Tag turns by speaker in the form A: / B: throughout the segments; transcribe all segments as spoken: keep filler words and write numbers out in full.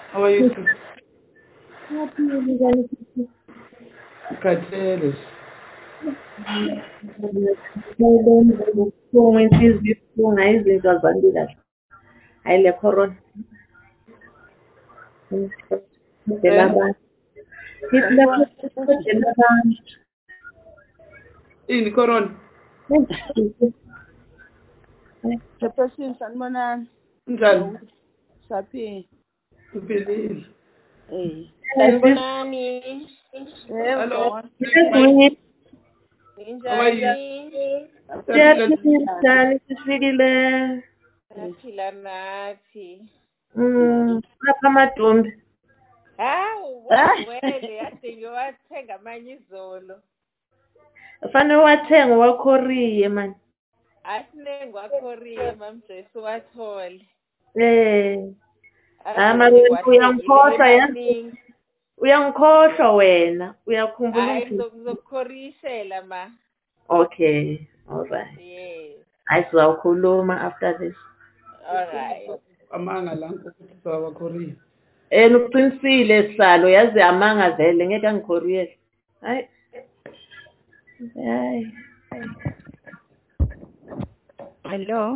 A: How are you too?
B: Happy anniversary.
A: Khathele.
B: Ibuhlungu inhliziyo ibuhlungu izinto azihambi kahle. Hhayi le corona iqedela
A: Eh?
B: abantu. Ngithi le
C: Sanibona.
B: corona iqedela abantu.
A: Ini corona?
C: Chairperson sanibonani.
A: Njani?
C: Saphini.
A: Uphilile.
C: Eh.
D: Sanibonani.
C: Yebo
A: Hello.
C: sawona.
B: Siyazwini,
A: How are you?
D: Ninjani?
A: Siyaphila.
B: siyaphila njani sifikile.
D: Saphila nathi.
B: Mm, lapha amadumbe.
D: Hawu,
C: Ah.
D: wagcwele yade ngiyowathenga amanye izolo.
B: Fanele wathenge wakhoriye mani.
D: Asinenge wakhoriye mamJesu wathole.
B: Eh, ah
D: Ave
B: manje
D: wathengile
B: uyangikhohlwa yazi.
D: emaningi.
B: Uyangikhohlwa wena. Uyakhumbula
D: Hayi
B: ukuthi
D: ngizokukhorishela ma.
B: okay, all right.
D: Yes.
B: Hayi sizawukhuluma after this.
D: All right.
A: Amanga la ukuthi sawakhoriya.
B: Eh uqinisile sihlalo yazi amanga vele ngeke angikhoriyele. Hayi. Hayi.
C: Hello.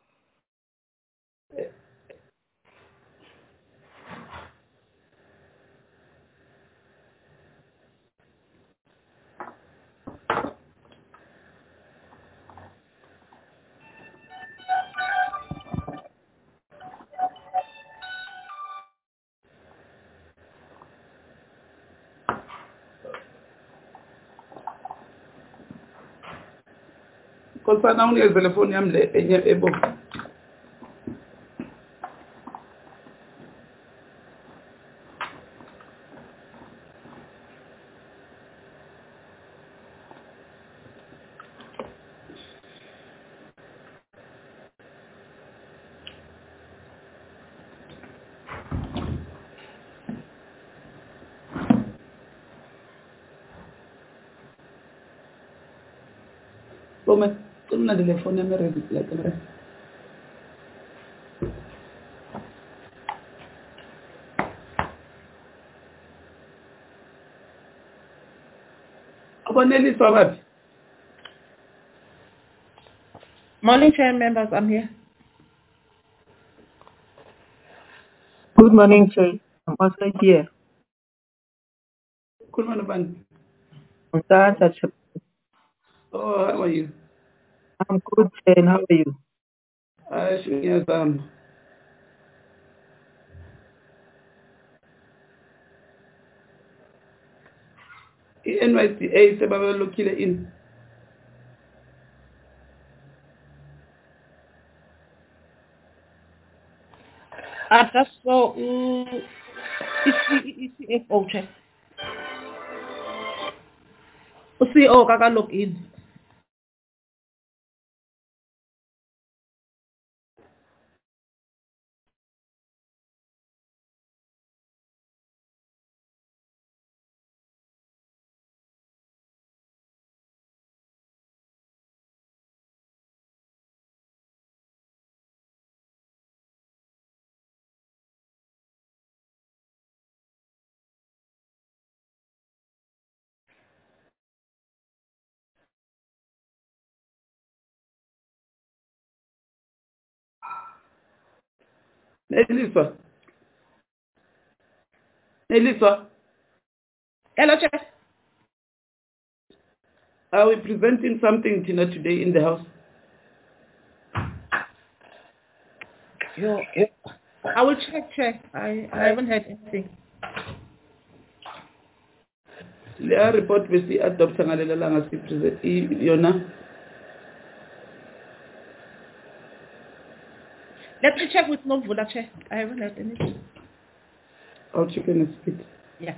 A: Nkosana unikezele phone yami le enye ebomvu. Bome, kumnandi le phone yami ready like le. Aboneliswa bathi.
E: Morning, chair members. I'm here.
F: Good morning, Chair. I'm also here.
A: Khuluma nobani?
F: Mthatha, Chair.
A: Oh, how are you?
F: I'm good, Chair. And how are you?
A: Hayi ngiyazama. I-N Y D A sebabelokhile ini.
E: I just saw uh, E C F O, chair. U-C E O kaka-log in.
A: Neliswa. Neliswa.
E: Hello, chair.
A: Are we presenting something, Tina, today in the house?
E: Yo, I will check, chair. I, I haven't heard anything.
A: Leya report besi adopta ngalela langa si present yona.
E: Let me check with Novula, chair. I haven't heard anything.
A: I'll check in a speed.
E: Yeah.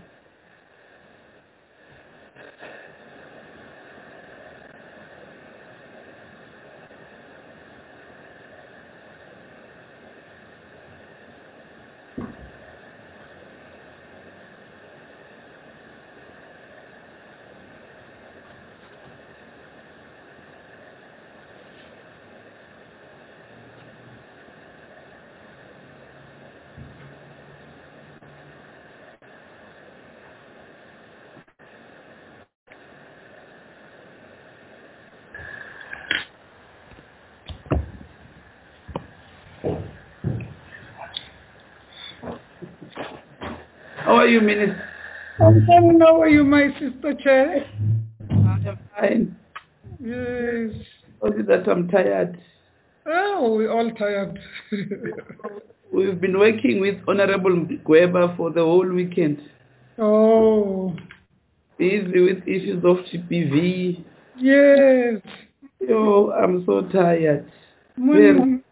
A: How are you, Minister?
G: I'm fine. How are you, my sister Chair?
A: I'm fine.
G: Yes.
A: Only that I'm tired.
G: Oh, we're all tired.
A: We've been working with Honorable Gweba for the whole weekend.
G: Oh.
A: Busy with issues of G P V.
G: Yes.
A: Yo, I'm so tired.
G: Morning.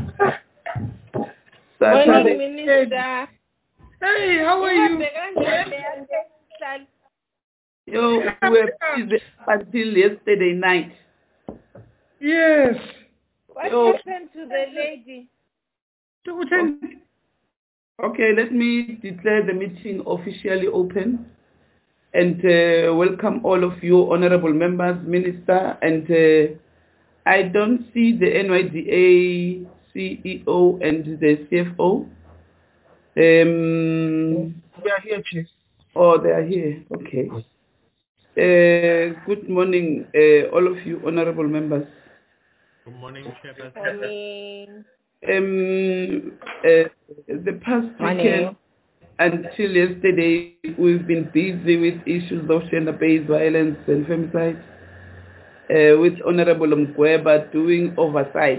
D: Morning, Minister.
G: Hey, how are you?
A: Yo, we were busy until yesterday night.
G: Yes.
D: What
A: Yo.
D: happened to the lady?
A: Okay, let me declare the meeting officially open and uh, welcome all of you honorable members, Minister, and uh, I don't see the N Y D A C E O and the C F O. Um,
G: they are here, Chief.
A: Oh, they are here. Okay. Uh, good morning, uh, all of you honorable members.
H: Good morning, Chairperson.
D: Morning.
A: Um, uh, the past weekend until yesterday, we've been busy with issues of gender-based violence and femicide, uh, with Honorable Mgweba doing oversight.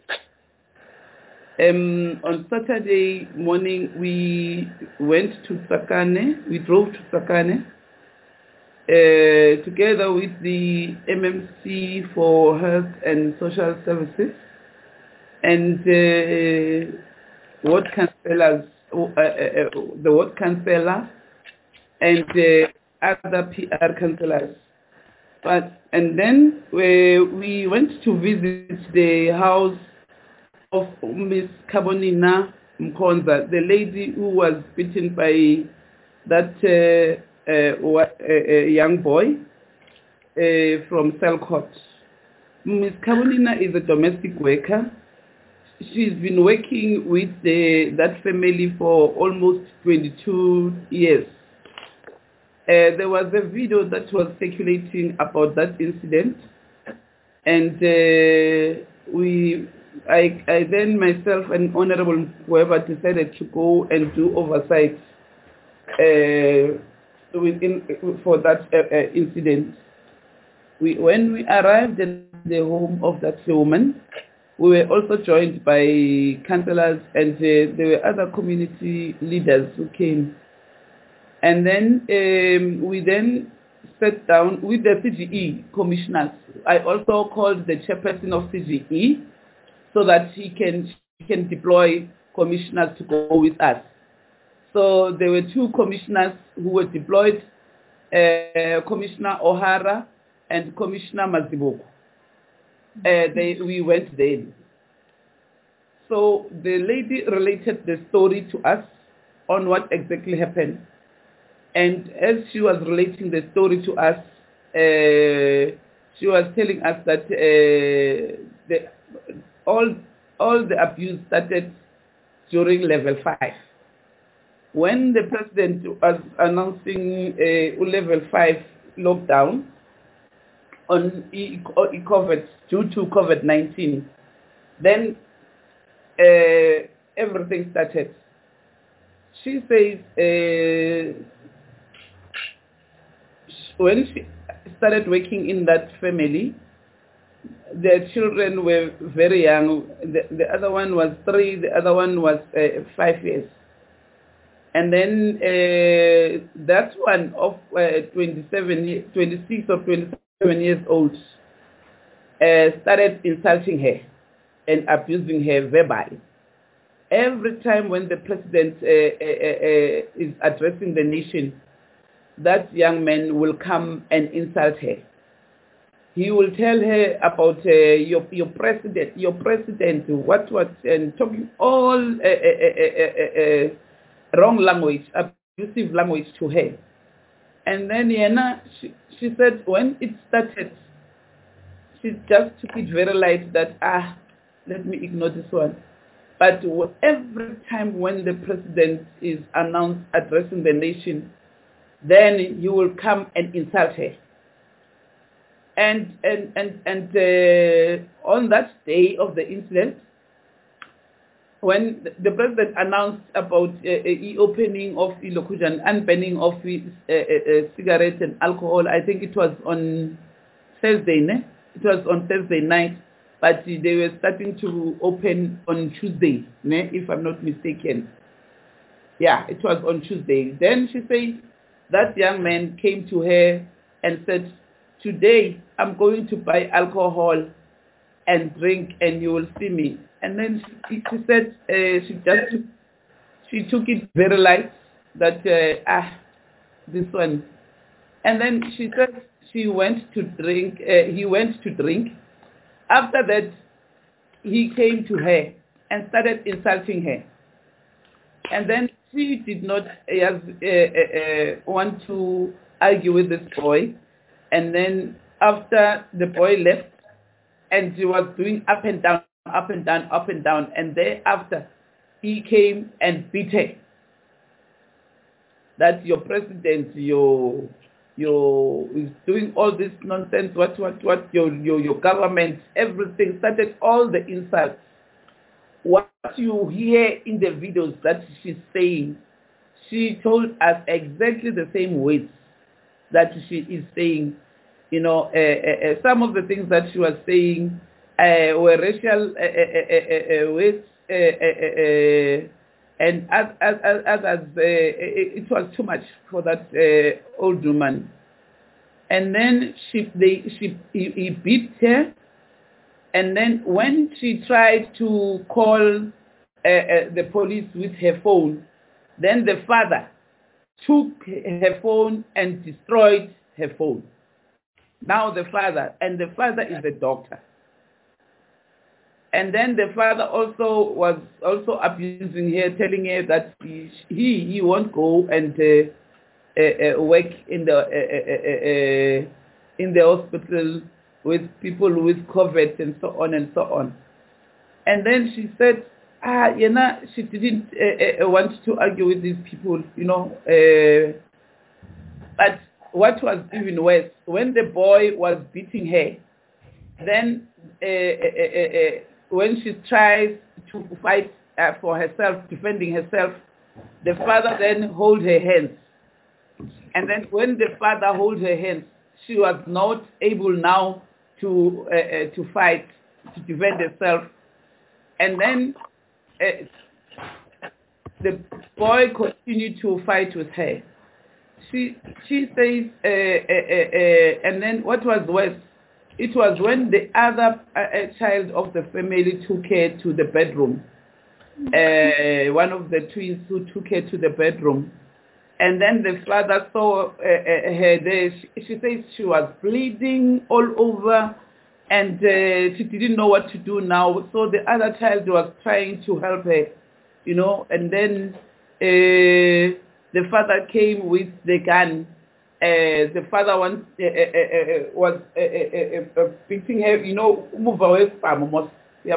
A: Um, on Saturday morning, we went to Tsakane, we drove to Tsakane, uh, together with the M M C for Health and Social Services, and uh, ward councillors, uh, uh, uh, the ward councillor, and uh, other P R councillors. But and then we, we went to visit the house of Miss Kabonina Mkonza, the lady who was beaten by that uh, uh, uh, young boy uh, from Selcott. Miss Kabonina is a domestic worker. She's been working with the, that family for almost twenty-two years. Uh, there was a video that was circulating about that incident, and uh, we, I, I then myself and Honorable whoever decided to go and do oversight uh, within, for that uh, uh, incident. We, when we arrived at the home of that woman, we were also joined by councillors, and uh, there were other community leaders who came. And then um, we then sat down with the C G E commissioners. I also called the chairperson of C G E so that he can, he can deploy commissioners to go with us. So there were two commissioners who were deployed, uh, Commissioner O'Hara and Commissioner Mazibuko. Uh, they, we went there. So the lady related the story to us on what exactly happened. And as she was relating the story to us, uh, she was telling us that uh, the, all, all the abuse started during level five. When the president was announcing a level five lockdown on e-COVID due to COVID nineteen, then uh, everything started. She says uh, when she started working in that family, their children were very young. The, the other one was three, the other one was uh, five years. And then uh, that one of uh, twenty-seven, twenty-six or twenty-seven years old uh, started insulting her and abusing her verbally. Every time when the president uh, uh, uh, is addressing the nation, that young man will come and insult her. He will tell her about uh, your your president, your president, what what, and talking all uh, uh, uh, uh, uh, wrong language, abusive language to her. And then Yana, she, she said when it started, she just took it very light that, ah, let me ignore this one. But every time when the president is announced addressing the nation, then you will come and insult her. And and and and uh, on that day of the incident, when the president announced about uh, uh, opening of Ilokujan and banning of uh, uh, uh, cigarettes and alcohol, I think it was on Thursday, ne? It was on Thursday night, but they were starting to open on Tuesday, ne? If I'm not mistaken. Yeah, it was on Tuesday. Then she said that young man came to her and said, today I'm going to buy alcohol and drink and you will see me. And then she, she said uh, she just she took it very light that uh, ah this one. And then she said she went to drink. Uh, he went to drink. After that, he came to her and started insulting her. And then she did not uh, uh, uh, want to argue with this boy. And then after the boy left, and she was doing up and down, up and down, up and down, and thereafter he came and beat her. That your president, your your is doing all this nonsense. What what what your your your government, everything started all the insults. What you hear in the videos that she's saying, she told us exactly the same words that she is saying. You know, uh, uh, uh, some of the things that she was saying uh, were racial uh, uh, uh, uh, words, uh, uh, uh, and as, as, as, as uh, it was too much for that uh, old woman. And then she, they, she, he, he beat her. And then when she tried to call uh, uh, the police with her phone, then the father took her phone and destroyed her phone. Now the father, and the father is a doctor. And then the father also was also abusing her, telling her that he, he, he won't go and uh, uh, uh, work in the, uh, uh, uh, uh, in the hospital with people with COVID and so on and so on. And then she said, ah, you know, she didn't uh, uh, want to argue with these people, you know. Uh, but what was even worse, when the boy was beating her, then uh, uh, uh, uh, when she tries to fight uh, for herself, defending herself, the father then hold her hands. And then when the father hold her hands, she was not able now to uh, uh, to fight, to defend herself. And then uh, the boy continued to fight with her. She she says, uh, uh, uh, uh, and then what was worse, it was when the other uh, child of the family took her to the bedroom. Uh, one of the twins who took her to the bedroom. And then the father saw uh, uh, her there. She, she says she was bleeding all over and uh, she didn't know what to do now. So the other child was trying to help her, you know, and then uh, the father came with the gun. Uh, the father was, uh, uh, uh, was uh, uh, uh, beating her, you know, move away from us.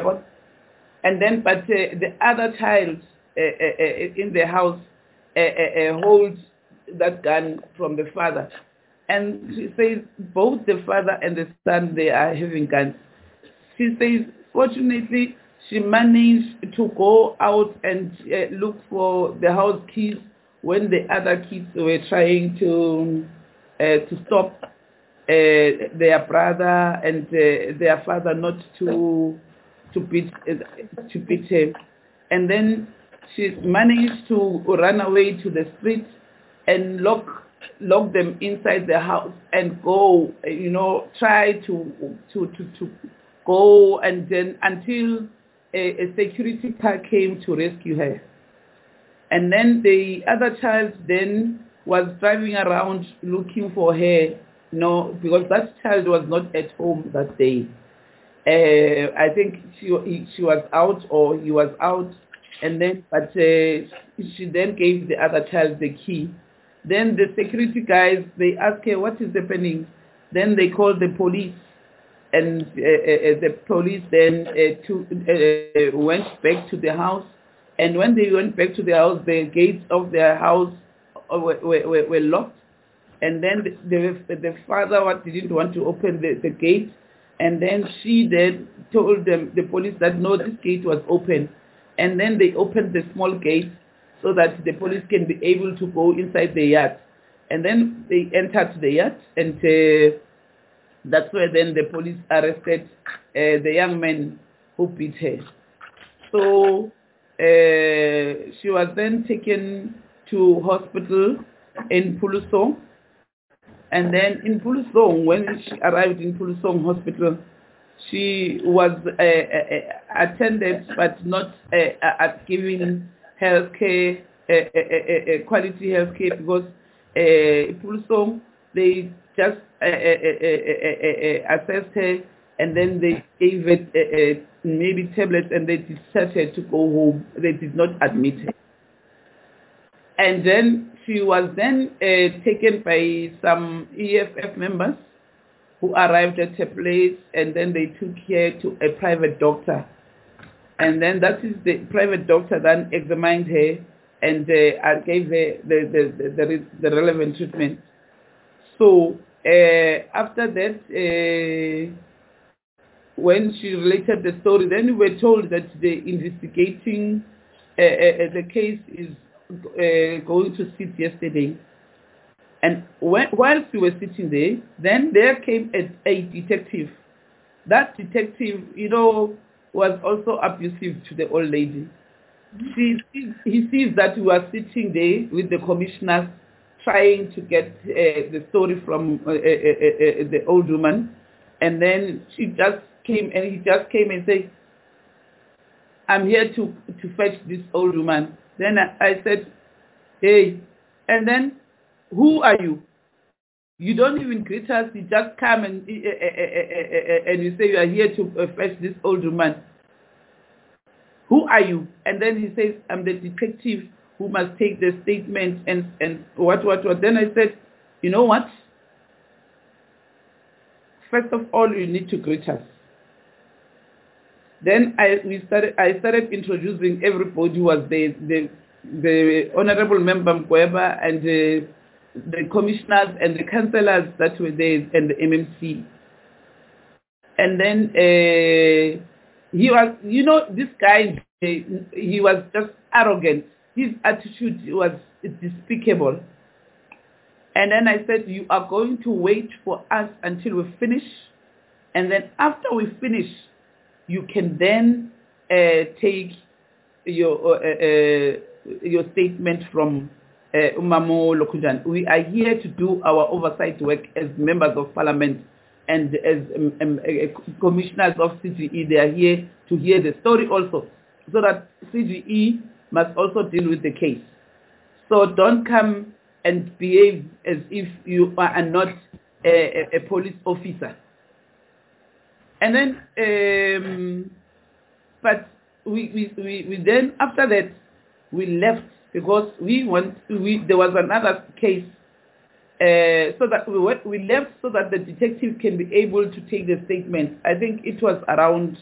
A: And then, but uh, the other child uh, uh, in the house uh, uh, holds that gun from the father. And she says both the father and the son, they are having guns. She says, fortunately, she managed to go out and uh, look for the house keys when the other kids were trying to uh, to stop uh, their brother and uh, their father not to to beat uh, to beat him. And then she managed to run away to the street and lock lock them inside the house and go, you know, try to to to, to go and then until a, a security car came to rescue her. And then the other child then was driving around looking for her, you know, because that child was not at home that day. Uh, I think she he, she was out or he was out, and then but uh, she then gave the other child the key. Then the security guys, they asked her what is happening. Then they called the police, and uh, uh, the police then uh, to, uh, went back to the house. And when they went back to the house, the gates of their house were, were, were locked. And then the, the, the father didn't want to open the, the gate. And then she then told them, the police, that no, this gate was open. and then they opened the small gate so that the police can be able to go inside the yard. And then they entered the yard, and uh, that's where then the police arrested uh, the young man who beat her. So uh, she was then taken to hospital in Pulusong. And then in Pulusong, when she arrived in Pulusong Hospital, she was uh, uh, attended but not uh, at giving health care, uh, uh, uh, uh, quality health care, because uh, Pulusong, they just uh, uh, uh, uh, uh, assessed her, and then they gave it uh, uh, maybe tablets, and they discharged her to go home. They did not admit her. And then she was then uh, taken by some E F F members who arrived at her place, and then they took her to a private doctor. And then that is the private doctor then examined her and uh, gave her the, the, the, the relevant treatment. So uh, after that, uh, when she related the story, then we were told that the investigating uh, uh, the case is uh, going to sit yesterday. And when, whilst we were sitting there, then there came a, a detective. That detective, you know, was also abusive to the old lady. She, he sees that we are sitting there with the commissioners trying to get uh, the story from uh, uh, uh, uh, the old woman. And then she just came and he just came and said, I'm here to, to fetch this old woman. Then I, I said, hey, and then who are you? You don't even greet us. You just come and, uh, uh, uh, uh, and you say you are here to uh, fetch this old woman. Who are you? And then he says, I'm the detective who must take the statement and, and what, what, what. Then I said, you know what? First of all, you need to greet us. Then I, we started, I started introducing everybody who was there, the, the Honorable Member Mkweba and the, the commissioners and the councillors that were there and the M M C. And then uh, he was, you know, this guy, he was just arrogant. His attitude was despicable. And then I said, you are going to wait for us until we finish. And then after we finish, you can then uh, take your, uh, uh, your statement from uh, Umamo Lokujan. We are here to do our oversight work as members of parliament and as um, um, uh, commissioners of C G E. They are here to hear the story also, so that C G E must also deal with the case. So don't come and behave as if you are not a, a, a police officer. And then, um, but we, we, we, we then, after that, we left because we want, we, there was another case, uh, so that we went, we left so that the detective can be able to take the statement. I think it was around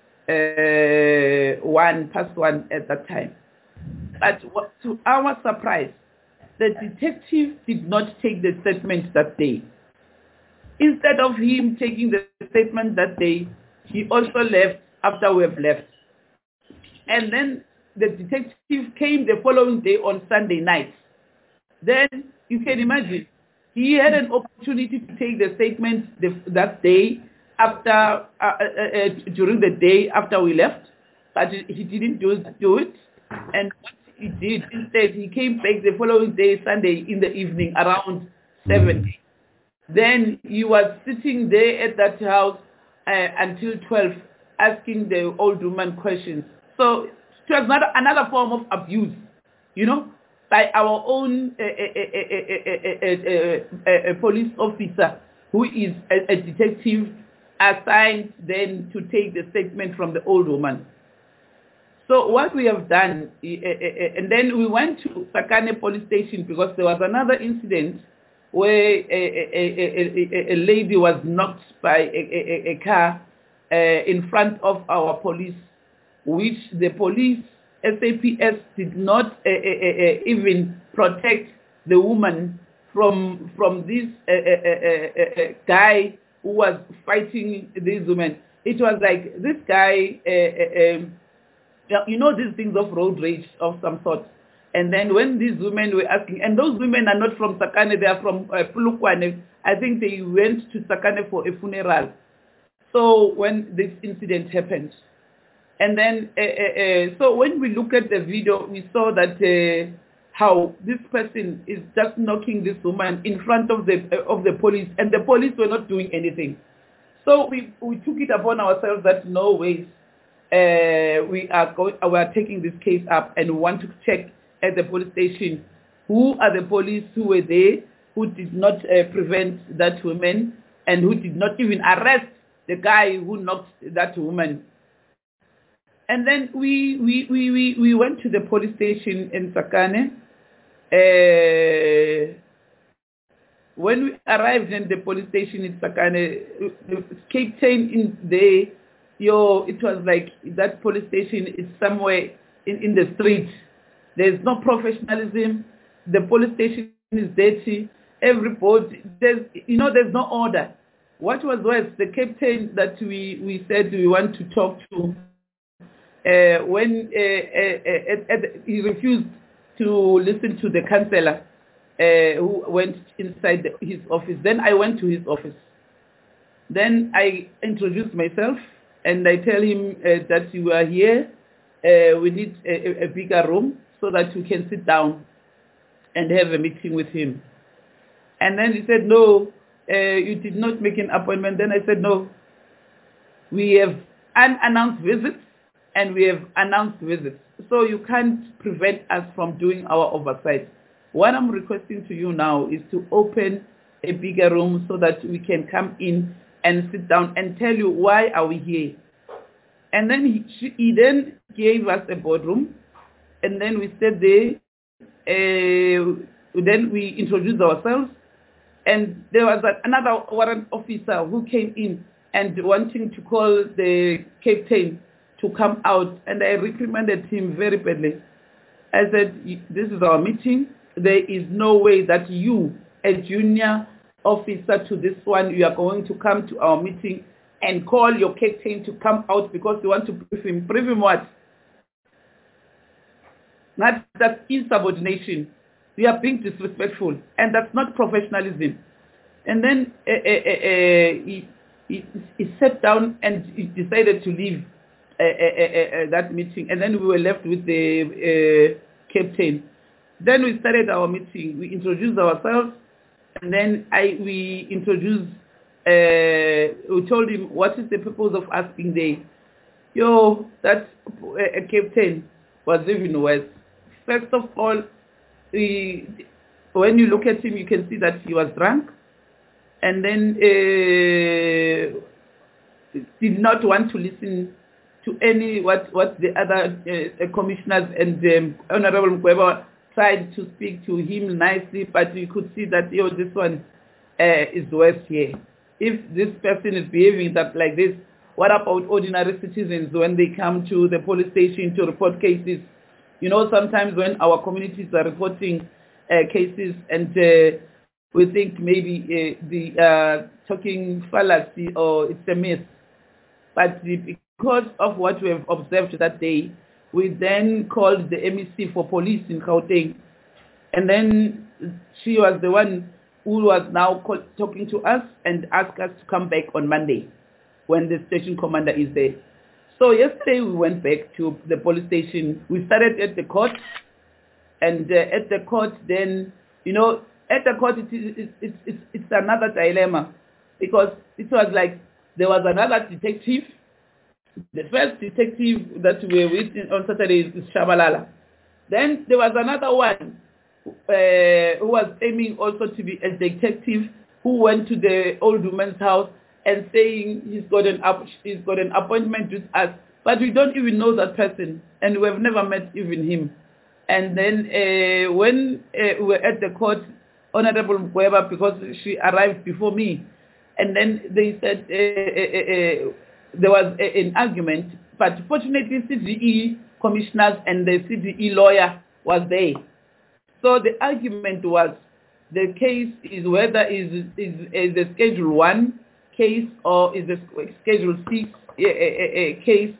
A: uh, one past one at that time. But what, to our surprise, the detective did not take the statement that day. Instead of him taking the statement that day, he also left after we have left. And then the detective came the following day on Sunday night. Then you can imagine, he had an opportunity to take the statement the, that day after uh, uh, uh, during the day after we left, but he didn't do, do it. And what he did instead, he came back the following day, Sunday in the evening around seven. Then he was sitting there at that house uh, until twelve, asking the old woman questions. So it was not another form of abuse, you know, by our own uh, uh, uh, uh, uh, police officer, who is a, a detective assigned then to take the statement from the old woman. So what we have done, uh, uh, and then we went to Sakane police station because there was another incident where a, a, a, a, a lady was knocked by a, a, a car uh, in front of our police, which the police, S A P S, did not uh, uh, uh, even protect the woman from from this uh, uh, uh, uh, guy who was fighting this woman. It was like this guy uh, uh, um, Yeah, you know these things of road rage of some sort. And then when these women were asking, and those women are not from Tsakane, they are from uh, Polokwane. I think they went to Tsakane for a funeral. So when this incident happened. And then, uh, uh, uh, so when we look at the video, we saw that uh, how this person is just knocking this woman in front of the uh, of the police, and the police were not doing anything. So we, we took it upon ourselves that no ways uh, we are going, we are taking this case up and want to check at the police station who are the police who were there, who did not uh, prevent that woman, and who did not even arrest the guy who knocked that woman. And then we we, we, we, we went to the police station in Tsakane. Uh, when we arrived in the police station in Tsakane, the Cape Town in there, yo, it was like that police station is somewhere in, in the street. There's no professionalism. The police station is dirty. Everybody, there's, you know, there's no order. What was worse, the captain that we, we said we want to talk to, uh, when uh, uh, uh, uh, he refused to listen to the councillor uh, who went inside the, his office. Then I went to his office. Then I introduced myself and I tell him uh, that you are here. Uh, we need a, a bigger room so that we can sit down and have a meeting with him. And then he said, no, uh, you did not make an appointment. Then I said, no, we have unannounced visits and we have announced visits. So you can't prevent us from doing our oversight. What I'm requesting to you now is to open a bigger room so that we can come in and sit down and tell you why are we here. And then he, he then gave us a boardroom, and then we sat there. Uh, then we introduced ourselves, and there was another warrant officer who came in and wanting to call the captain to come out, and I reprimanded him very badly. I said, this is our meeting. There is no way that you, a junior officer to this one, you are going to come to our meeting and call your captain to come out because you want to brief him. Brief him what? Not, that's insubordination. We are being disrespectful, and that's not professionalism. And then uh, uh, uh, he, he, he sat down and he decided to leave uh, uh, uh, uh, that meeting, and then we were left with the uh, captain. Then we started our meeting. We introduced ourselves, and then I we introduced, uh, we told him what is the purpose of us being there. Yo, that uh, captain was even worse. First of all, he, when you look at him, you can see that he was drunk, and then uh, did not want to listen to any what what the other uh, commissioners and um, Honorable Mkweba tried to speak to him nicely, but you could see that yo, this one uh, is worse here. If this person is behaving that like this, what about ordinary citizens when they come to the police station to report cases? You know, sometimes when our communities are reporting uh, cases and uh, we think maybe uh, the uh, talking fallacy or it's a myth, but because of what we have observed that day, we then called the M E C for police in Gauteng, and then she was the one who was now call, talking to us and asked us to come back on Monday when the station commander is there. So yesterday we went back to the police station. We started at the court, and uh, at the court then, you know, at the court it, it, it, it, it's another dilemma, because it was like there was another detective. The first detective that we were with on Saturday is Shabalala. Then there was another one uh, who was aiming also to be a detective, who went to the old woman's house and saying he's got an up, he's got an appointment with us, but we don't even know that person, and we have never met even him. And then uh, when uh, we were at the court, Honorable Mkweba, because she arrived before me, and then they said uh, uh, uh, there was a, an argument, but fortunately C D E commissioners and the C D E lawyer was there. So the argument was the case is whether is is, is a Schedule one case or is a Schedule six uh, uh, uh, case,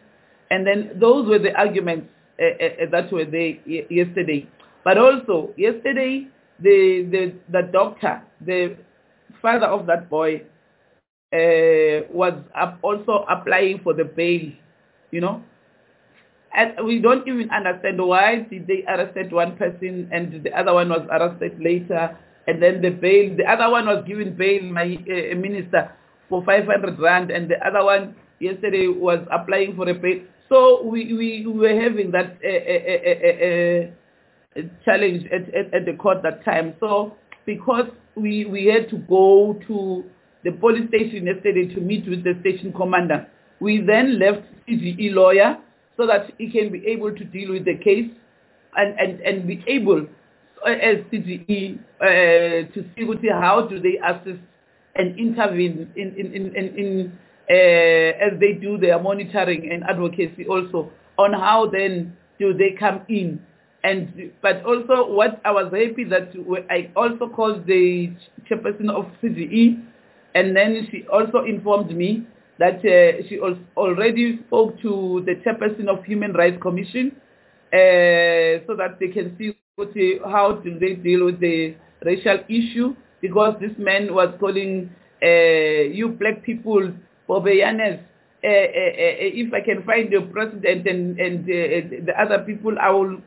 A: And then those were the arguments uh, uh, that were there y- yesterday. But also, yesterday, the, the, the doctor, the father of that boy, uh, was up also applying for the bail, you know. And we don't even understand why did they arrested one person and the other one was arrested later, and then the bail, the other one was given bail, my uh, minister, for five hundred rand, and the other one yesterday was applying for a bail. So we, we, we were having that uh, uh, uh, uh, uh, challenge at, at, at the court that time. So because we, we had to go to the police station yesterday to meet with the station commander, we then left C G E lawyer so that he can be able to deal with the case and, and, and be able, uh, as C G E, uh, to see with how do they assist and intervene in, in, in, in, in uh, as they do their monitoring and advocacy also, on how then do they come in. And but also what I was happy that I also called the chairperson of C G E, and then she also informed me that uh, she al- already spoke to the chairperson of Human Rights Commission uh, so that they can see what, uh, how do they deal with the racial issue, because this man was calling uh, you black people for bayanes. Uh, uh, uh, if I can find the president and, and uh, the other people, I will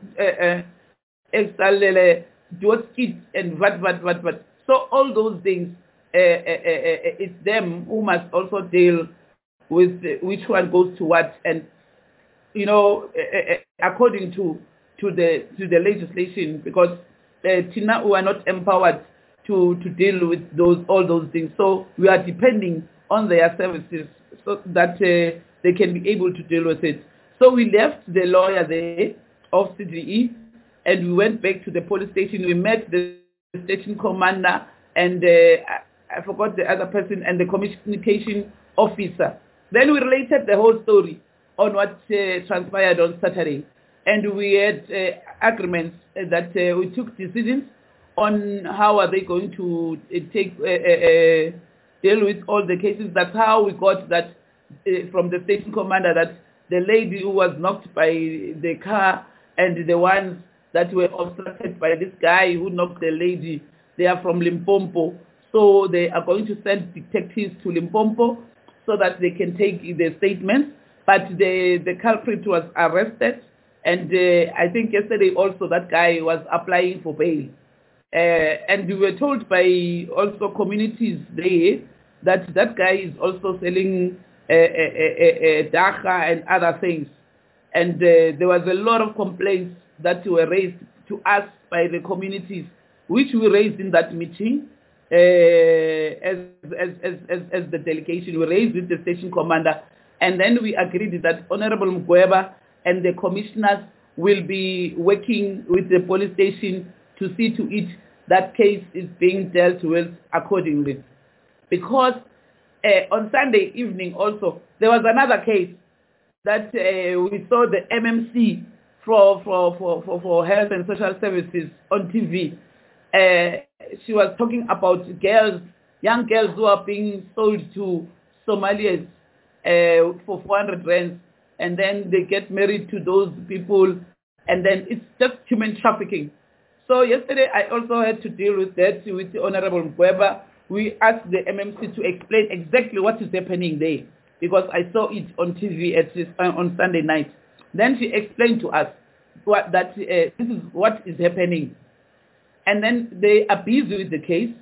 A: exalt do it and what, what, what, what. So all those things, uh, uh, uh, it's them who must also deal with the, which one goes to what, and you know, uh, uh, according to to the to the legislation, because uh, Tina, we are not empowered to to deal with those all those things. So we are depending on their services so that uh, they can be able to deal with it. So we left the lawyer there of C G E, and we went back to the police station. We met the station commander and uh, I, I forgot the other person, and the communication officer. Then we related the whole story on what uh, transpired on Saturday, and we had uh, agreements uh, that uh, we took decisions on how are they going to uh, take uh, uh, deal with all the cases. That's how we got that uh, from the station commander, that the lady who was knocked by the car and the ones that were obstructed by this guy who knocked the lady, they are from Limpopo. So they are going to send detectives to Limpopo so that they can take the statements. But the, the culprit was arrested, and uh, I think yesterday also that guy was applying for bail. Uh, and we were told by also communities there that that guy is also selling uh, uh, uh, uh, dacha and other things. And uh, there was a lot of complaints that were raised to us by the communities, which we raised in that meeting uh, as, as, as, as, as the delegation. We raised with the station commander, and then we agreed that Honorable Mugweba and the commissioners will be working with the police station to see to it that case is being dealt with accordingly. Because uh, on Sunday evening also, there was another case that uh, we saw the M M C for, for, for, for, for Health and Social Services on T V. Uh, she was talking about girls, young girls who are being sold to Somalians uh, for four hundred rands, and then they get married to those people, and then it's just human trafficking. So yesterday I also had to deal with that with the Honorable Mkweba. We asked the M M C to explain exactly what is happening there, because I saw it on T V at this, uh, on Sunday night. Then she explained to us what, that uh, this is what is happening. And then they are busy with the case.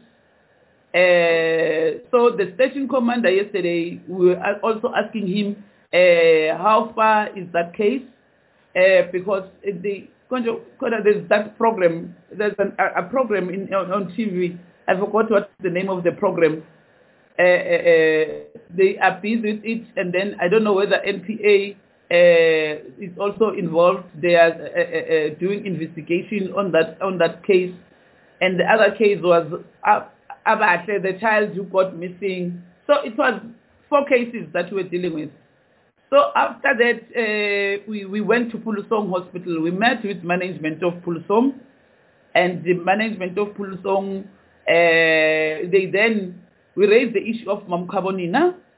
A: Uh, so the station commander yesterday, we were also asking him uh, how far is that case, uh, because the there's that program, there's an, a, a program in, on, on T V. I forgot what's the name of the program. Uh, uh, uh, they are busy with it, and then I don't know whether N P A uh, is also involved. They are uh, uh, uh, doing investigation on that on that case, and the other case was uh, about the child who got missing. So it was four cases that we were dealing with. So after that, uh, we, we went to Pulusong Hospital. We met with management of Pulusong, and the management of Pulusong, uh, they then, we raised the issue of Mam Kabonina,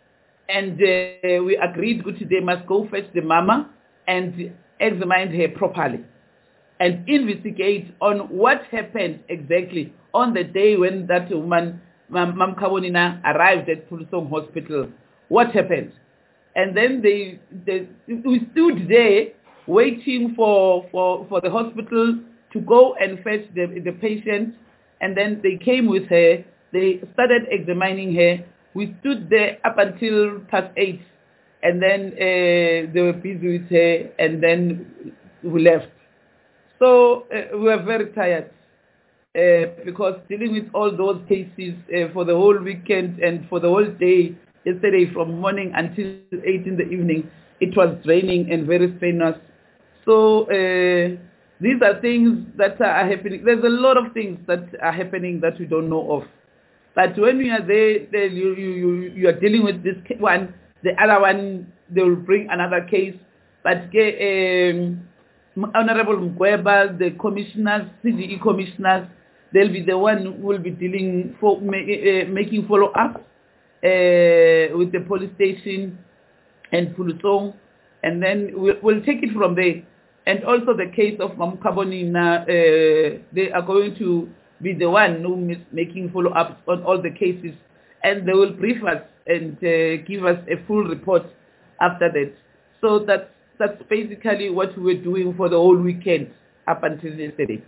A: and uh, we agreed that they must go fetch the mama and examine her properly and investigate on what happened exactly on the day when that woman, Mam Kabonina, arrived at Pulusong Hospital. What happened? And then they, they we stood there waiting for, for, for the hospital to go and fetch the, the patient, and then they came with her. They started examining her. We stood there up until past eight, and then uh, they were busy with her, and then we left. So uh, we were very tired uh, because dealing with all those cases uh, for the whole weekend and for the whole day, yesterday from morning until eight in the evening, it was draining and very strenuous. So uh, these are things that are happening. There's a lot of things that are happening that we don't know of. But when we are there, there you, you, you are dealing with this one, the other one, they will bring another case. But um, Honorable Mkweba, the commissioners, C D E commissioners, they'll be the one who will be dealing, for ma uh, making follow-up uh, with the police station and Pulusong, and then we'll, we'll take it from there. And also the case of Mam Kabonina, uh, they are going to be the one who is making follow-ups on all the cases, and they will brief us and uh, give us a full report after that. So that's, that's basically what we were doing for the whole weekend up until yesterday.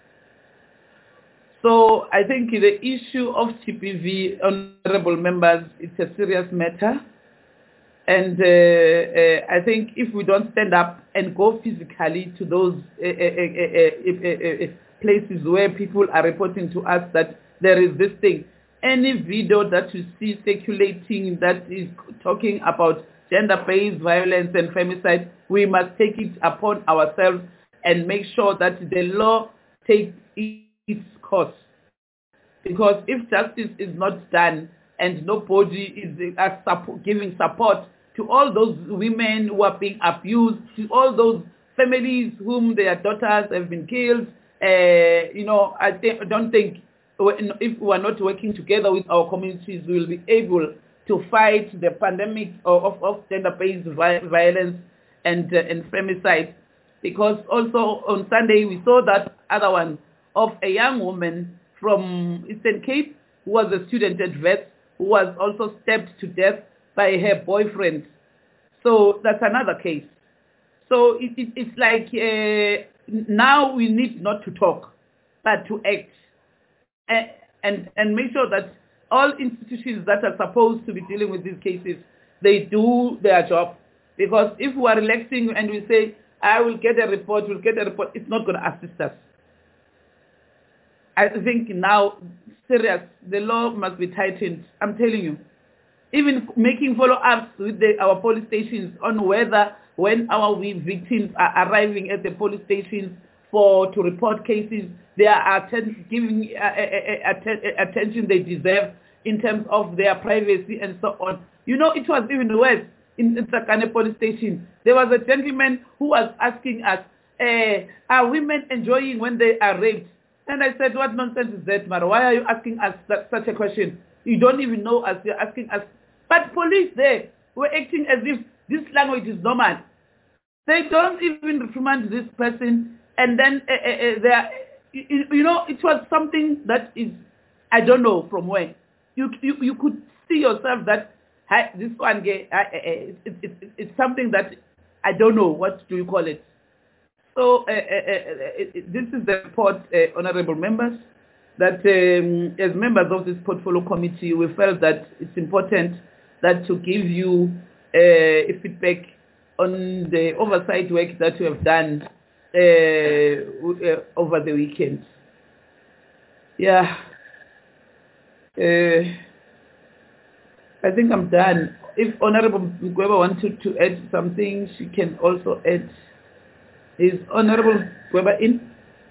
A: So I think the issue of T P V, honorable members, it's a serious matter. And uh, uh, I think if we don't stand up and go physically to those uh, uh, uh, uh, uh, places where people are reporting to us that there is this thing, any video that you see circulating that is talking about gender-based violence and femicide, we must take it upon ourselves and make sure that the law takes its course. Because if justice is not done and nobody is uh, support, giving support to all those women who are being abused, to all those families whom their daughters have been killed, uh, you know, I, th I don't think if we are not working together with our communities, we will be able to fight the pandemic of, of, of gender-based vi violence and, uh, and femicide. Because also on Sunday we saw that other one of a young woman from Eastern Cape who was a student at V E T, who was also stabbed to death by her boyfriend. So that's another case. So it, it, it's like uh, now we need not to talk, but to act. And, and, and make sure that all institutions that are supposed to be dealing with these cases, they do their job. Because if we are relaxing and we say, I will get a report, we'll get a report, it's not going to assist us. I think now, serious, the law must be tightened. I'm telling you. Even making follow-ups with the, our police stations on whether when our victims are arriving at the police stations for to report cases, they are atten giving uh, uh, atten attention they deserve in terms of their privacy and so on. You know, it was even worse in the Tsakane police station. There was a gentleman who was asking us, uh, are women enjoying when they are raped? And I said, what nonsense is that, Mara? Why are you asking us that, such a question? You don't even know us, you're asking us. But police there were acting as if this language is normal. They don't even reprimand this person, and then uh, uh, uh, they are, you, you know, it was something that is, I don't know from where. You you, you could see yourself that hi, this one, uh, uh, it, it, it, it's something that I don't know, what do you call it? So uh, uh, uh, uh, this is the report, uh, honorable members, that um, as members of this portfolio committee, we felt that it's important that to give you uh, a feedback on the oversight work that we have done uh, uh, over the weekend. Yeah. Uh, I think I'm done. If Honorable Mkweba wanted to add something, she can also add. Is Honorable Mkweba in?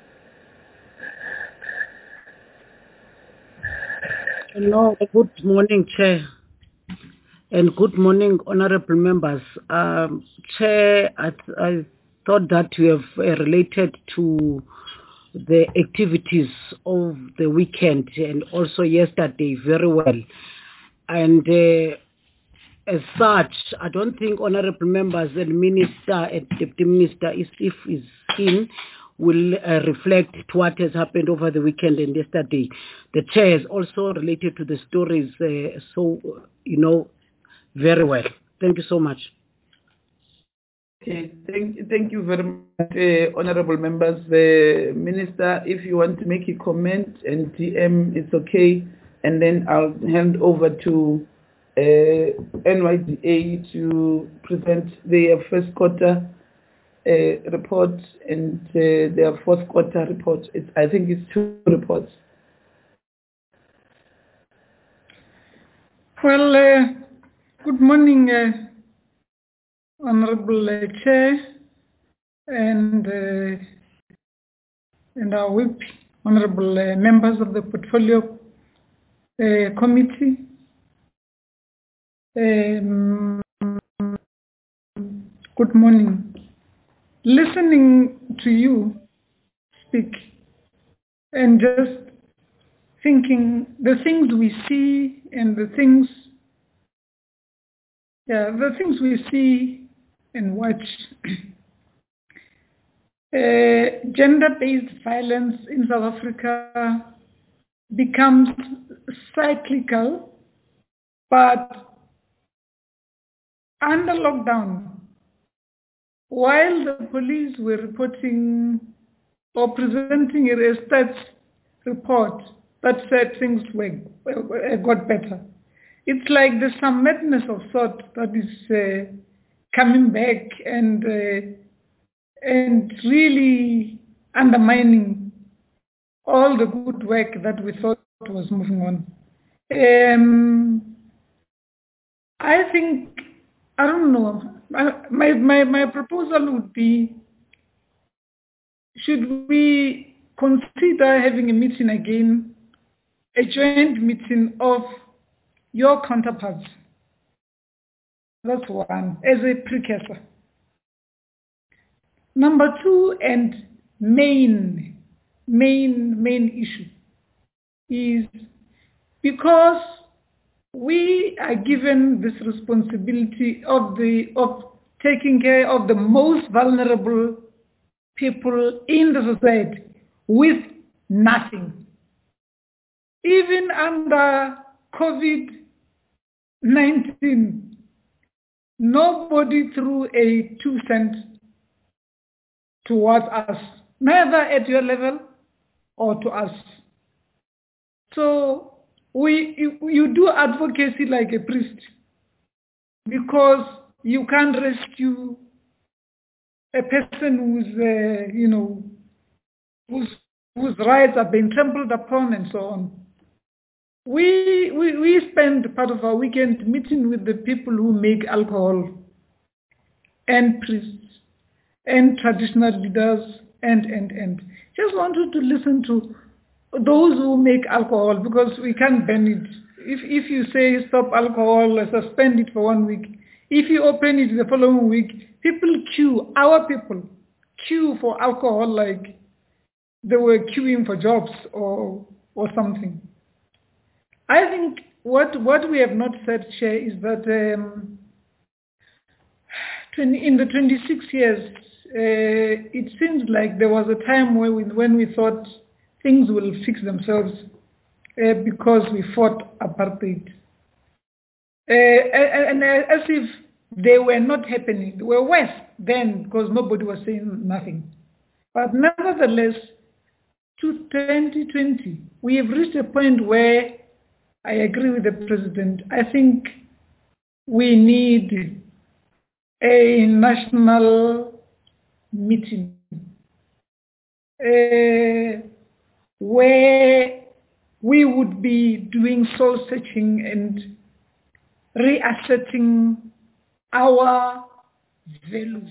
I: Hello, good morning, Chair. And good morning, honorable members. Um, Chair, I, I thought that we have uh, related to the activities of the weekend and also yesterday very well. And uh, as such, I don't think honorable members and minister and deputy minister, if if is in, will uh, reflect to what has happened over the weekend and yesterday. The chair is also related to the stories, uh, so, you know, very well. Thank you so much.
A: Okay, thank, thank you very much, uh, honorable members. The minister, if you want to make a comment and T M, it's okay, and then I'll hand over to uh, N Y D A to present their first quarter uh, report and uh, their fourth quarter report. It's, I think it's two reports.
G: Well, uh, good morning, uh, Honorable uh, Chair and uh, and our whip, Honorable uh, members of the Portfolio uh, Committee. Um, good morning. Listening to you speak and just thinking the things we see and the things, yeah, the things we see and watch. uh, gender-based violence in South Africa becomes cyclical, but under lockdown, while the police were reporting or presenting a stats report that said things were, uh, got better, it's like there's some madness of sort that is uh, coming back and uh, and really undermining all the good work that we thought was moving on. Um, I think, I don't know, my, my, my proposal would be, should we consider having a meeting again, a joint meeting of your counterparts? That's one, as a precursor. Number two, and main, main, main issue is because we are given this responsibility of the of taking care of the most vulnerable people in the society with nothing. Even under COVID nineteen, nobody threw a two cent towards us, neither at your level or to us. So we, you, you do advocacy like a priest because you can't rescue a person who's, uh, you know, whose, whose rights are being trampled upon and so on. We, we, we spend part of our weekend meeting with the people who make alcohol and priests and traditional leaders and, and, and. Just wanted to listen to those who make alcohol because we can't ban it. If, if you say stop alcohol, suspend it for one week. If you open it the following week, people queue, our people queue for alcohol like they were queuing for jobs or, or something. I think what, what we have not said, Chair, is that um, in the twenty-six years, uh, it seems like there was a time where we, when we thought things will fix themselves uh, because we fought apartheid. Uh, and, and as if they were not happening. They were worse then because nobody was saying nothing. But nevertheless, to twenty twenty, we have reached a point where I agree with the President. I think we need a national meeting uh, where we would be doing soul searching and reasserting our values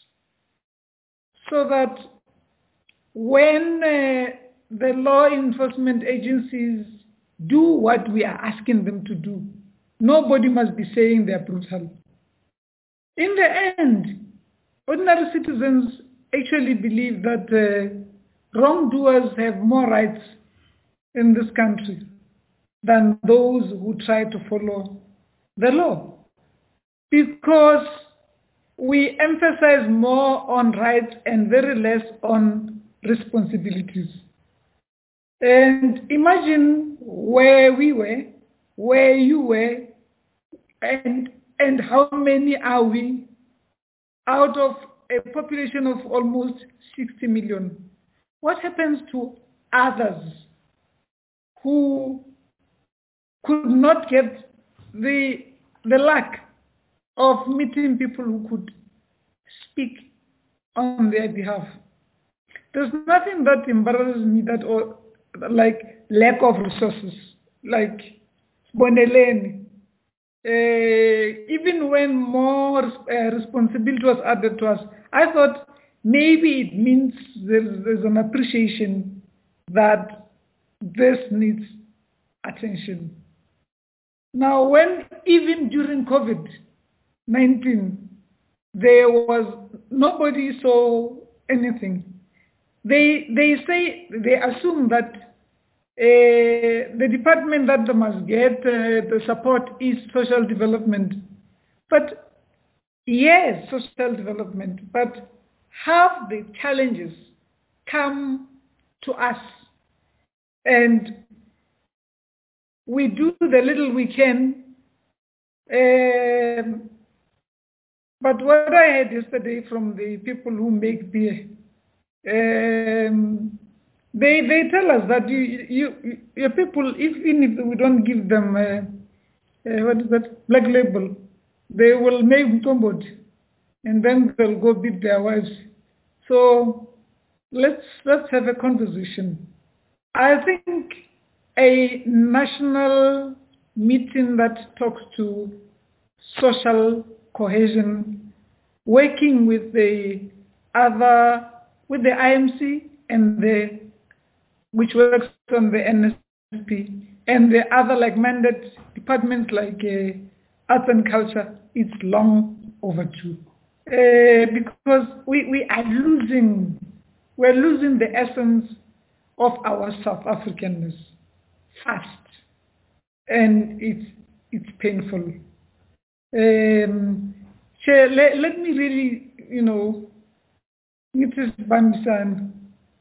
G: so that when uh, the law enforcement agencies do what we are asking them to do, nobody must be saying they are brutal. In the end, ordinary citizens actually believe that uh, wrongdoers have more rights in this country than those who try to follow the law. because we emphasize more on rights and very less on responsibilities. And imagine where we were, where you were, and, and how many are we out of a population of almost sixty million. What happens to others who could not get the, the luck of meeting people who could speak on their behalf? There's nothing that embarrasses me that or like lack of resources, like Boneleni. Uh, even when more uh, responsibility was added to us, I thought maybe it means there's, there's an appreciation that this needs attention. Now, when even during COVID nineteen, there was, nobody saw anything. They, they say, they assume that uh, the department that they must get uh, the support is social development. But yes, social development, but have the challenges come to us, and we do the little we can. Um, but what I heard yesterday from the people who make beer, um, they they tell us that you you your people, even if we don't give them uh, uh, what is that, black label, they will make mtombod, and then they'll go beat their wives. So let's let's have a conversation. I think a national meeting that talks to social cohesion, working with the other, with the I M C and the, which works on the N S P, and the other like mandate departments like uh, arts and culture, it's long overdue. Uh, because we, we are losing, we're losing the essence of our South Africanness fast, and it's it's painful. Um, Chair, let, let me really, you know, Missus Bamisan,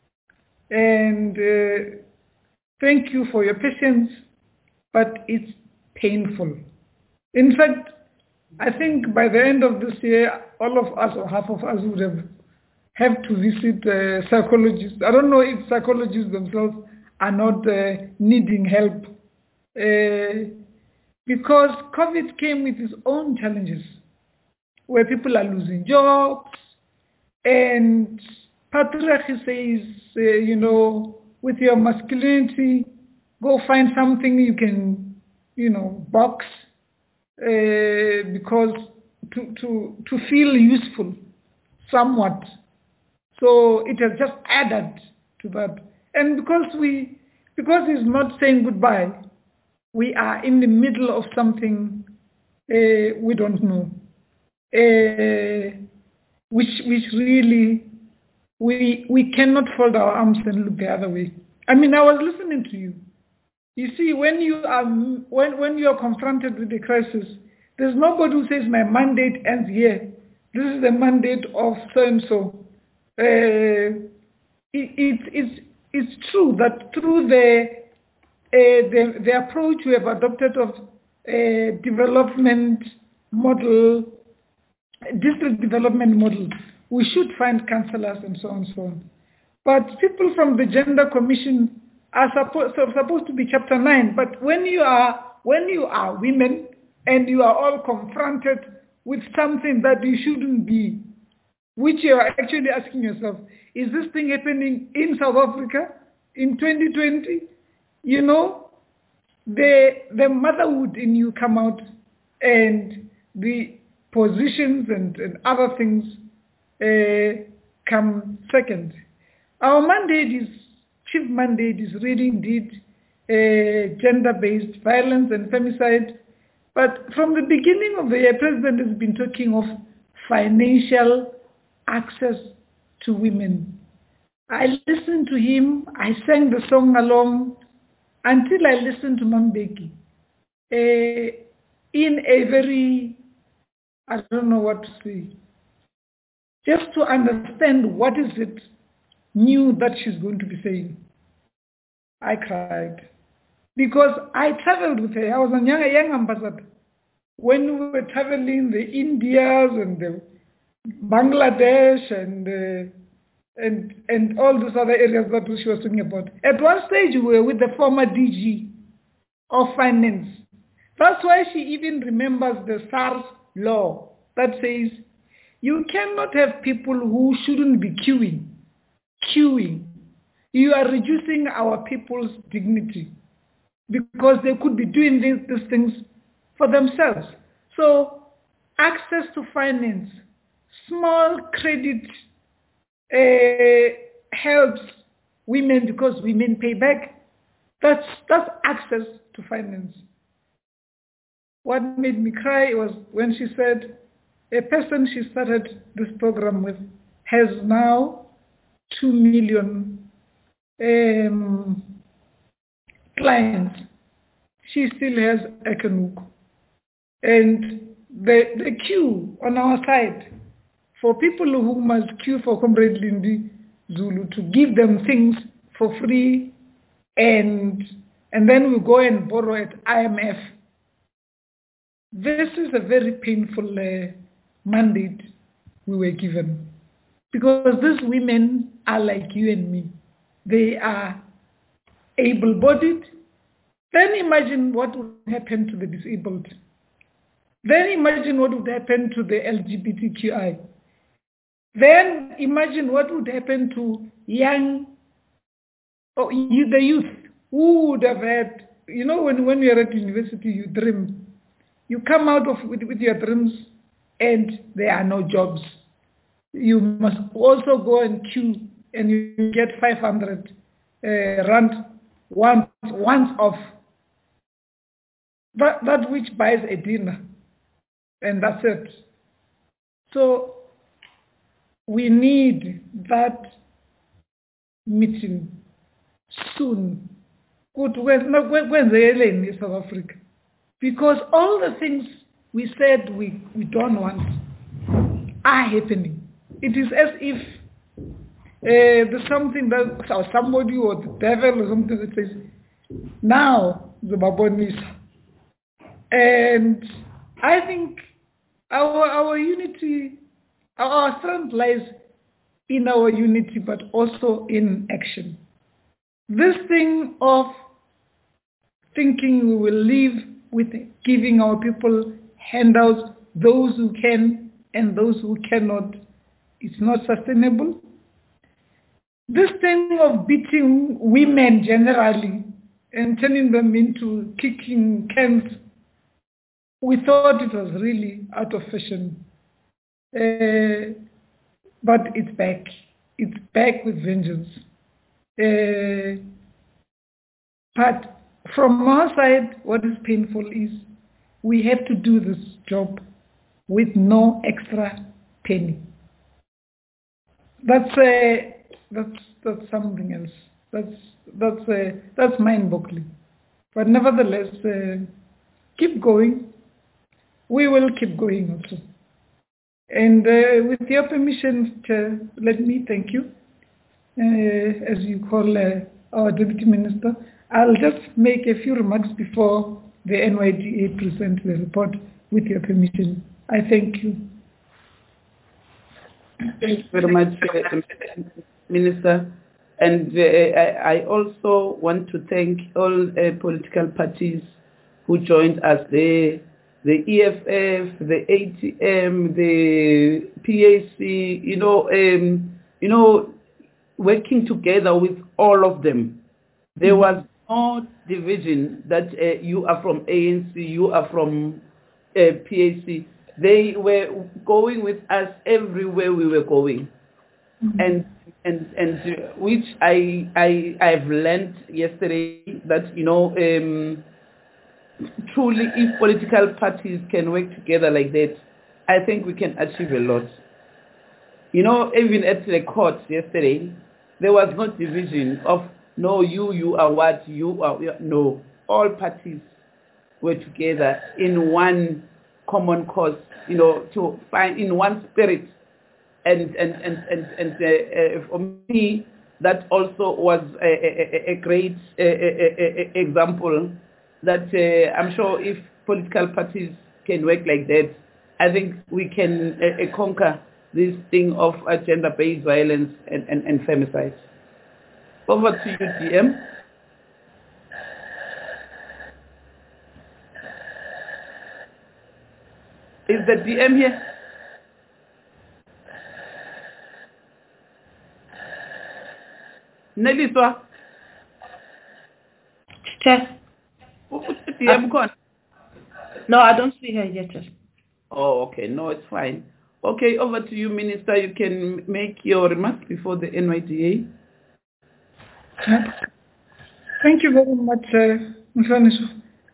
G: and uh, thank you for your patience, but it's painful. In fact, I think by the end of this year, all of us or half of us would have have to visit uh, psychologists. I don't know if psychologists themselves are not uh, needing help, uh, because COVID came with its own challenges, where people are losing jobs, and patriarchy says, uh, you know, with your masculinity, go find something you can, you know, box, uh, because to, to, to feel useful somewhat. So it has just added to that. And because we, because it's not saying goodbye, we are in the middle of something uh, we don't know, uh, which which really we we cannot fold our arms and look the other way. I mean, I was listening to you. You see, when you are when when you are confronted with a crisis, there's nobody who says my mandate ends here. This is the mandate of so and so. Uh, it, it, it's, it's true that through the, uh, the, the approach we have adopted of uh, development model, district development model, we should find councillors and so on and so on. But people from the Gender Commission are supposed, so supposed to be chapter nine, but when you are, when you are women and you are all confronted with something that you shouldn't be, which you are actually asking yourself, is this thing happening in South Africa in twenty twenty? You know, the, the motherhood in you come out, and the positions and, and other things uh, come second. Our mandate is, chief mandate is really indeed uh, gender-based violence and femicide. But from the beginning of the year, President has been talking of financial access to women. I listened to him, I sang the song along until I listened to Mambeki uh, in a very I don't know what to say. Just to understand what is it new that she's going to be saying. I cried. Because I traveled with her. I was a young, a young ambassador. When we were traveling the Indias and the Bangladesh and uh, and and all those other areas that she was talking about. At one stage we were with the former D G of Finance. That's why she even remembers the SARS law that says you cannot have people who shouldn't be queuing. Queuing. You are reducing our people's dignity because they could be doing these, these things for themselves. So access to finance, small credit uh, helps women because women pay back. That's, that's access to finance. What made me cry was when she said a person she started this program with has now two million um, clients. She still has Ekenuk. And the, the queue on our side for people who must queue for Comrade Lindy Zulu to give them things for free and, and then we go and borrow at I M F. This is a very painful uh, mandate we were given because these women are like you and me. They are able-bodied. Then imagine what would happen to the disabled. Then imagine what would happen to the L G B T Q I. Then imagine what would happen to young, or the youth who would have had, you know, when, when you're at university, you dream. You come out of with, with your dreams and there are no jobs. You must also go and queue and you get five hundred uh, rand once, once off. That, that which buys a dinner. And that's it. So we need that meeting soon. Good when when they are in South Africa. Because all the things we said we, we don't want are happening. It is as if uh, there's something that, or somebody or the devil or something that says, now the Babonisa. And I think our our unity, our strength lies in our unity, but also in action. This thing of thinking we will live with giving our people handouts, those who can and those who cannot, it's not sustainable. This thing of beating women generally and turning them into kicking cans, we thought it was really out of fashion. Uh, but it's back. It's back with vengeance. Uh, but from our side, what is painful is we have to do this job with no extra penny. That's uh, that's that's something else. That's that's uh, that's mind-boggling. But nevertheless, uh, keep going. We will keep going also. And uh, with your permission, Chair, let me thank you, uh, as you call uh, our Deputy Minister. I'll just make a few remarks before the N Y D A presents the report, with your permission. I thank you.
A: Thank you very much, uh, Minister. And uh, I also want to thank all uh, political parties who joined us there. The E F F, the A T M, the P A C, you know, um, you know, working together with all of them. There was no division that uh, you are from A N C, you are from uh, P A C. They were going with us everywhere we were going, mm-hmm. and and and uh, which I I I've learned yesterday that you know. Um, Truly, if political parties can work together like that, I think we can achieve a lot. You know, even at the court yesterday, there was no division of, no, you, you are what, you are, no. All parties were together in one common cause, you know, to find in one spirit. And and and and, and uh, uh, for me, that also was a, a, a great uh, a, a example that uh, I'm sure if political parties can work like that, I think we can uh, uh, conquer this thing of uh, gender-based violence and, and, and femicide. Over to you, D M. Is the D M here? Neliswa?
E: Chair.
A: D M con?
E: No, I don't see her yet. Chair.
A: Oh, okay. No, it's fine. Okay, over to you, Minister. You can make your remarks before the N Y D A.
G: Thank you very much, uh, Mfaniso.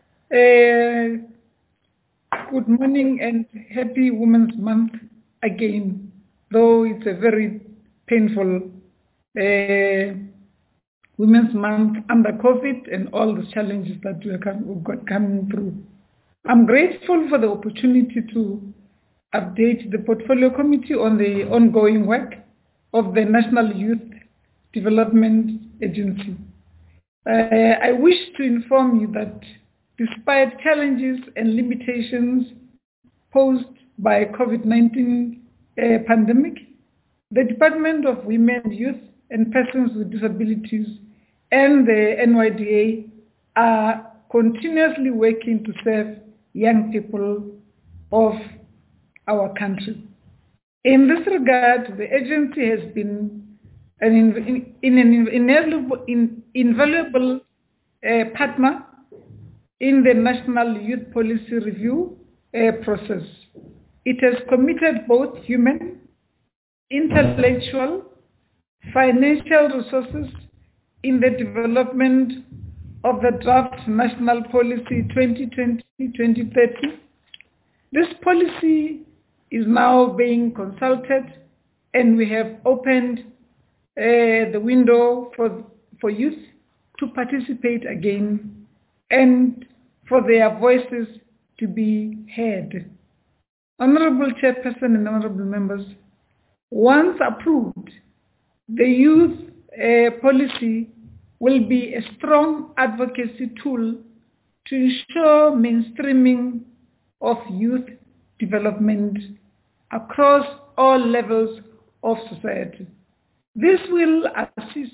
G: Uh, good morning and happy Women's Month again, though it's a very painful uh, Women's Month under COVID and all the challenges that we are com- got coming through. I'm grateful for the opportunity to update the Portfolio Committee on the ongoing work of the National Youth Development Agency. Uh, I wish to inform you that despite challenges and limitations posed by COVID nineteen uh, pandemic, the Department of Women, Youth and Persons with Disabilities and the N Y D A are continuously working to serve young people of our country. In this regard, the agency has been an in, in an invaluable, in, invaluable uh, partner in the National Youth Policy Review uh, process. It has committed both human, intellectual, financial resources in the development of the draft National Policy twenty twenty to twenty thirty. This policy is now being consulted, and we have opened uh, the window for, for youth to participate again and for their voices to be heard. Honorable Chairperson and honorable members, once approved, the youth uh, policy will be a strong advocacy tool to ensure mainstreaming of youth development across all levels of society. This will assist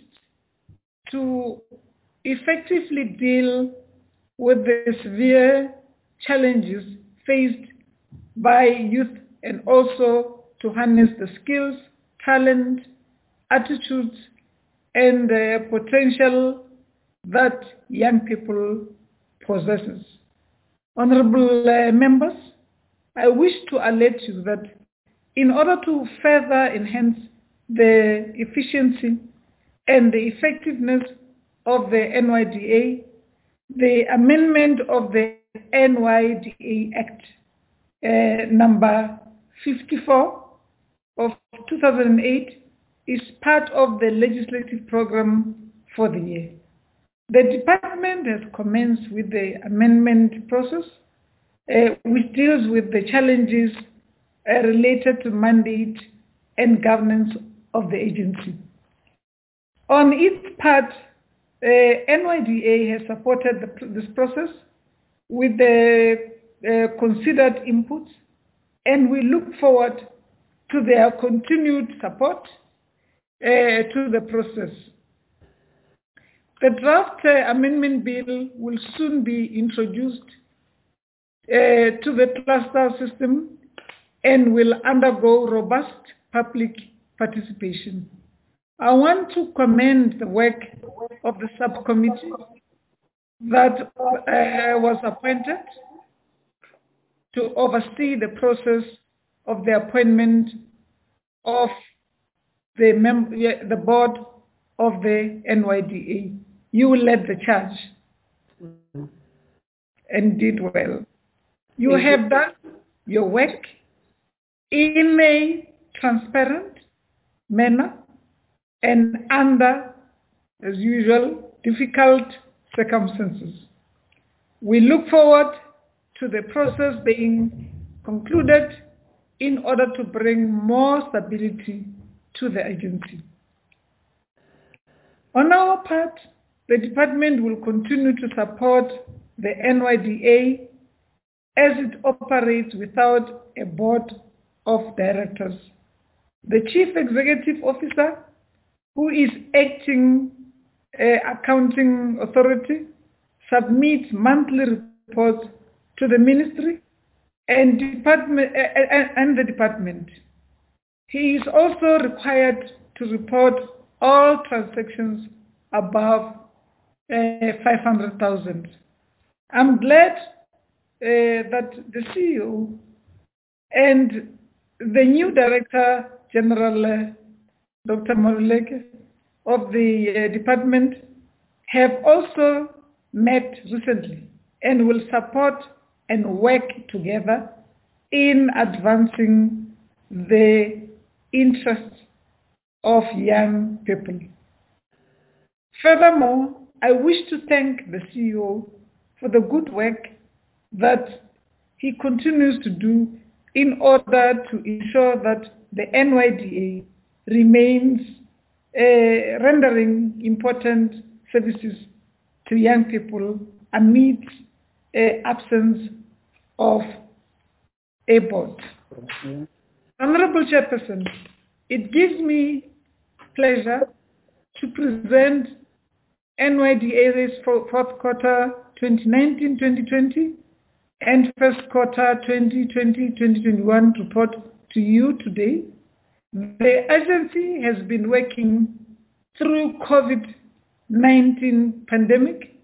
G: to effectively deal with the severe challenges faced by youth and also to harness the skills, talent, attitudes, and the potential that young people possesses. Honorable uh, members, I wish to alert you that in order to further enhance the efficiency and the effectiveness of the N Y D A, the amendment of the N Y D A Act uh, number fifty-four of two thousand eight is part of the legislative program for the year. The department has commenced with the amendment process, uh, which deals with the challenges uh, related to mandate and governance of the agency. On its part, uh, N Y D A has supported the, this process with the uh, considered inputs, and we look forward to their continued support uh, to the process. The draft uh, amendment bill will soon be introduced uh, to the cluster system and will undergo robust public participation. I want to commend the work of the subcommittee that uh, was appointed to oversee the process of the appointment of the, mem- the board of the N Y D A. You led the charge and did well. You have done your work in a transparent manner and under, as usual, difficult circumstances. We look forward to the process being concluded in order to bring more stability to the agency. On our part, the department will continue to support the N Y D A as it operates without a board of directors. The Chief Executive Officer, who is acting uh, accounting authority, submits monthly reports to the ministry and department uh, and the department. He is also required to report all transactions above uh, five hundred thousand. I'm glad uh, that the C E O and the new Director General, uh, Doctor Maluleke, of the uh, department have also met recently and will support and work together in advancing the interests of young people. Furthermore, I wish to thank the C E O for the good work that he continues to do in order to ensure that the N Y D A remains uh, rendering important services to young people amid uh, absence of a board. Mm-hmm. Honorable Chairperson, it gives me pleasure to present N Y D A's fourth quarter twenty nineteen twenty twenty and first quarter twenty twenty to twenty twenty-one report to you today. The agency has been working through COVID nineteen pandemic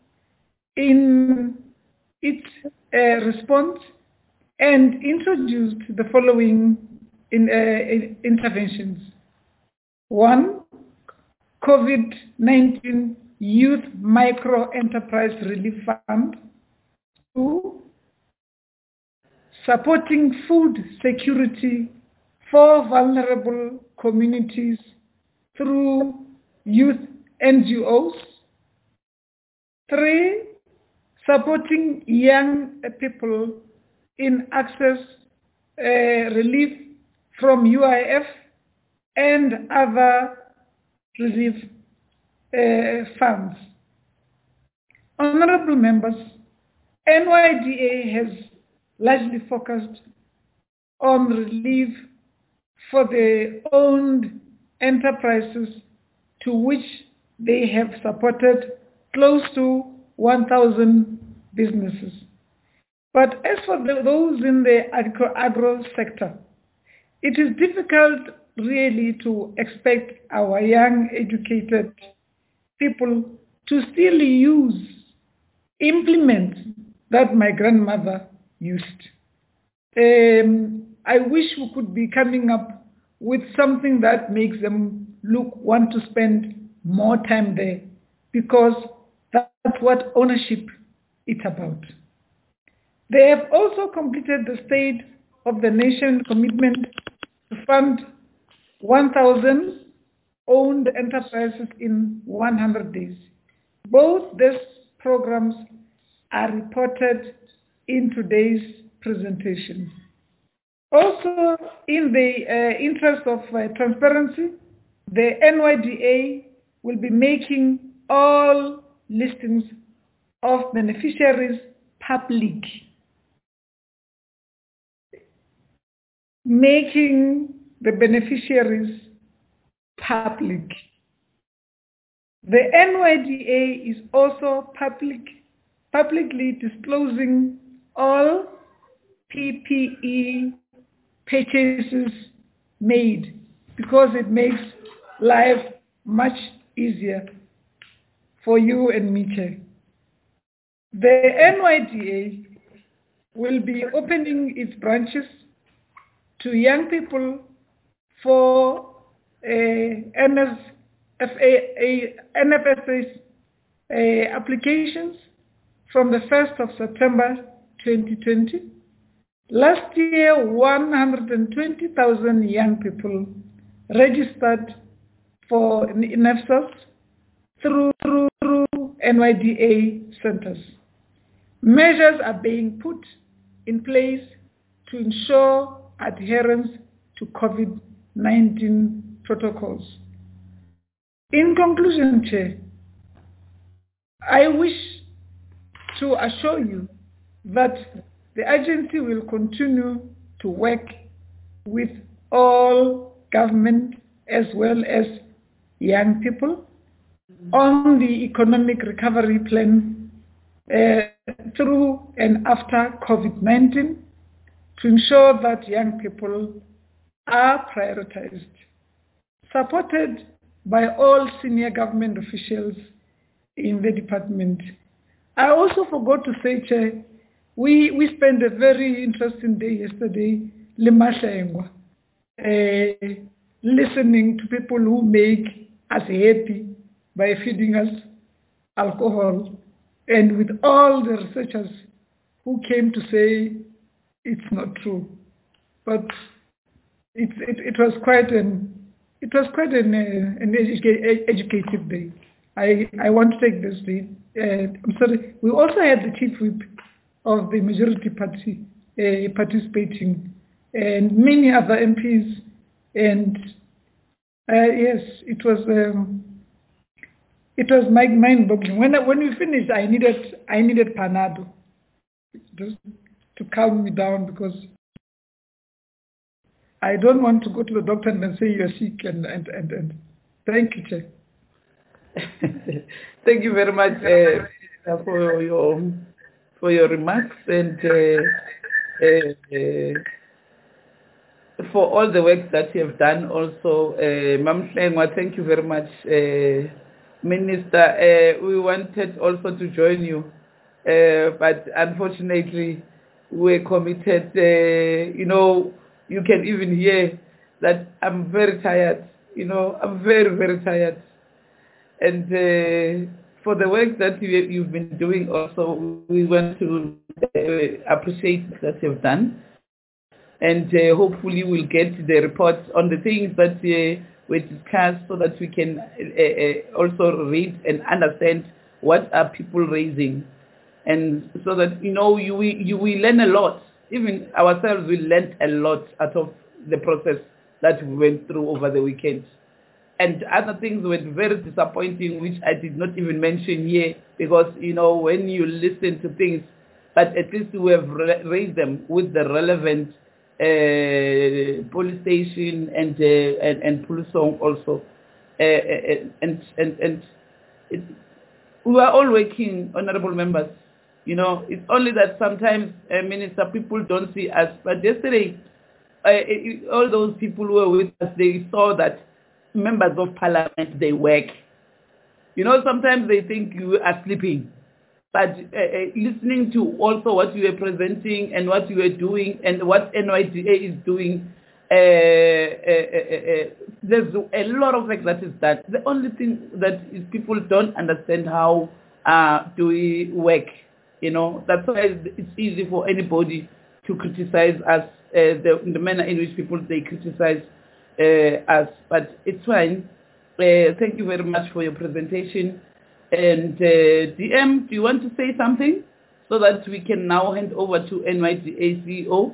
G: in its uh, response and introduced the following in, uh, interventions. One, COVID nineteen Youth Micro Enterprise Relief Fund. Two, supporting food security for vulnerable communities through youth N G Os. Three, supporting young people in access uh, relief from U I F and other relief uh, funds. Honorable members, N Y D A has largely focused on relief for the owned enterprises to which they have supported close to one thousand businesses. But as for the, those in the agro, agro sector, it is difficult really to expect our young educated people to still use implements that my grandmother used. Um, I wish we could be coming up with something that makes them look, want to spend more time there, because that's what ownership is about. They have also completed the State of the Nation commitment to fund one thousand owned enterprises in one hundred days. Both these programs are reported in today's presentation. Also, in the uh, interest of uh, transparency, the N Y D A will be making all listings of beneficiaries public. Making the beneficiaries public. The N Y D A is also public, publicly disclosing all P P E purchases made, because it makes life much easier for you and me, Chair. The N Y D A will be opening its branches to young people for uh, N F S A uh, applications from the first of September twenty twenty. Last year, one hundred twenty thousand young people registered for N F S A S through, through, through N Y D A centers. Measures are being put in place to ensure adherence to COVID nineteen protocols. In conclusion, Chair, I wish to assure you that the agency will continue to work with all government as well as young people on the economic recovery plan uh, through and after COVID nineteen to ensure that young people are prioritized, supported by all senior government officials in the department. I also forgot to say, Chair, we, we spent a very interesting day yesterday, Limahlengwa, uh, listening to people who make us happy by feeding us alcohol, and with all the researchers who came to say it's not true. But it, it, it was quite an it was quite an, uh, an educa- educative day. I, I want to take this day. Uh, I'm sorry. We also had the chief whip of the majority party uh, participating, and many other M Ps. And uh, yes, it was um, it was mind-boggling. When I, when we finished, I needed I needed Panado just to calm me down, because I don't want to go to the doctor and then say you're sick. And and and, and. Thank you, Chair.
A: Thank you very much uh, for your for your remarks, and uh, uh, uh, for all the work that you have done. Also, uh, Mam Hlengwa, thank you very much, uh, Minister. Uh, we wanted also to join you, uh, but unfortunately, we're committed. Uh, you know, you can even hear that I'm very tired. You know, I'm very very tired. And uh, for the work that you, you've been doing also, we want to uh, appreciate that you've done. And uh, hopefully we'll get the reports on the things that uh, we discussed, so that we can uh, uh, also read and understand what are people raising. And so that, you know, you, you we learn a lot. Even ourselves, we learned a lot out of the process that we went through over the weekend. And other things were very disappointing, which I did not even mention here, because, you know, when you listen to things, but at least we have raised them with the relevant uh, police station and uh, and, and police song also. Uh, and and, and it, we are all working, honorable members. You know, it's only that sometimes, uh, Minister, people don't see us. But yesterday, uh, it, all those people who were with us, they saw that members of parliament, they work. You know, sometimes they think you are sleeping, but uh, uh, listening to also what you were presenting and what you were doing and what N Y D A is doing, uh, uh, uh, uh, there's a lot of work that is done. The only thing that is people don't understand how uh, do we work. You know, that's why it's easy for anybody to criticize us, uh, the, the manner in which people, they criticize Uh, us, but it's fine. Uh, thank you very much for your presentation. And uh, D M, do you want to say something so that we can now hand over to N Y D A C E O?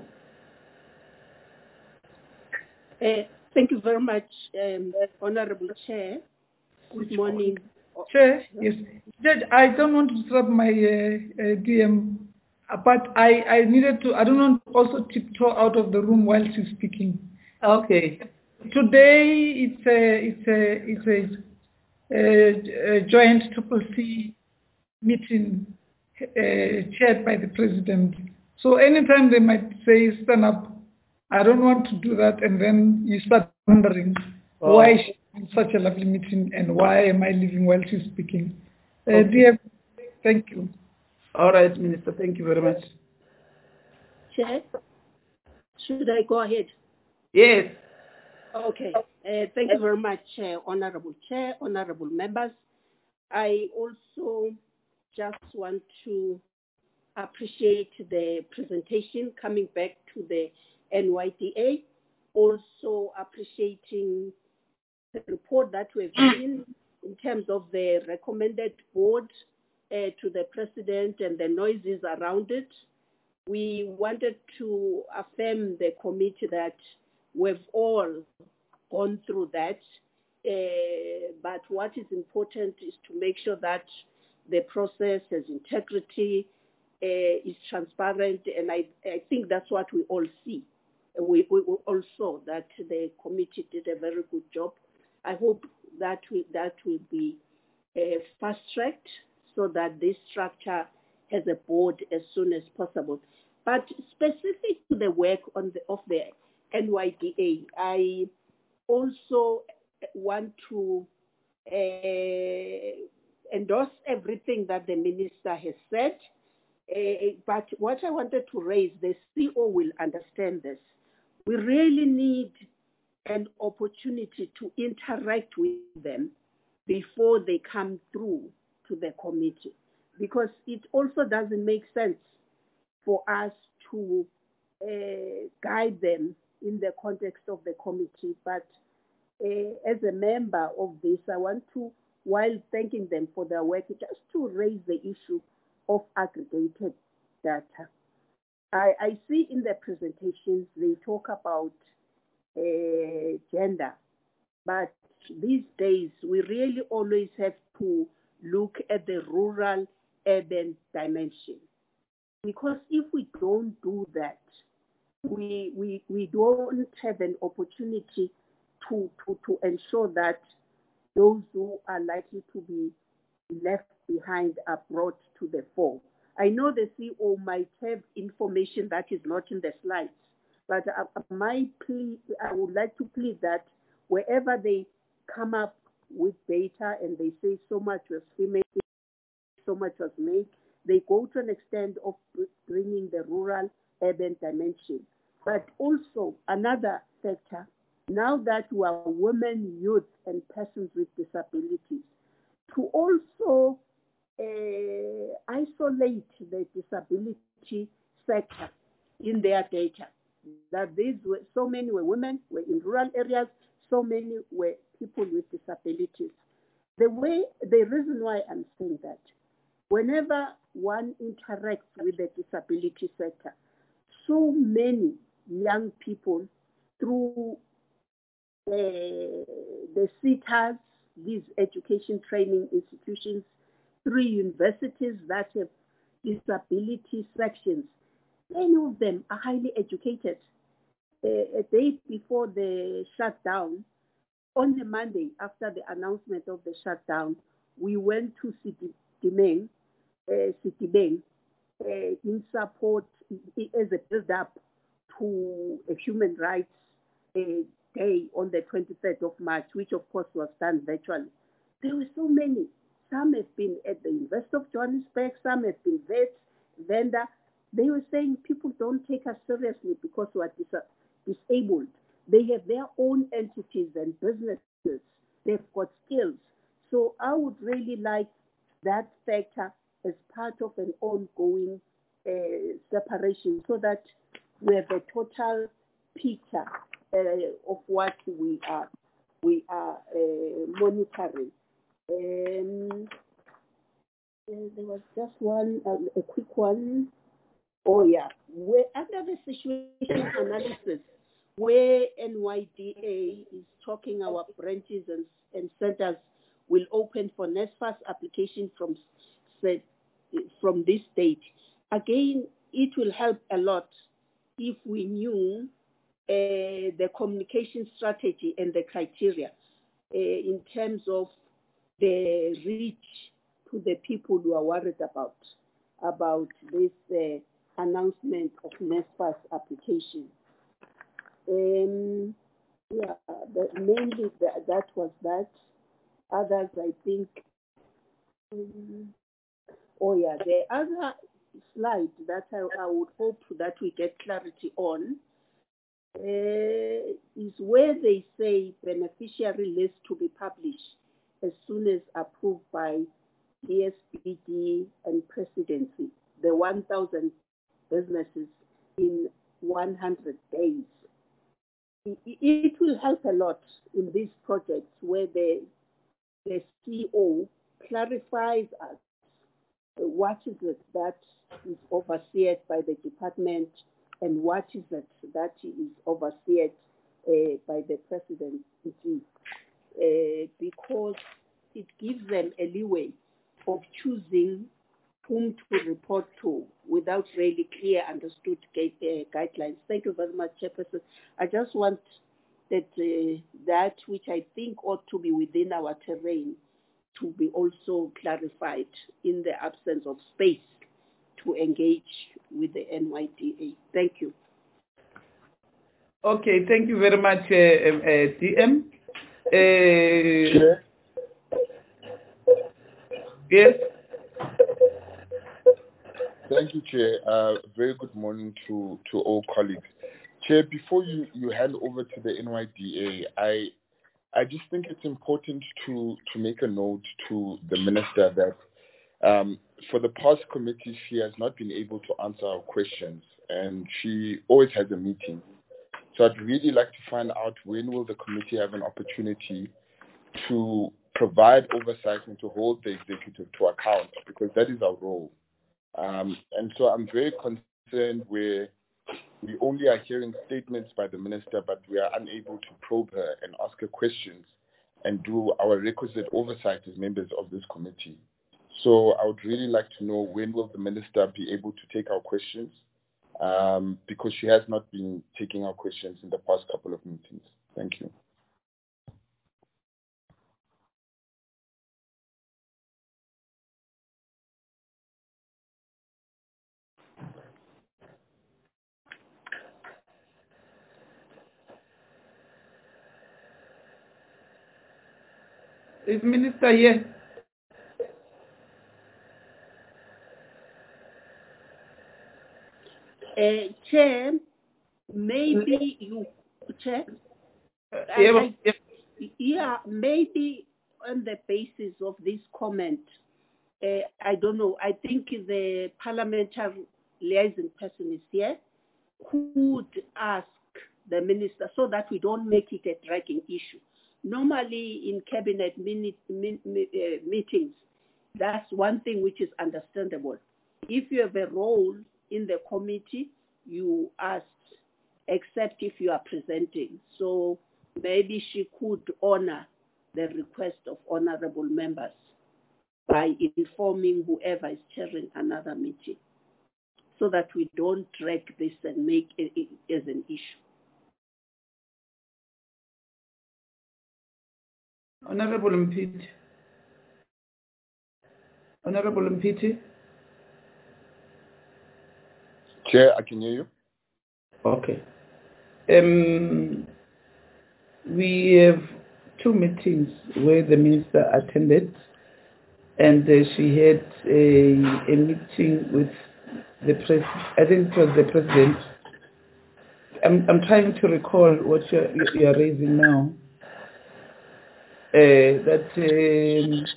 J: Uh, thank you very much, um, Honorable Chair. Good morning.
G: Chair, yes. Judge, I don't want to stop my uh, uh, D M, but I, I needed to, I don't want to also tiptoe out of the room while she's speaking.
A: Okay.
G: Today it's a it's a it's a, a, a joint Triple C meeting uh, chaired by the president. So anytime they might say stand up, I don't want to do that, and then you start wondering oh. why she's in such a lovely meeting and why am I leaving while she's speaking. Uh, okay. Dear, thank you.
A: All right, Minister. Thank you very much.
J: Chair, should I go ahead?
A: Yes.
J: Okay. Uh, thank you very much, uh, Honorable Chair, Honorable Members. I also just want to appreciate the presentation coming back to the N Y D A. Also appreciating the report that we've seen in terms of the recommended board uh, to the President and the noises around it. we wanted to affirm the committee that we've all gone through that. Uh, but what is important is to make sure that the process has integrity, uh, is transparent, and I, I think that's what we all see. We, we all saw that the committee did a very good job. I hope that will, that will be uh, fast-tracked so that this structure has a board as soon as possible. But specific to the work on the, of the N Y D A, I also want to uh, endorse everything that the minister has said. Uh, but what I wanted to raise, the C O will understand this. We really need an opportunity to interact with them before they come through to the committee, because it also doesn't make sense for us to uh, guide them in the context of the committee. But uh, as a member of this, I want to, while thanking them for their work, just to raise the issue of aggregated data. I, I see in the presentations they talk about uh, gender, but these days we really always have to look at the rural-urban dimension. Because if we don't do that, we, we, we don't have an opportunity to, to, to ensure that those who are likely to be left behind are brought to the fore. I know the C O might have information that is not in the slides, but my plea, I would like to plead that wherever they come up with data and they say so much was female, so much was made, they go to an extent of bringing the rural-urban dimension. But also another sector, now that we are women, youth, and persons with disabilities, to also uh, isolate the disability sector in their data. That these were, so many were women, were in rural areas, so many were people with disabilities. The way, the reason why I'm saying that, whenever one interacts with the disability sector, so many young people through uh, the C T As, these education training institutions, through universities that have disability sections, many of them are highly educated. Uh, a day before the shutdown, on the Monday after the announcement of the shutdown, we went to Sitimeng, uh, Sitimeng uh, in support as a build-up to a human rights uh, day on the twenty-third of March, which of course was done virtually. There were so many. Some have been at the University of Johannesburg, some have been vets, vendor. They were saying people don't take us seriously because we are dis- disabled. They have their own entities and businesses. They've got skills. So I would really like that sector as part of an ongoing uh, separation so that we have a total picture uh, of what we are we are uh, monitoring. Um, there was just one, um, a quick one. Oh yeah, we're under the situation analysis, where N Y D A is talking our branches and, and centers will open for NSFAS application from from this date. Again, it will help a lot if we knew uh, the communication strategy and the criteria uh, in terms of the reach to the people who are worried about about this uh, announcement of NSFAS application. Um, yeah, the, mainly the, that was that. Others, I think. Um, oh yeah, the other slide that I, I would hope that we get clarity on uh, is where they say beneficiary list to be published as soon as approved by D S B D and presidency, the one thousand businesses in one hundred days. It, it will help a lot in these projects where the, the C O clarifies us what is it that is overseen by the department and what is it that is overseen uh, by the presidency, uh, because it gives them a leeway of choosing whom to report to without really clear understood gui- uh, guidelines. Thank you very much, Chairperson. I just want that uh, that which I think ought to be within our terrain to be also clarified in the absence of space to engage with the N Y D A. Thank you.
A: Okay, thank you very much, uh, um, uh, D M. Uh,
K: Chair?
A: Yes.
K: Thank you, Chair. Uh, very good morning to, to all colleagues. Chair, before you, you hand over to the N Y D A, I I just think it's important to, to make a note to the Minister that um, for the past committee, she has not been able to answer our questions, and she always has a meeting. So I'd really like to find out when will the committee have an opportunity to provide oversight and to hold the executive to account, because that is our role. Um, and so I'm very concerned where we only are hearing statements by the minister, but we are unable to probe her and ask her questions and do our requisite oversight as members of this committee. So I would really like to know when will the minister be able to take our questions, um, because she has not been taking our questions in the past couple of meetings. Thank you.
A: Is Minister here?
J: Uh, Chair, maybe you, Chair?
A: Uh,
J: I-
A: yeah,
J: I-
A: yeah.
J: Yeah, maybe on the basis of this comment, uh, I don't know, I think the parliamentary liaison person is here who would ask the minister so that we don't make it a dragging issue. Normally in cabinet minute, min, mi- uh, meetings, that's one thing which is understandable. If you have a role in the committee, you ask, except if you are presenting. So maybe she could honor the request of honorable members by informing whoever is chairing another meeting, so that we don't drag this and make it, it as an issue.
A: Honorable Mpiti. Honorable Mpiti.
K: Chair, I can hear you.
A: Okay. Um, we have two meetings where the minister attended, and uh, she had a, a meeting with the pres. I think it was the president. I'm I'm trying to recall what you're, you're raising now. Uh, that um,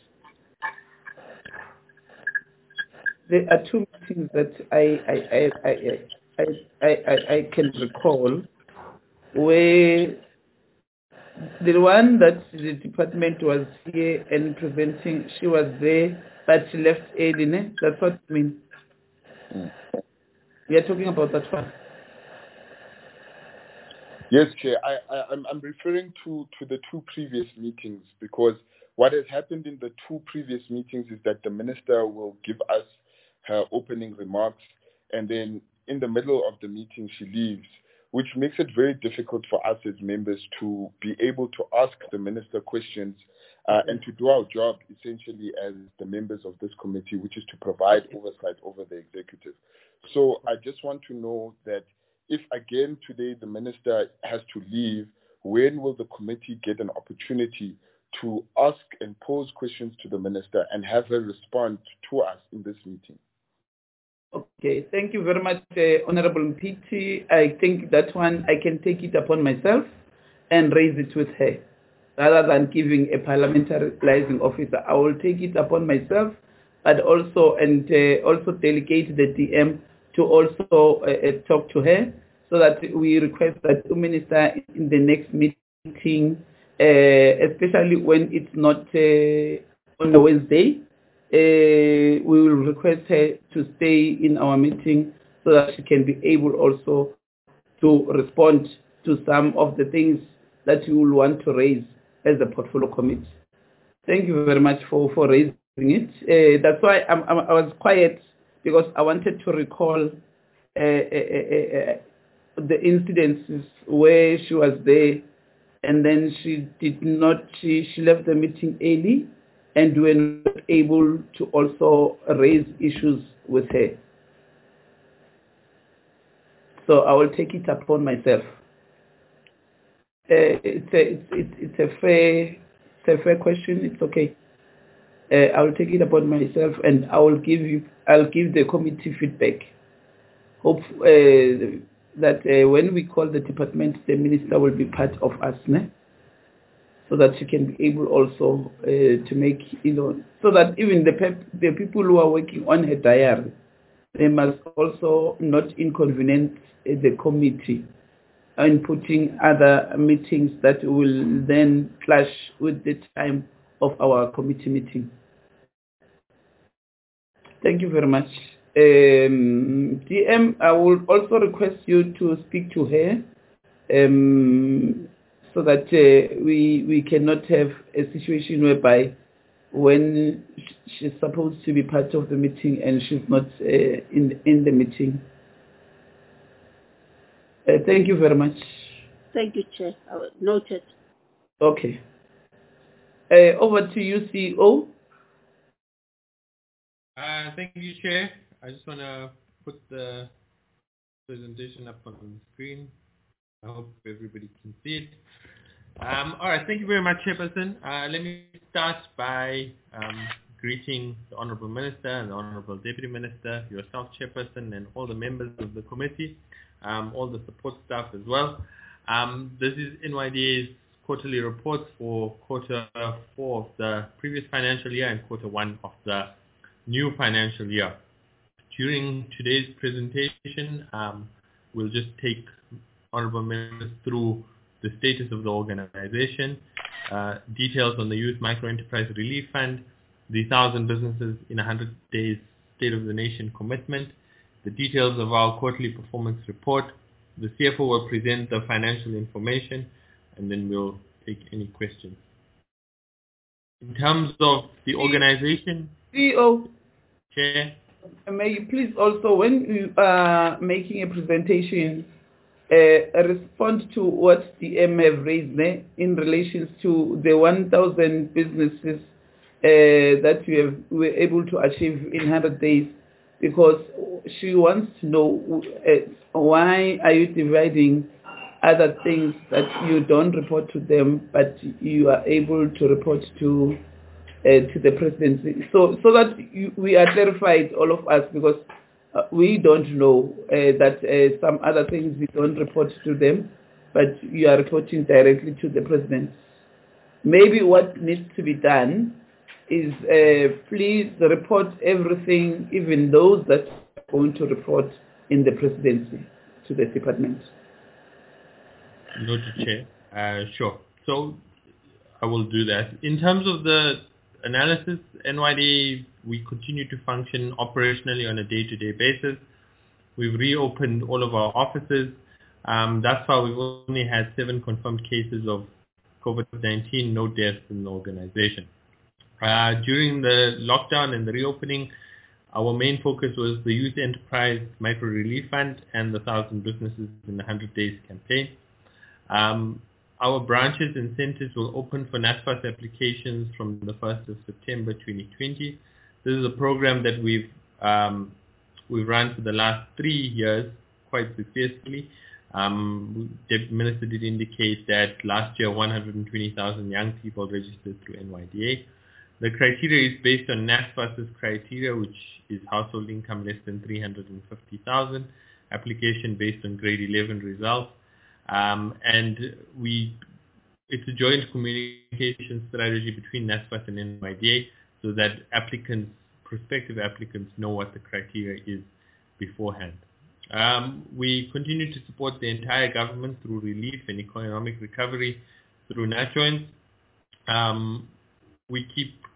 A: there are two meetings that I I I I I I, I, I can recall, where the one that the department was here and presenting, she was there, but she left early. Ne? That's what I mean.
K: Mm.
A: We are talking about that one.
K: Yes, Chair. I, I, I'm, I'm referring to, to the two previous meetings, because what has happened in the two previous meetings is that the minister will give us her opening remarks, and then in the middle of the meeting she leaves, which makes it very difficult for us as members to be able to ask the minister questions uh, and to do our job essentially as the members of this committee, which is to provide oversight over the executive. So I just want to know that if again today the minister has to leave, when will the committee get an opportunity to ask and pose questions to the minister and have her respond to us in this meeting?
A: Okay, thank you very much, uh, Honorable Mpiti. I think that one I can take it upon myself and raise it with her. Rather than giving a parliamentary liaison officer, I will take it upon myself, but also and uh, also delegate the D M to also uh, talk to her, so that we request that the minister in the next meeting, uh, especially when it's not uh, on a Wednesday, uh, we will request her to stay in our meeting so that she can be able also to respond to some of the things that you will want to raise as a portfolio committee. Thank you very much for, for raising it. Uh, that's why I'm, I'm, I was quiet, because I wanted to recall uh, uh, uh, uh, the incidences where she was there and then she did not, she, she left the meeting early and we were not able to also raise issues with her. So I will take it upon myself. Uh, it's, a, it's, it's, it's a fair it's a fair question. It's okay. Uh, I will take it upon myself and I will give you I'll give the committee feedback. Hope uh, that uh, when we call the department, the minister will be part of us, ne? So that she can be able also uh, to make, you know, so that even the pep, the people who are working on her diary, they must also not inconvenience uh, the committee and putting other meetings that will then clash with the time of our committee meeting. Thank you very much. Um, D M, I will also request you to speak to her um, so that uh, we we cannot have a situation whereby when she's supposed to be part of the meeting and she's not uh, in in the meeting. Uh, thank you very much.
J: Thank you, Chair. Noted.
A: Okay. Uh, over to you, C E O.
H: Uh, thank you, Chair. I just want to put the presentation up on the screen. I hope everybody can see it. Um, all right, thank you very much, Chairperson. Uh, let me start by um, greeting the Honourable Minister and the Honourable Deputy Minister, yourself, Chairperson, and all the members of the committee, um, all the support staff as well. Um, this is N Y D A's quarterly report for quarter four of the previous financial year and quarter one of the new financial year. During today's presentation, um, we'll just take honourable members through the status of the organization, uh, details on the Youth Micro Enterprise Relief Fund, the Thousand Businesses in one hundred Days State of the Nation commitment, the details of our quarterly performance report. The C F O will present the financial information, and then we'll take any questions. In terms of the organization,
A: C E O,
H: Chair,
A: may you please also, when you are making a presentation, uh, respond to what the M have raised there in relation to the one thousand businesses uh, that we have we were able to achieve in one hundred days, because she wants to know uh, why are you dividing other things that you don't report to them, but you are able to report to uh, to the presidency, so so that you, we are clarified, all of us, because uh, we don't know uh, that uh, some other things we don't report to them, but you are reporting directly to the president. Maybe what needs to be done is uh, please report everything, even those that are going to report in the presidency to the department.
H: Noted, Chair. Uh, sure. So I will do that. In terms of the analysis, N Y D A, we continue to function operationally on a day-to-day basis. We've reopened all of our offices. Um, thus far, we've only had seven confirmed cases of COVID nineteen, no deaths in the organization. Uh, during the lockdown and the reopening, our main focus was the Youth Enterprise Micro Relief Fund and the Thousand Businesses in the one hundred Days campaign. Um, our branches and centers will open for NSFAS applications from the first of September twenty twenty. This is a program that we've um, we've run for the last three years quite successfully. Um, the Minister did indicate that last year one hundred twenty thousand young people registered through N Y D A. The criteria is based on NSFAS's criteria, which is household income less than three hundred fifty thousand, application based on grade eleven results. Um, and we, it's a joint communication strategy between NSFAS and N Y D A so that applicants, prospective applicants, know what the criteria is beforehand. Um, we continue to support the entire government through relief and economic recovery through NATJOINT. Um, we keep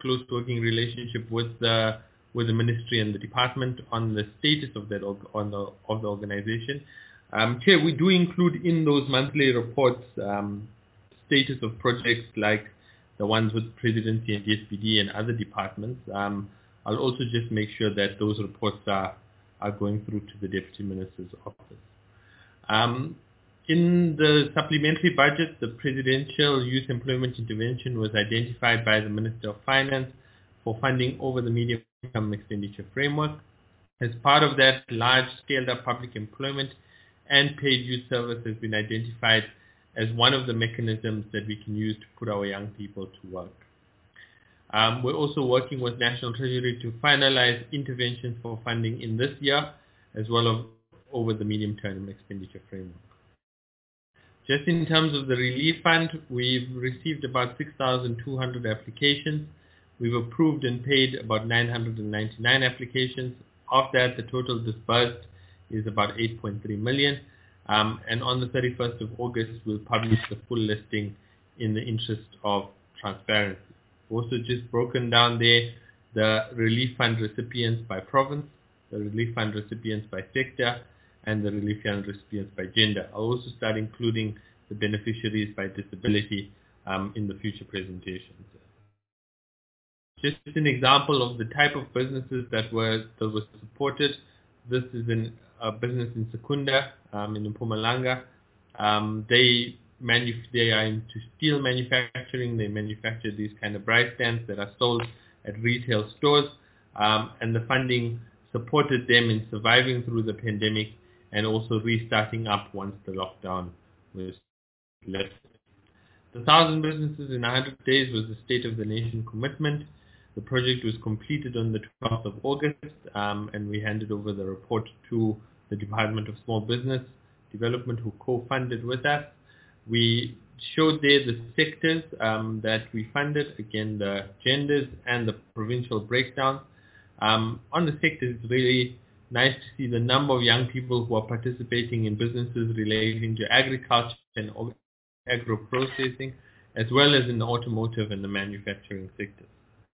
H: close working relationship with the with the ministry and the department on the status of that org- on the of the organization. Um, Chair, we do include in those monthly reports um, status of projects like the ones with Presidency and D S P D and other departments. Um, I'll also just make sure that those reports are, are going through to the Deputy Minister's office. Um, in the supplementary budget, the Presidential Youth Employment Intervention was identified by the Minister of Finance for funding over the medium-term expenditure framework. As part of that, large scaled-up public employment and paid youth service has been identified as one of the mechanisms that we can use to put our young people to work. Um, we're also working with National Treasury to finalize interventions for funding in this year, as well as over the medium-term expenditure framework. Just in terms of the relief fund, we've received about six thousand two hundred applications. We've approved and paid about nine hundred ninety-nine applications. Of that, the total disbursed is about eight point three million. Um, and on the thirty-first of August, we'll publish the full listing in the interest of transparency. We've also just broken down there the relief fund recipients by province, the relief fund recipients by sector, and the relief fund recipients by gender. I'll also start including the beneficiaries by disability um, in the future presentations. Just an example of the type of businesses that were that were supported. This is in a business in Secunda, um, in Mpumalanga. Um, they manuf- they are into steel manufacturing. They manufacture these kind of bright stands that are sold at retail stores, um, and the funding supported them in surviving through the pandemic and also restarting up once the lockdown was lifted. The thousand businesses in one hundred days was the State of the Nation commitment. The project was completed on the twelfth of August, um, and we handed over the report to the Department of Small Business Development, who co-funded with us. We showed there the sectors um, that we funded, again the genders and the provincial breakdown. Um, on the sectors, it's really nice to see the number of young people who are participating in businesses relating to agriculture and agro-processing, as well as in the automotive and the manufacturing sectors.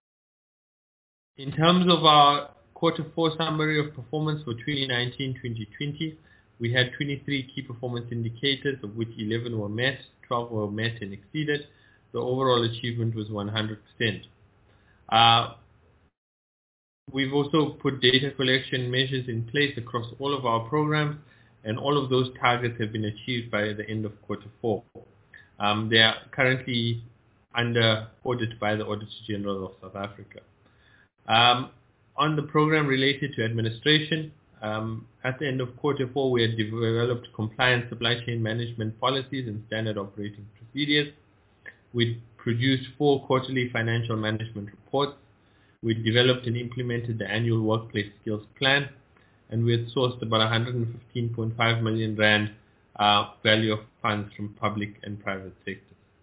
H: In terms of our quarter four summary of performance for twenty nineteen twenty twenty, we had twenty-three key performance indicators, of which eleven were met, twelve were met and exceeded. The overall achievement was one hundred percent. Uh, we've also put data collection measures in place across all of our programs, and all of those targets have been achieved by the end of quarter four. Um, they are currently under audit by the Auditor General of South Africa. Um, on the program related to administration, um, at the end of quarter four, we had developed compliant supply chain management policies and standard operating procedures. We produced four quarterly financial management reports. We developed and implemented the annual workplace skills plan, and we had sourced about one hundred fifteen point five million rand uh, value of funds from public and private sectors.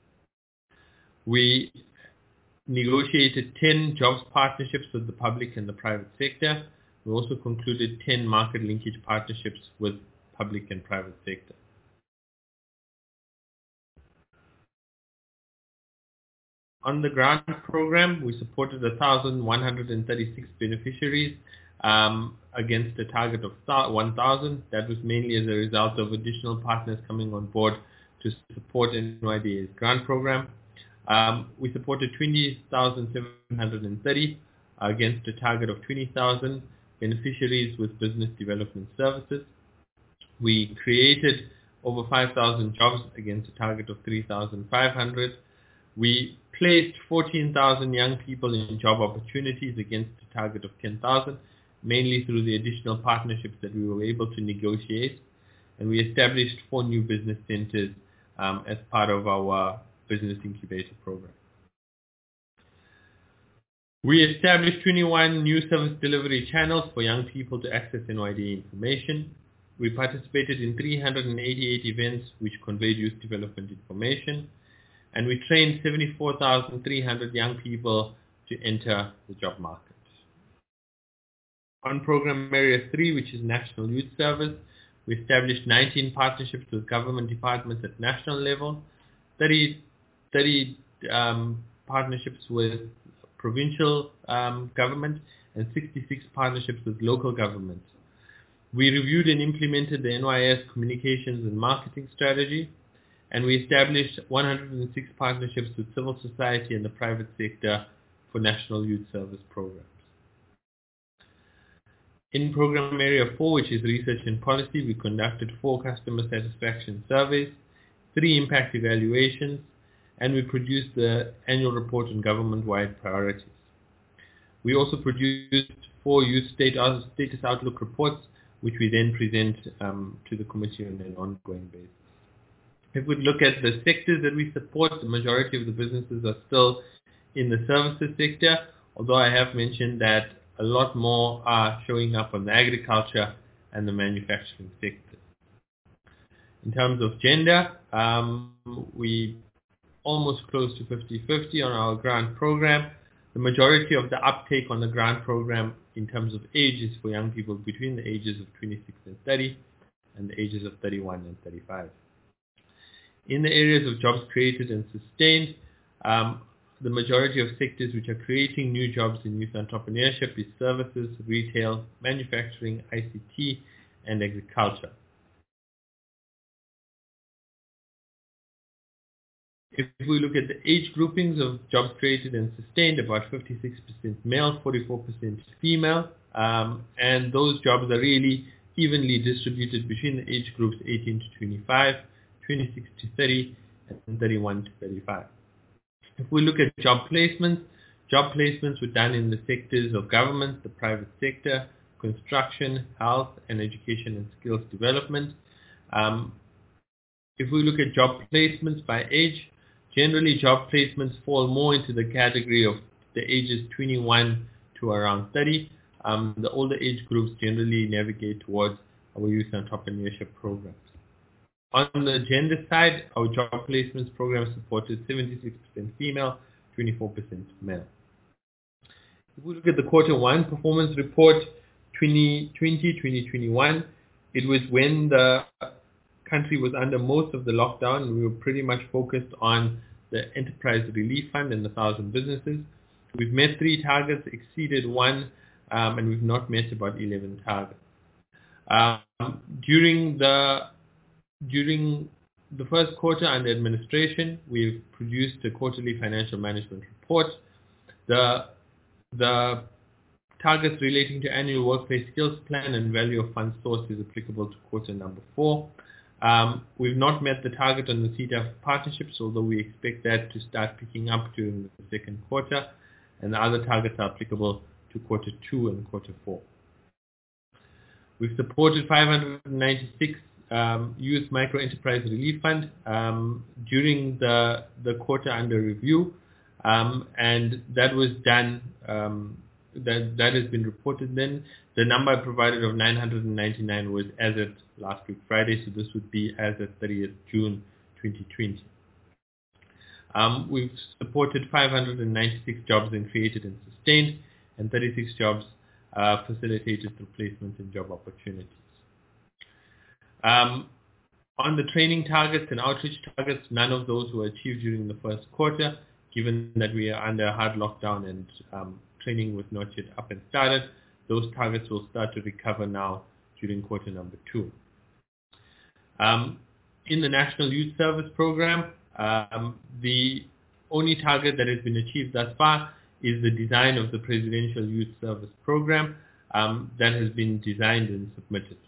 H: We negotiated ten jobs partnerships with the public and the private sector. We also concluded ten market linkage partnerships with public and private sector. On the grant program, we supported one thousand one hundred thirty-six beneficiaries um, against a target of one thousand. That was mainly as a result of additional partners coming on board to support N Y D A's grant program. Um, we supported twenty thousand seven hundred thirty against a target of twenty thousand beneficiaries with business development services. We created over five thousand jobs against a target of three thousand five hundred. We placed fourteen thousand young people in job opportunities against a target of ten thousand, mainly through the additional partnerships that we were able to negotiate. And we established four new business centers um, as part of our business incubator program. We established twenty-one new service delivery channels for young people to access N Y D A information. We participated in three hundred eighty-eight events which conveyed youth development information. And we trained seventy-four thousand three hundred young people to enter the job market. On program area three, which is National Youth Service, we established nineteen partnerships with government departments at national level, thirty, thirty um, partnerships with provincial um, government and sixty-six partnerships with local governments. We reviewed and implemented the N Y S communications and marketing strategy, and we established one hundred six partnerships with civil society and the private sector for National Youth Service programs. In program area four, which is research and policy, we conducted four customer satisfaction surveys, three impact evaluations, and we produced the annual report on government-wide priorities. We also produced four youth state status outlook reports, which we then present um, to the committee on an ongoing basis. If we look at the sectors that we support, the majority of the businesses are still in the services sector, although I have mentioned that a lot more are showing up on the agriculture and the manufacturing sector. In terms of gender, um, we almost close to fifty fifty on our grant program. The majority of the uptake on the grant program in terms of age is for young people between the ages of twenty-six and thirty and the ages of thirty-one and thirty-five. In the areas of jobs created and sustained, um, the majority of sectors which are creating new jobs in youth entrepreneurship is services, retail, manufacturing, I C T, and agriculture. If we look at the age groupings of jobs created and sustained, about fifty-six percent male, forty-four percent female, um, and those jobs are really evenly distributed between the age groups eighteen to twenty-five, twenty-six to thirty, and thirty-one to thirty-five. If we look at job placements, job placements were done in the sectors of government, the private sector, construction, health, and education and skills development. Um, if we look at job placements by age, generally job placements fall more into the category of the ages twenty-one to around thirty. Um, the older age groups generally navigate towards our youth entrepreneurship programs. On the gender side, our job placements program supported seventy-six percent female, twenty-four percent male. If we look at the quarter one performance report twenty twenty to twenty twenty-one, it was when the country was under most of the lockdown, and we were pretty much focused on the Enterprise Relief Fund and the thousand businesses. We've met three targets, exceeded one, um, and we've not met about eleven targets. Um, during the During the first quarter under administration, we've produced a quarterly financial management report. The, the targets relating to annual workplace skills plan and value of funds sourced is applicable to quarter number four. Um, we've not met the target on the C D A F partnerships, although we expect that to start picking up during the second quarter, and the other targets are applicable to quarter two and quarter four. We've supported five hundred ninety-six Um, Youth Micro Enterprise Relief Fund um, during the the quarter under review, um, and that was done. Um, that that has been reported. Then the number I provided of nine hundred ninety-nine was as at last week Friday, so this would be as at thirtieth June twenty twenty. Um, we've supported five hundred ninety-six jobs and created and sustained, and thirty-six jobs uh, facilitated through placement and job opportunities. Um, on the training targets and outreach targets, none of those were achieved during the first quarter, given that we are under hard lockdown and um, training was not yet up and started. Those targets will start to recover now during quarter number two. Um, in the National Youth Service Program, um, the only target that has been achieved thus far is the design of the Presidential Youth Service Program um, that has been designed and submitted.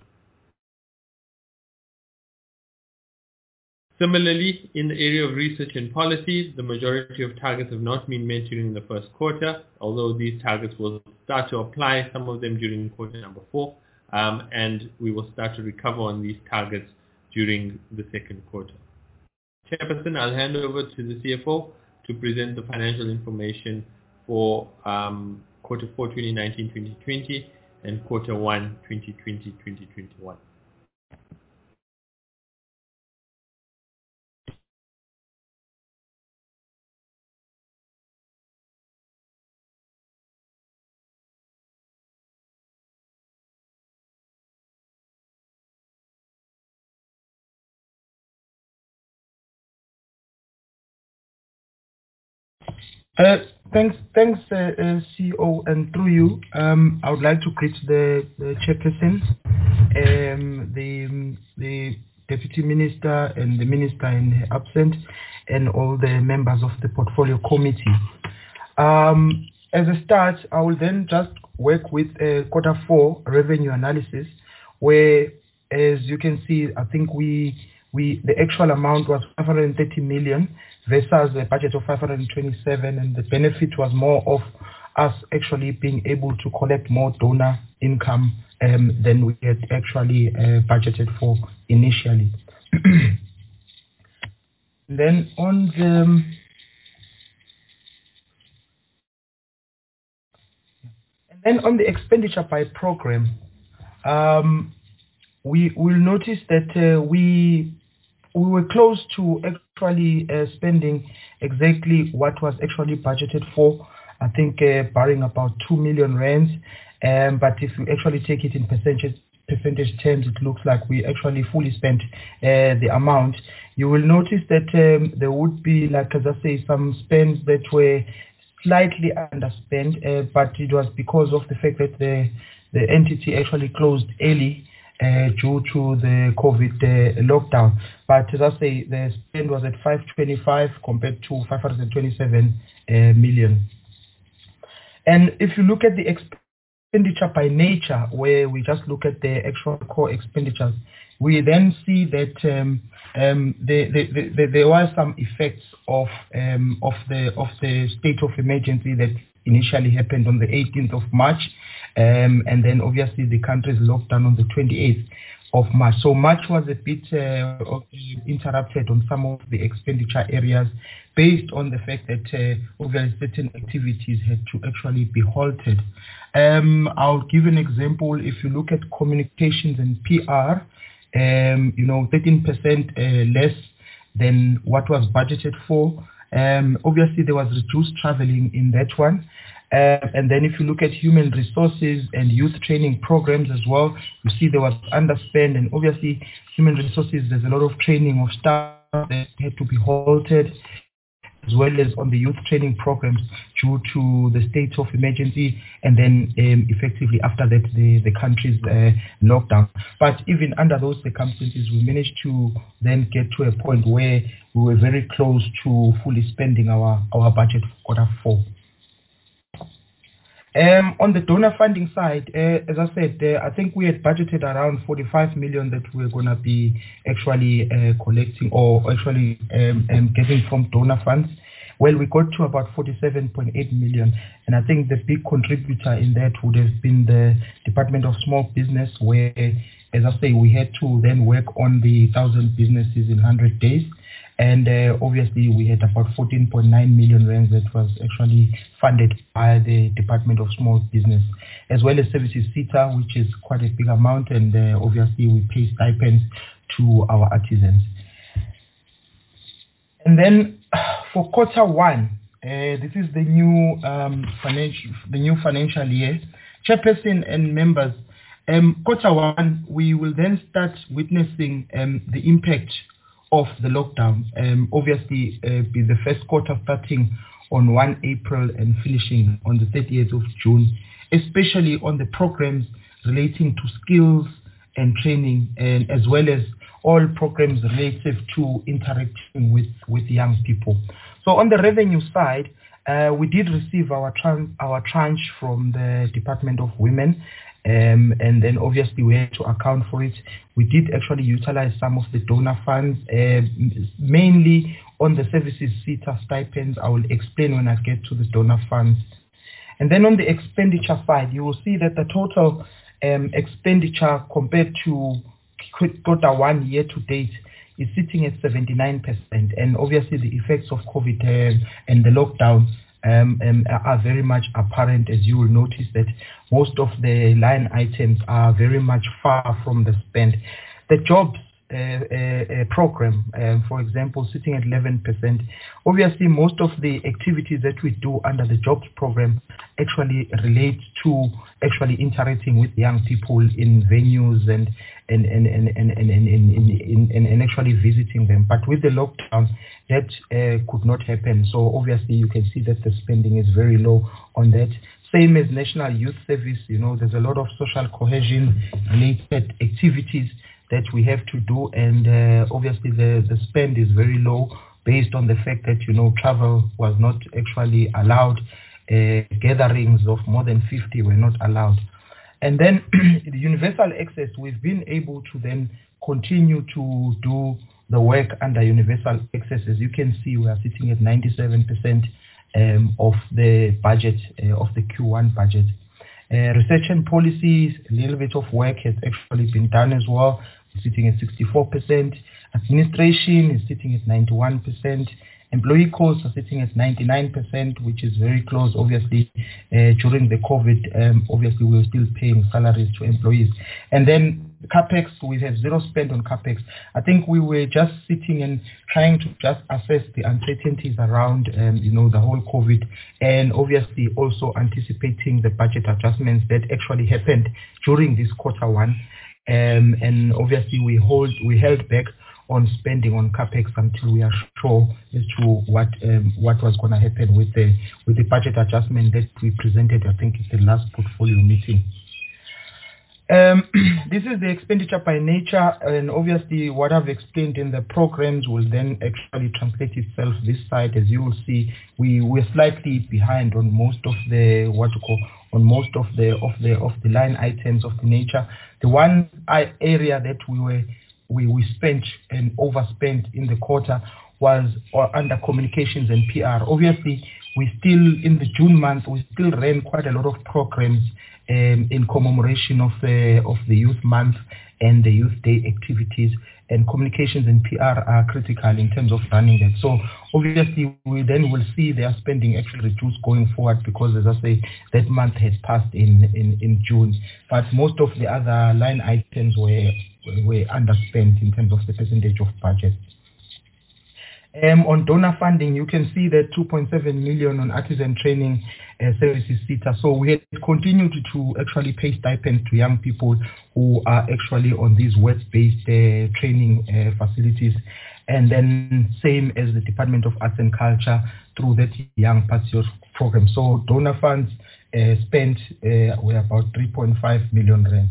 H: Similarly, in the area of research and policy, the majority of targets have not been met during the first quarter, although these targets will start to apply, some of them during quarter number four, um, and we will start to recover on these targets during the second quarter. Chairperson, I'll hand over to the C F O to present the financial information for um, quarter four twenty nineteen twenty twenty and quarter one twenty twenty twenty twenty-one.
L: Uh, Thanks, thanks, uh, uh, C E O, and through you, um, I would like to greet the, the chairperson, um, the the deputy minister, and the minister in her absence, and all the members of the portfolio committee. Um, as a start, I will then just work with uh, quarter four revenue analysis, where, as you can see, I think we we the actual amount was five hundred thirty million versus a budget of five hundred twenty-seven, and the benefit was more of us actually being able to collect more donor income um, than we had actually uh, budgeted for initially. Then on the and then on the expenditure by program, um, we will notice that uh, we we were close to actually uh, spending exactly what was actually budgeted for. I think uh, barring about two million rands, um, but if you actually take it in percentage percentage terms, it looks like we actually fully spent uh, the amount. You will notice that um, there would be, like as I say, some spends that were slightly underspent, uh, but it was because of the fact that the the entity actually closed early uh, due to the COVID uh, lockdown. But as I say, the spend was at five twenty-five compared to five hundred twenty-seven uh, million. And if you look at the expenditure by nature, where we just look at the actual core expenditures, we then see that um, um, the, the, the, the, there were some effects of um, of the of the state of emergency that initially happened on the eighteenth of March, um, and then obviously the country's lockdown on the twenty-eighth of March. So March was a bit uh, interrupted on some of the expenditure areas, based on the fact that uh, obviously certain activities had to actually be halted. Um, I'll give an example. If you look at communications and P R, um, you know, thirteen percent uh, less than what was budgeted for. Um, obviously, there was reduced traveling in that one. Uh, and then if you look at human resources and youth training programs as well, you see there was underspend. And obviously, human resources, there's a lot of training of staff that had to be halted, as well as on the youth training programs due to the state of emergency, and then um, effectively after that the, the country's uh, lockdown. But even under those circumstances, we managed to then get to a point where we were very close to fully spending our, our budget for quarter four. Um, on the donor funding side, uh, as I said, uh, I think we had budgeted around forty-five million that we're going to be actually uh, collecting or actually um, um, getting from donor funds. Well, we got to about forty-seven point eight million, and I think the big contributor in that would have been the Department of Small Business, where, as I say, we had to then work on the thousand businesses in one hundred days. And uh, obviously we had about fourteen point nine million rands that was actually funded by the Department of Small Business, as well as Services SETA, which is quite a big amount, and uh, obviously we pay stipends to our artisans. And then for quarter one, uh, this is the new um, financial the new financial year. Chairperson and members, um, quarter one, we will then start witnessing um, the impact of the lockdown. Um, obviously, uh, be the first quarter starting on the first of April and finishing on the thirtieth of June, especially on the programs relating to skills and training, and as well as all programs related to interacting with, with young people. So on the revenue side, uh, we did receive our, tran- our tranche from the Department of Women, Um, and then obviously we had to account for it. We did actually utilize some of the donor funds, uh, mainly on the Services SETA stipends. I will explain when I get to the donor funds. And then on the expenditure side, you will see that the total um, expenditure compared to quarter one year to date is sitting at seventy-nine percent. And obviously the effects of COVID uh, and the lockdown Um, um, are very much apparent, as you will notice that most of the line items are very much far from the spend. The jobs uh, uh, uh, program, um, for example, sitting at eleven percent. Obviously, most of the activities that we do under the jobs program actually relate to actually interacting with young people in venues and and and and and and, and, and, and, and actually visiting them. But with the lockdown, that uh, could not happen. So obviously, you can see that the spending is very low on that. Same as National Youth Service, you know, there's a lot of social cohesion related activities that we have to do, and uh, obviously the, the spend is very low based on the fact that, you know, travel was not actually allowed, uh, gatherings of more than fifty were not allowed. And then the universal access, we've been able to then continue to do the work under universal access. As you can see, we are sitting at ninety-seven percent Um, of the budget, uh, of the Q one budget. Uh, research and policies, a little bit of work has actually been done as well. We're sitting at sixty-four percent. Administration is sitting at ninety-one percent. Employee costs are sitting at ninety-nine percent, which is very close. Obviously, uh, during the COVID, um, obviously we were still paying salaries to employees. And then CapEx, we have zero spend on CapEx. I think we were just sitting and trying to just assess the uncertainties around, um, you know, the whole COVID, and obviously also anticipating the budget adjustments that actually happened during this quarter one. Um, and obviously we hold, we held back on spending on CapEx until we are sure as to what um, what was going to happen with the with the budget adjustment that we presented, I think, at the last portfolio meeting. Um, this is the expenditure by nature, and obviously what I've explained in the programs will then actually translate itself this side. As you will see, we we're slightly behind on most of the what you call on most of the of the of the line items of the nature. The one area that we were we we spent and overspent in the quarter was uh, under communications and P R. Obviously, we still in the June month we still ran quite a lot of programs Um, in commemoration of the of the Youth Month and the Youth Day activities, and communications and P R are critical in terms of running that. So obviously we then will see their spending actually reduce going forward, because, as I say, that month has passed in, in, in June. But most of the other line items were were underspent in terms of the percentage of budget. Um, on donor funding, you can see that two point seven million on artisan training uh, services SETA. So we had continued to actually pay stipends to young people who are actually on these work-based uh, training uh, facilities. And then same as the Department of Arts and Culture through that Young Patriots program. So donor funds uh, spent uh, were about three point five million rand.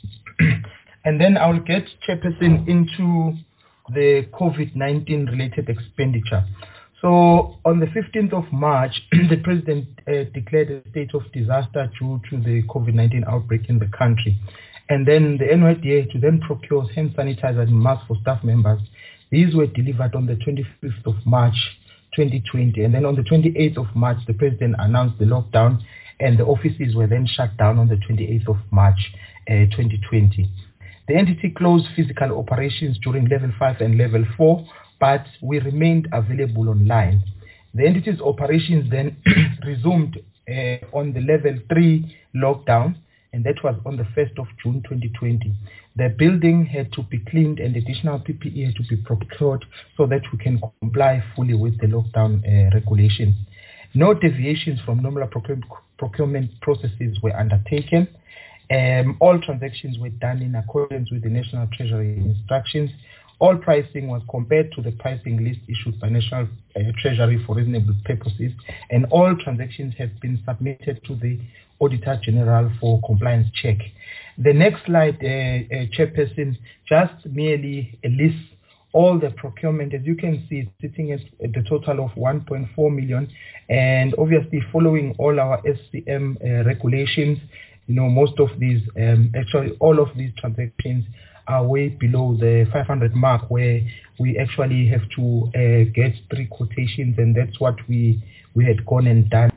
L: And then I will get Chairperson into the COVID nineteen related expenditure. So on the fifteenth of March, the President uh, declared a state of disaster due to the COVID nineteen outbreak in the country. And then the N Y D A to then procure hand sanitizer and masks for staff members. These were delivered on the twenty-fifth of March twenty twenty. And then on the twenty-eighth of March, the President announced the lockdown, and the offices were then shut down on the twenty-eighth of March uh, twenty twenty. The entity closed physical operations during level five and level four, but we remained available online. The entity's operations then resumed uh, on the level three lockdown, and that was on the first of June twenty twenty. The building had to be cleaned and additional P P E had to be procured so that we can comply fully with the lockdown uh, regulations. No deviations from normal procurement, procurement processes were undertaken. Um, all transactions were done in accordance with the National Treasury instructions. All pricing was compared to the pricing list issued by National uh, Treasury for reasonable purposes, and all transactions have been submitted to the Auditor General for compliance check. The next slide, uh, uh, Chairperson, just merely lists all the procurement. As you can see, it's sitting at, at the total of one point four million, and obviously following all our S C M uh, regulations, you know, most of these, um, actually all of these transactions are way below the five hundred mark, where we actually have to uh, get three quotations, and that's what we we had gone and done,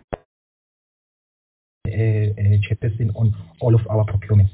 L: uh, uh, Chairperson, on all of our procurements.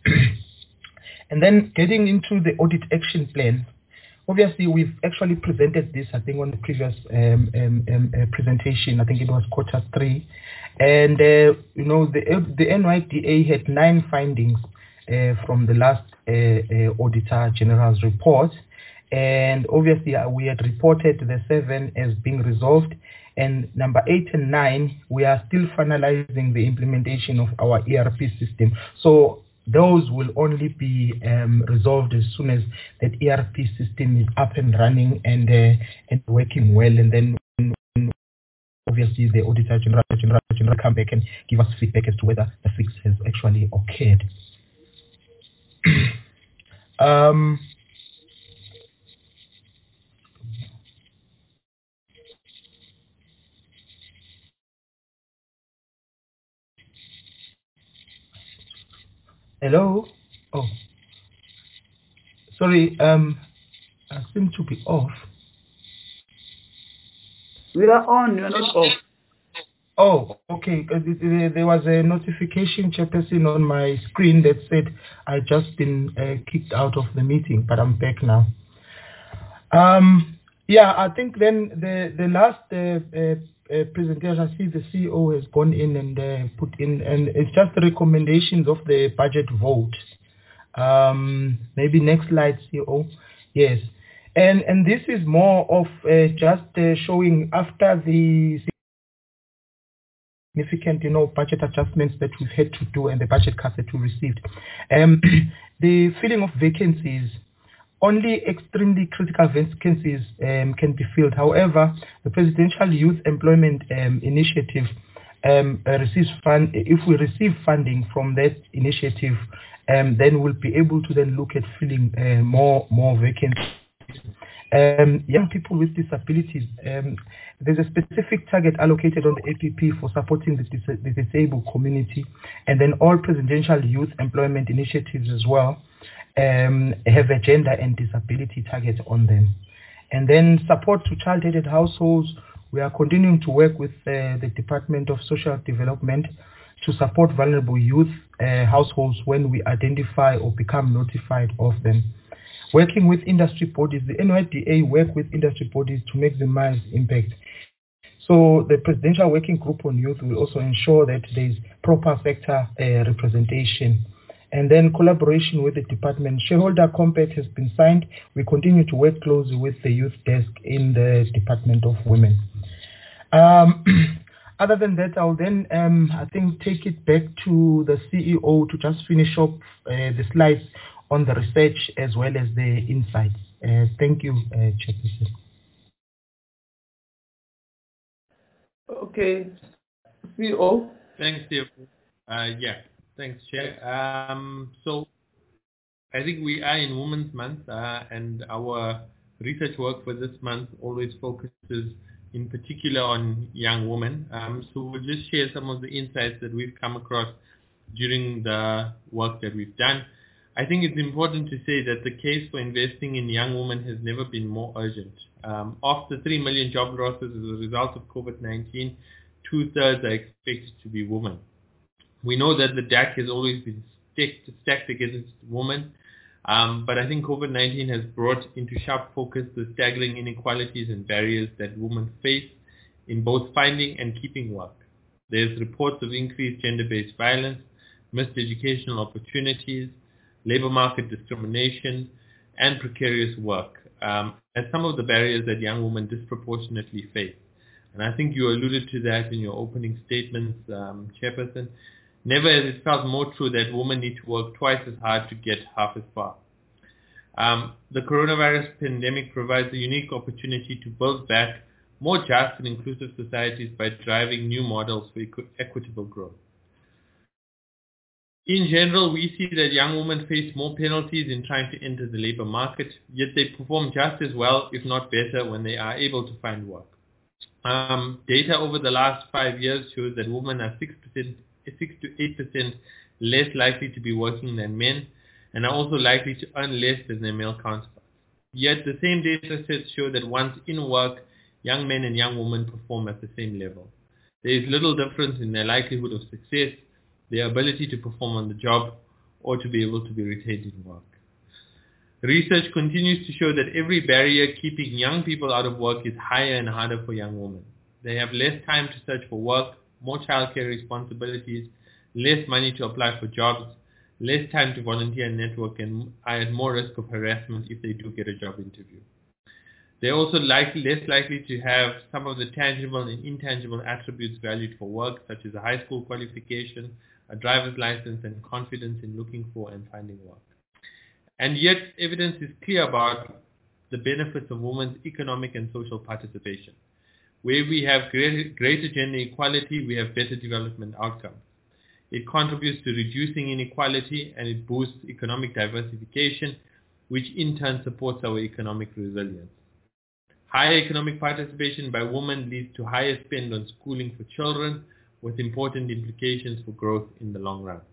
L: And then getting into the audit action plan, obviously we've actually presented this, I think, on the previous um, um, um, uh, presentation. I think it was quarter three. And, uh, you know, the, the N Y D A had nine findings uh, from the last uh, uh, Auditor General's report. And obviously, uh, we had reported the seven as being resolved. And number eight and nine, we are still finalizing the implementation of our E R P system. So those will only be um, resolved as soon as that E R P system is up and running and uh, and working well. And then when obviously the Auditor General, General, General come back and give us feedback as to whether the fix has actually occurred. um, Hello? Oh. Sorry, um, I seem to be off.
A: We are on, you are not off.
L: Oh, okay. Uh, There was a notification, Chairperson, on my screen that said I just been uh, kicked out of the meeting, but I'm back now. Um, yeah, I think then the the last uh, uh, uh, presentation, I see the C E O has gone in and uh, put in, and it's just the recommendations of the budget vote. Um, maybe next slide, C E O. Yes, and and this is more of uh, just uh, showing after the significant, you know, budget adjustments that we've had to do and the budget cuts that we received. Um, the filling of vacancies. Only extremely critical vacancies um, can be filled. However, the Presidential Youth Employment um, Initiative um, uh, receives fund. If we receive funding from that initiative, um, then we'll be able to then look at filling uh, more more vacancies. Um, young people with disabilities. Um, there's a specific target allocated on the A P P for supporting the, dis- the disabled community, and then all Presidential Youth Employment Initiatives as well. Um, have a gender and disability target on them. And then support to child-headed households. We are continuing to work with uh, the Department of Social Development to support vulnerable youth uh, households when we identify or become notified of them. Working with industry bodies, the N Y D A work with industry bodies to maximize impact. So the Presidential Working Group on Youth will also ensure that there is proper sector uh, representation. And then collaboration with the department. Shareholder compact has been signed. We continue to work closely with the youth desk in the Department of Women. Um, other than that, I'll then, um, I think, take it back to the C E O to just finish up uh, the slides on the research as well as the insights. Uh, thank you, uh, Chairperson.
A: Okay. C E O.
H: Thanks, Steve. Uh, yeah. Thanks, Chair. Um, so I think we are in Women's Month, uh, and our research work for this month always focuses in particular on young women. Um, so we'll just share some of the insights that we've come across during the work that we've done. I think it's important to say that the case for investing in young women has never been more urgent. Um, of the three million job losses as a result of COVID nineteen, two-thirds are expected to be women. We know that the deck has always been stacked, stacked against women, um, but I think COVID nineteen has brought into sharp focus the staggering inequalities and barriers that women face in both finding and keeping work. There's reports of increased gender-based violence, missed educational opportunities, labor market discrimination, and precarious work um, as some of the barriers that young women disproportionately face. And I think you alluded to that in your opening statements, um, Chairperson. Never has it felt more true that women need to work twice as hard to get half as far. Um, the coronavirus pandemic provides a unique opportunity to build back more just and inclusive societies by driving new models for equ- equitable growth. In general, we see that young women face more penalties in trying to enter the labor market, yet they perform just as well, if not better, when they are able to find work. Um, data over the last five years shows that women are six percent six to eight percent less likely to be working than men and are also likely to earn less than their male counterparts. Yet the same data sets show that once in work, young men and young women perform at the same level. There is little difference in their likelihood of success, their ability to perform on the job, or to be able to be retained in work. Research continues to show that every barrier keeping young people out of work is higher and harder for young women. They have less time to search for work, more childcare responsibilities, less money to apply for jobs, less time to volunteer and network, and are at more risk of harassment if they do get a job interview. They're also likely, less likely to have some of the tangible and intangible attributes valued for work, such as a high school qualification, a driver's license, and confidence in looking for and finding work. And yet, evidence is clear about the benefits of women's economic and social participation. Where we have greater, greater gender equality, we have better development outcomes. It contributes to reducing inequality, and it boosts economic diversification, which in turn supports our economic resilience. Higher economic participation by women leads to higher spend on schooling for children, with important implications for growth in the long run.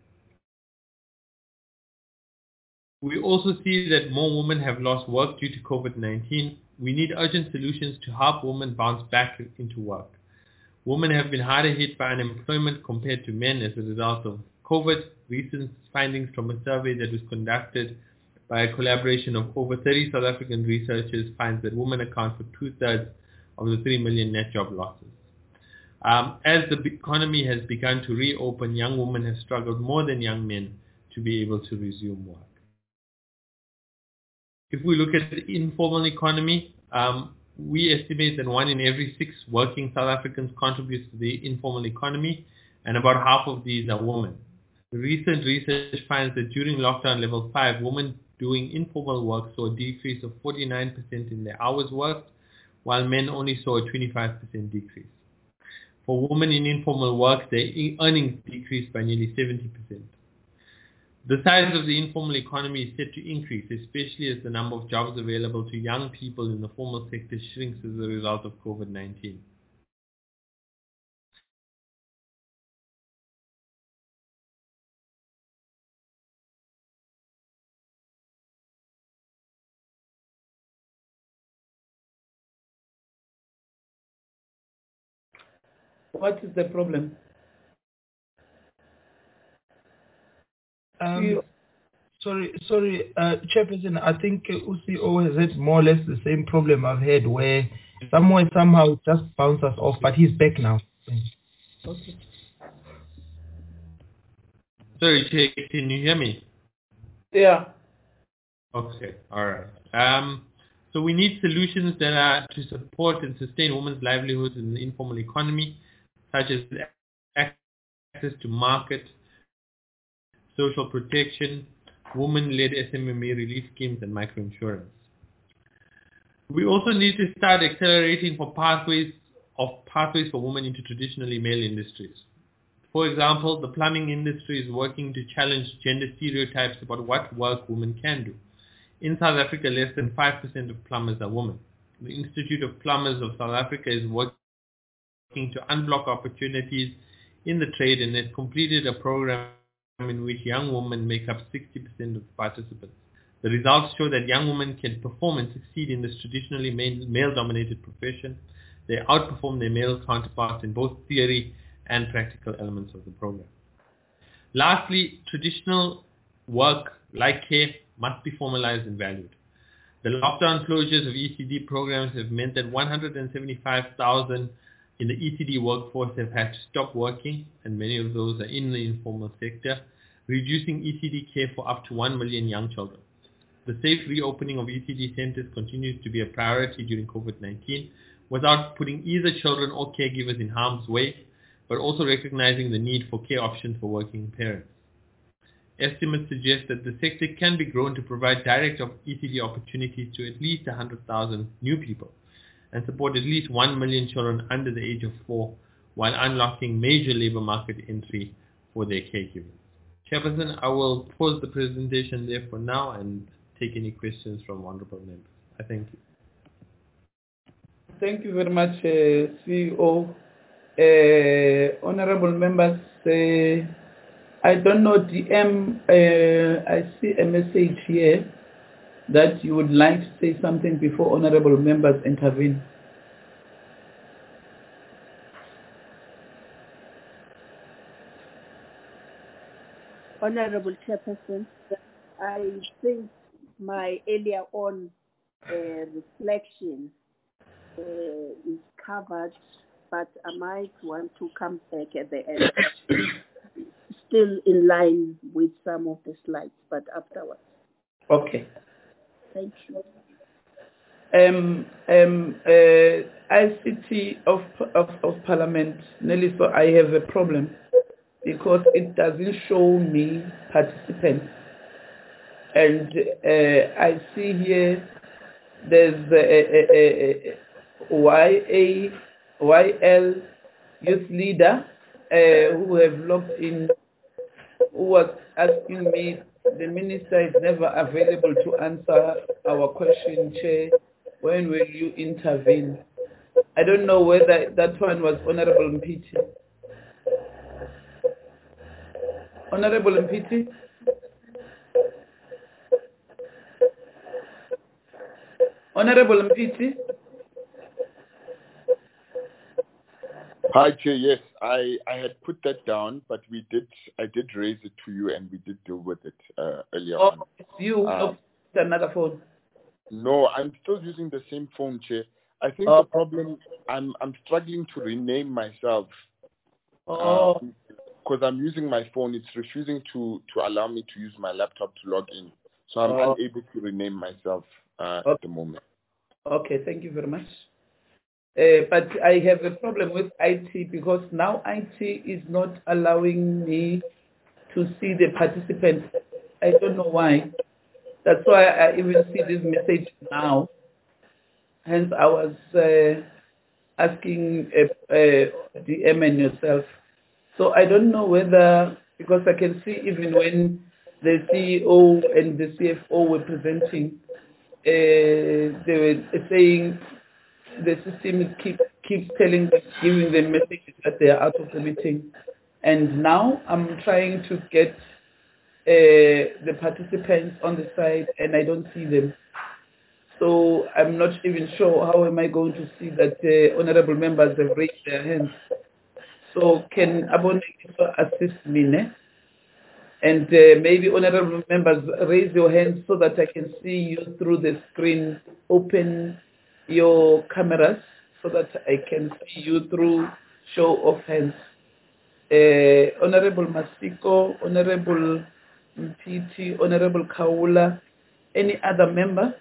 H: We also see that more women have lost work due to COVID nineteen. We need urgent solutions to help women bounce back into work. Women have been harder hit by unemployment compared to men as a result of COVID. Recent findings from a survey that was conducted by a collaboration of over thirty South African researchers finds that women account for two-thirds of the three million net job losses. Um, as the economy has begun to reopen, young women have struggled more than young men to be able to resume work. If we look at the informal economy, um, we estimate that one in every six working South Africans contributes to the informal economy, and about half of these are women. The recent research finds that during lockdown level five, women doing informal work saw a decrease of forty-nine percent in their hours worked, while men only saw a twenty-five percent decrease. For women in informal work, their earnings decreased by nearly seventy percent. The size of the informal economy is set to increase, especially as the number of jobs available to young people in the formal sector shrinks as a result of COVID nineteen.
A: What is the problem?
L: Um, sorry, sorry, uh, Chairperson, I think uh, U C O has had more or less the same problem I've had, where somewhere, somehow, it just bounces us off, but he's back now.
A: Okay.
H: Sorry, Chair, can you hear me?
A: Yeah.
H: Okay, all right. Um, so we need solutions that are to support and sustain women's livelihoods in the informal economy, such as access to market, social protection, women-led S M M E relief schemes, and microinsurance. We also need to start accelerating for pathways of pathways for women into traditionally male industries. For example, the plumbing industry is working to challenge gender stereotypes about what work women can do. In South Africa, less than five percent of plumbers are women. The Institute of Plumbers of South Africa is working to unblock opportunities in the trade and has completed a program in which young women make up sixty percent of the participants. The results show that young women can perform and succeed in this traditionally male-dominated profession. They outperform their male counterparts in both theory and practical elements of the program. Lastly, traditional work like care must be formalized and valued. The lockdown closures of E C D programs have meant that one hundred seventy-five thousand in the E C D workforce have had to stop working, and many of those are in the informal sector, reducing E C D care for up to one million young children. The safe reopening of E C D centers continues to be a priority during COVID nineteen, without putting either children or caregivers in harm's way, but also recognizing the need for care options for working parents. Estimates suggest that the sector can be grown to provide direct E C D opportunities to at least one hundred thousand new people and support at least one million children under the age of four, while unlocking major labor market entry for their caregivers. Chairperson, I will pause the presentation there for now and take any questions from honorable members. I thank you.
A: Thank you very much, uh, C E O. Uh, honorable members, uh, I don't know, D M, uh, I see a message here that you would like to say something before honorable members intervene.
J: Honorable Chairperson, I think my earlier on uh, reflection uh, is covered, but I might want to come back at the end. still in line with some of the slides, but afterwards.
A: Okay.
J: Thank you.
A: Um, um, uh, I C T of, of, of Parliament, Nelly, so I have a problem because it doesn't show me participants. And uh, I see here there's a, a, a, a Y A, Y L youth leader uh, who have logged in, who was asking me, the minister is never available to answer our question, Chair. When will you intervene? I don't know whether that one was Honorable Mpiti. Honorable Mpiti? Honorable Mpiti?
K: Hi, Chair. Yes, I, I had put that down, but we did I did raise it to you, and we did deal with it uh, earlier
A: Oh,
K: on.
A: it's you,
K: Uh,
A: not another phone.
K: No, I'm still using the same phone, Chair. I think
A: Oh.
K: the problem, I'm I'm struggling to rename myself.
A: Oh.
K: Because I'm using my phone, it's refusing to, to allow me to use my laptop to log in. So I'm
A: Oh.
K: unable to rename myself uh,
A: Okay.
K: at the moment.
A: Okay, thank you very much. Uh, but I have a problem with I T because now I T is not allowing me to see the participants. I don't know why. That's why I even see this message now. Hence, I was uh, asking uh, uh, D M and yourself. So I don't know whether, because I can see even when the C E O and the C F O were presenting, uh, they were saying the system keep, keeps telling them, giving them messages that they are out of the meeting. And now I'm trying to get uh, the participants on the side and I don't see them. So I'm not even sure how am I going to see that uh, honorable members have raised their hands. So can Abone assist me, ne? And uh, maybe honorable members raise your hands so that I can see you through the screen. Open your cameras so that I can see you through show of hands. Uh, Honorable Masiko, Honorable Mpiti, Honorable Kaula, any other member?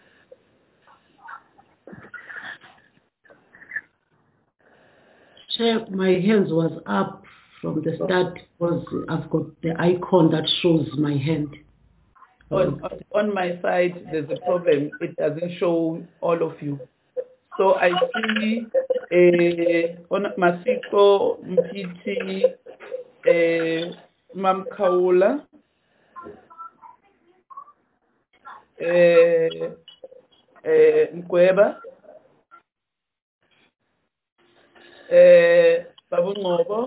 I: Chair, my hands was up from the start because I've got the icon that shows my hand.
A: On, on, on my side, there's a problem. It doesn't show all of you. So I see uh, on Masiko, Mpiti, uh, Mam Kaula, uh, uh, Mkweba, uh, Babu Ngobo,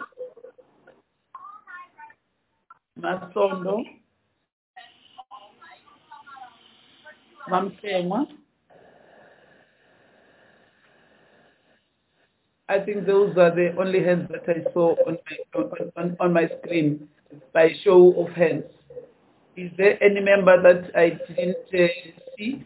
A: Masondo, Mamsengwa. I think those are the only hands that I saw on my, on, on, on my screen by show of hands. Is there any member that I didn't uh, see?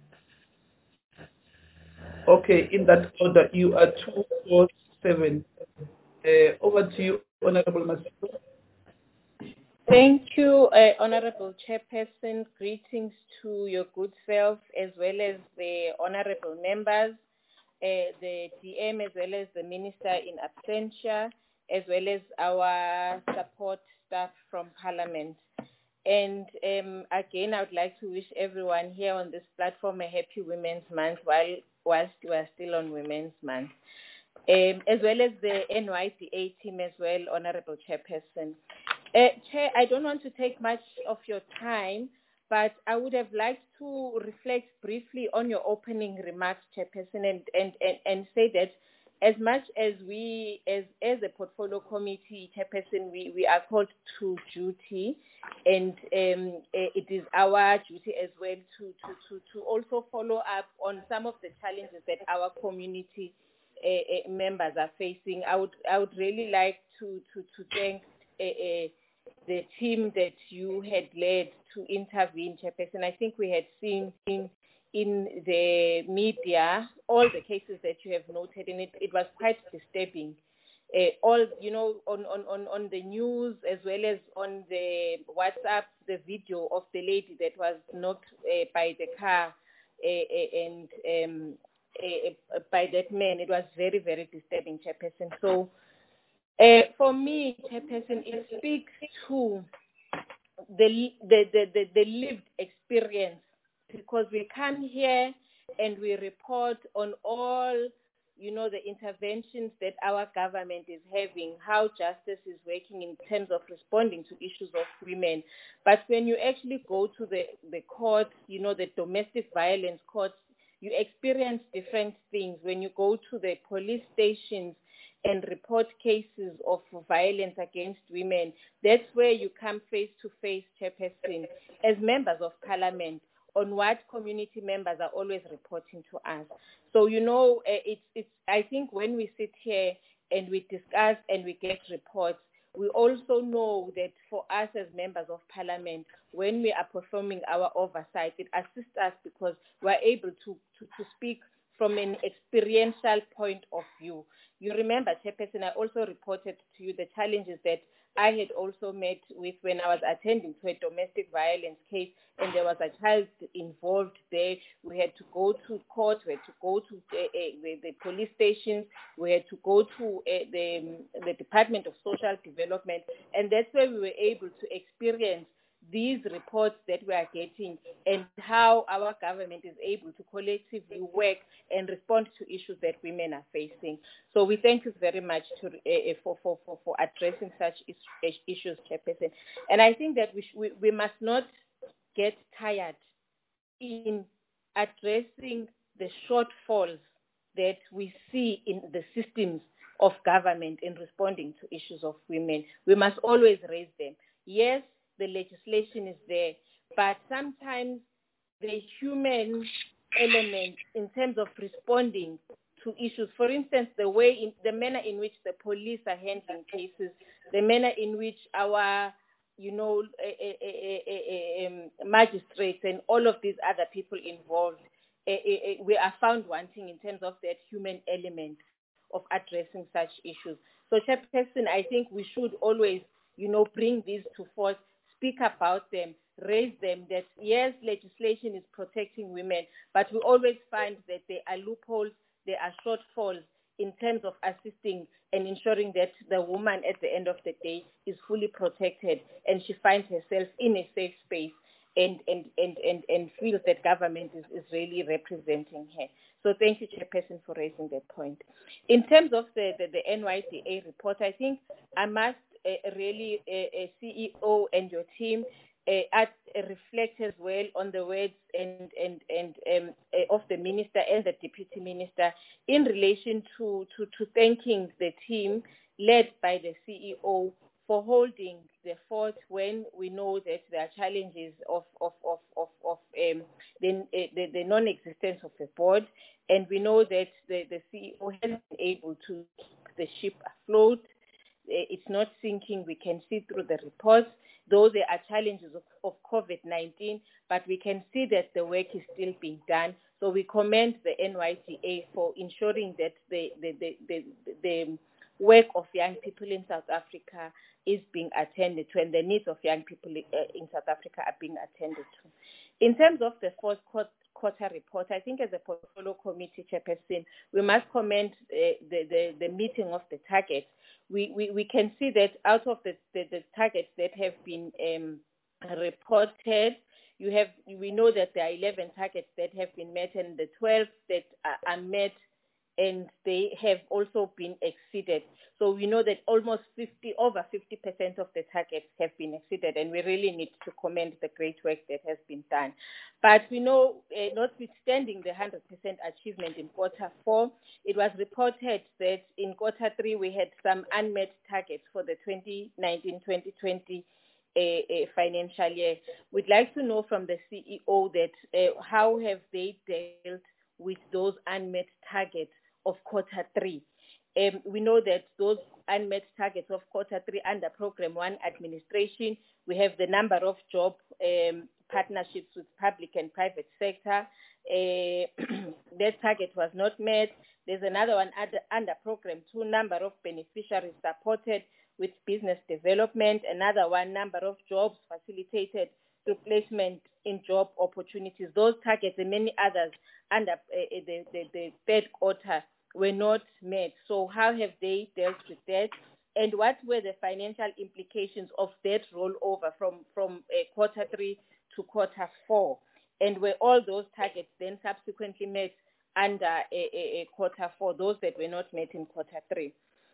A: Okay, in that order, you are two, four, seven. Uh, over to you, Honorable Masiko.
D: Thank you, uh, Honorable Chairperson. Greetings to your good self as well as the honorable members, uh, the D M as well as the Minister in absentia, as well as our support staff from Parliament. And um, again, I would like to wish everyone here on this platform a happy Women's Month while whilst we are still on Women's Month. Um, as well as the N Y D A team as well, Honorable Chairperson. Uh, Chair, I don't want to take much of your time, but I would have liked to reflect briefly on your opening remarks, Chairperson, and, and, and, and say that as much as we, as, as a portfolio committee, Chairperson, we, we are called to duty, and um, it is our duty as well to, to, to, to also follow up on some of the challenges that our community uh, uh, members are facing. I would, I would really like to, to, to thank uh, uh, the team that you had led to intervene, Chairperson. I think we had seen in, in the media all the cases that you have noted, and it, it was quite disturbing. uh, all, you know, on, on, on, on the news as well as on the WhatsApp, the video of the lady that was knocked uh, by the car uh, uh, and um, uh, uh, by that man. It was very, very disturbing, Chairperson. So uh, for me, Chairperson, it speaks to the, the, the, the, the lived experience, because we come here and we report on all, you know, the interventions that our government is having, how justice is working in terms of responding to issues of women. But when you actually go to the, the courts, you know, the domestic violence courts, you experience different things. When you go to the police stations and report cases of violence against women, that's where you come face to face, Chairperson, as members of parliament, on what community members are always reporting to us. So, you know, uh, it's, it's, I think when we sit here and we discuss and we get reports, we also know that for us as members of parliament, when we are performing our oversight, it assists us because we're able to, to, to speak from an experiential point of view. You remember, Chairperson, I also reported to you the challenges that I had also met with when I was attending to a domestic violence case, and there was a child involved there. We had to go to court, we had to go to the, uh, the, the police stations, we had to go to uh, the, the Department of Social Development, and that's where we were able to experience these reports that we are getting and how our government is able to collectively work and respond to issues that women are facing. So we thank you very much to, uh, for, for, for, for addressing such is, issues, Chairperson. And I think that we, sh- we, we must not get tired in addressing the shortfalls that we see in the systems of government in responding to issues of women. We must always raise them. Yes, the legislation is there, but sometimes the human element in terms of responding to issues, for instance, the way, in, the manner in which the police are handling cases, the manner in which our, you know, uh, uh, uh, uh, um, magistrates and all of these other people involved, uh, uh, we are found wanting in terms of that human element of addressing such issues. So, Chairperson, I think we should always, you know, bring these to forth, speak about them, raise them, that yes, legislation is protecting women, but we always find that there are loopholes, there are shortfalls in terms of assisting and ensuring that the woman at the end of the day is fully protected and she finds herself in a safe space and, and, and, and, and feels that government is, is really representing her. So thank you, Chairperson, for raising that point. In terms of the, the, the N Y D A report, I think I must uh, really, uh, uh, C E O and your team, uh, at, uh, reflect as well on the words and, and, and um, uh, of the minister and the deputy minister in relation to, to, to thanking the team led by the C E O for holding the fort when we know that there are challenges of, of, of, of, of um, the, the, the non-existence of the board. And we know that the, the C E O has been able to keep the ship afloat. It's not sinking. We can see through the reports, though there are challenges of, of COVID nineteen, but we can see that the work is still being done. So we commend the N Y D A for ensuring that the, the, the, the, the work of young people in South Africa is being attended to, and the needs of young people in South Africa are being attended to. In terms of the fourth quarter report, I think as a portfolio committee chairperson, we must commend uh, the, the, the meeting of the targets. We, we, we can see that out of the, the, the targets that have been um, reported, you have, we know that there are eleven targets that have been met and the twelve that are, are met, and they have also been exceeded. So we know that almost fifty, over fifty percent of the targets have been exceeded, and we really need to commend the great work that has been done. But we know, uh, notwithstanding the one hundred percent achievement in quarter four, it was reported that in quarter three we had some unmet targets for the twenty nineteen twenty twenty uh, uh, financial year. We'd like to know from the C E O that uh, how have they dealt with those unmet targets of quarter three. Um, we know that those unmet targets of quarter three under Program One administration, we have the number of job um, partnerships with public and private sector. Uh, that target was not met. There's another one under, under program two, number of beneficiaries supported with business development. Another one, number of jobs facilitated, replacement in job opportunities. Those targets and many others under uh, the, the, the third quarter were not met. So how have they dealt with that? And what were the financial implications of that rollover from, from uh, quarter three to quarter four? And were all those targets then subsequently met under a, a, a quarter four, those that were not met in quarter three?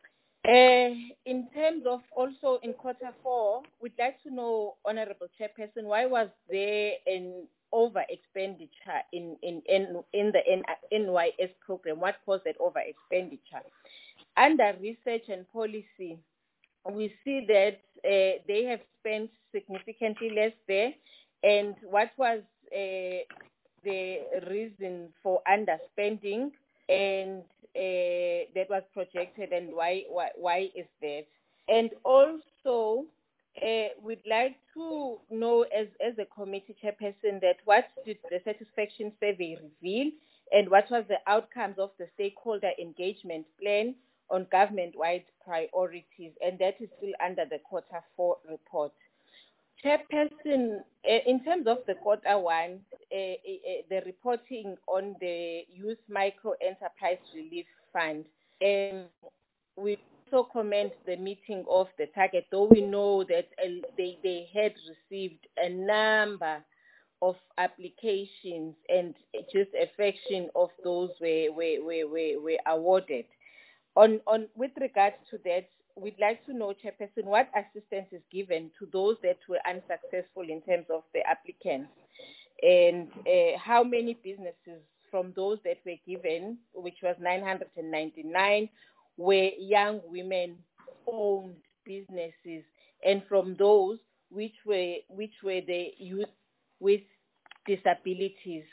D: Uh, in terms of also in quarter four, we'd like to know, Honorable Chairperson, why was there an over expenditure in, in, in, in the N Y S program? What caused that over expenditure? Under research and policy, we see that uh, they have spent significantly less there. And what was uh, the reason for underspending, and uh, that was projected, and why, why, why is that? And also, uh, we'd like to know, as, as a committee chairperson, that what did the satisfaction survey reveal, and what was the outcomes of the stakeholder engagement plan on government-wide priorities, and that is still under the quarter four report. Chairperson, in terms of the quarter one, uh, uh, the reporting on the Youth Micro Enterprise Relief Fund, um, we also commend the meeting of the target, though we know that uh, they, they had received a number of applications and just a fraction of those were, were, were, were, were awarded. On, on, with regards to that, we'd like to know, Chairperson, what assistance is given to those that were unsuccessful in terms of the applicants, and uh, how many businesses from those that were given, which was nine hundred ninety-nine, were young women-owned businesses, and from those, which were which were the youth with disabilities.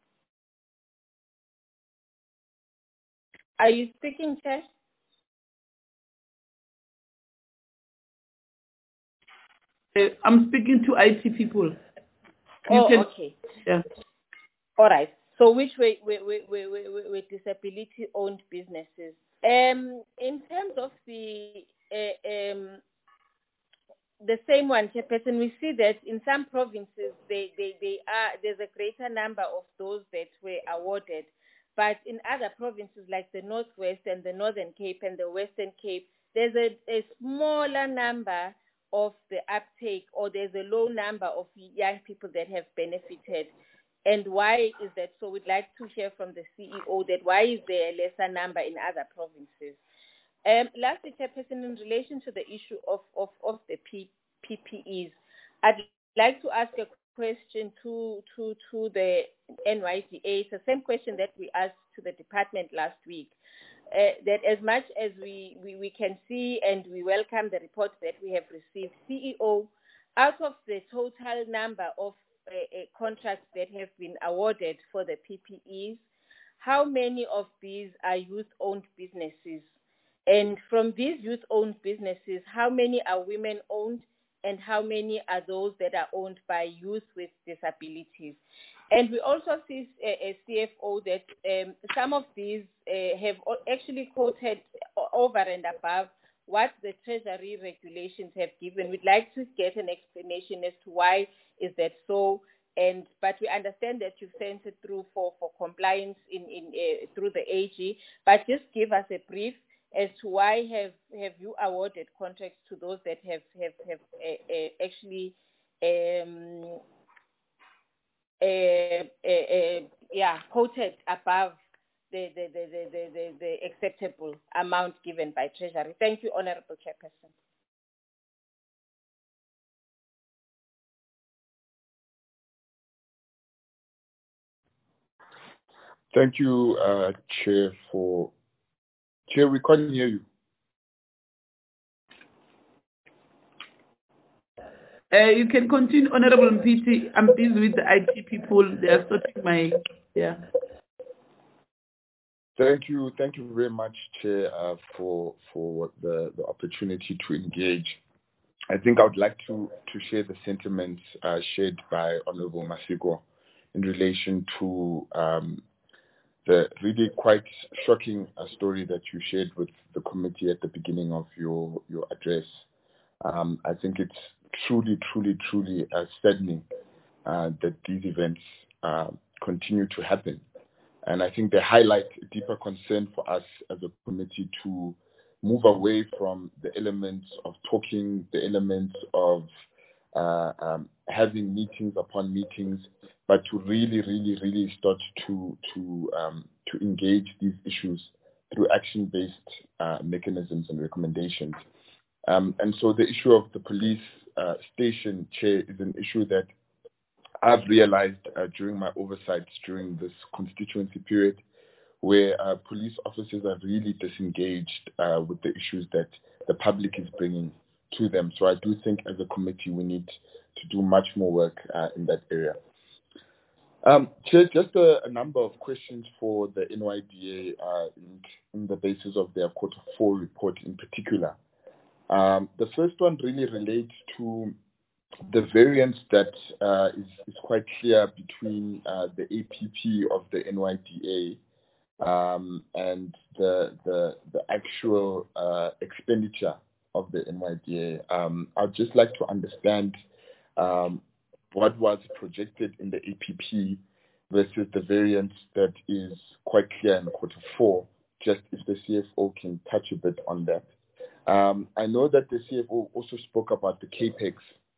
D: Are you speaking, Chair?
A: Uh, I'm speaking to I T people. You
D: oh,
A: can,
D: okay.
A: Yeah.
D: All right. So which were, were, were, were, were, were disability-owned businesses? Um, in terms of the uh, um, the same one, Chairperson, we see that in some provinces they, they, they are there's a greater number of those that were awarded. But in other provinces like the Northwest and the Northern Cape and the Western Cape, there's a, a smaller number of the uptake, or there's a low number of young people that have benefited. And why is that? So we'd like to hear from the C E O that why is there a lesser number in other provinces? Um, lastly, Chairperson, in relation to the issue of, of, of the P, PPEs, I'd like to ask a question to, to, to the N Y D A. It's the same question that we asked to the department last week. Uh, that as much as we, we, we can see and we welcome the reports that we have received, C E O, out of the total number of uh, uh, contracts that have been awarded for the P P Es, how many of these are youth-owned businesses? And from these youth-owned businesses, how many are women-owned, and how many are those that are owned by youth with disabilities? And we also see a, a C F O that um, some of these uh, have actually quoted over and above what the Treasury regulations have given. We'd like to get an explanation as to why is that so. And but we understand that you've sent it through for, for compliance in, in uh, through the A G. But just give us a brief as to why have, have you awarded contracts to those that have have have uh, uh, actually. Um, Uh, uh, uh, yeah, quoted above the the, the, the, the, the the acceptable amount given by Treasury. Thank you, Honorable Chairperson.
K: Thank you, uh, Chair, for... Chair, we can't hear you.
A: Uh, you can continue, Honorable Mpiti. I'm busy with the I T people. They are sorting my, yeah.
K: Thank you. Thank you very much, Chair, uh, for for the, the opportunity to engage. I think I would like to, to share the sentiments uh, shared by Honorable Masiko in relation to um, the really quite shocking uh, story that you shared with the committee at the beginning of your, your address. Um, I think it's truly, truly, truly uh, saddening uh, that these events uh, continue to happen. And I think they highlight a deeper concern for us as a committee to move away from the elements of talking, the elements of uh, um, having meetings upon meetings, but to really, really, really start to to um, to engage these issues through action-based uh, mechanisms and recommendations. Um, and so the issue of the police uh, station chair is an issue that I've realized uh, during my oversights during this constituency period, where uh, police officers are really disengaged uh, with the issues that the public is bringing to them. So I do think as a committee we need to do much more work uh, in that area. Um, Chair, just a, a number of questions for the N Y D A uh, in, in the basis of their quarter four report in particular. Um, the first one really relates to the variance that uh, is, is quite clear between uh, the A P P of the N Y D A um, and the, the, the actual uh, expenditure of the N Y D A. Um, I'd just like to understand um, what was projected in the A P P versus the variance that is quite clear in quarter four, just if the C F O can touch a bit on that. Um, I know that the C F O also spoke about the CAPEX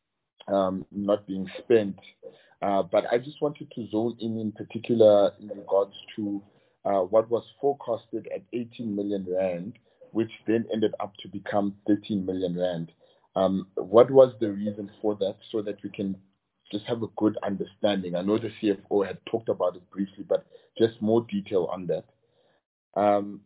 K: um, not being spent, uh, but I just wanted to zone in in particular in regards to uh, what was forecasted at eighteen million rand, which then ended up to become thirteen million rand. Um, what was the reason for that, so that we can just have a good understanding? I know the C F O had talked about it briefly, but just more detail on that. Um,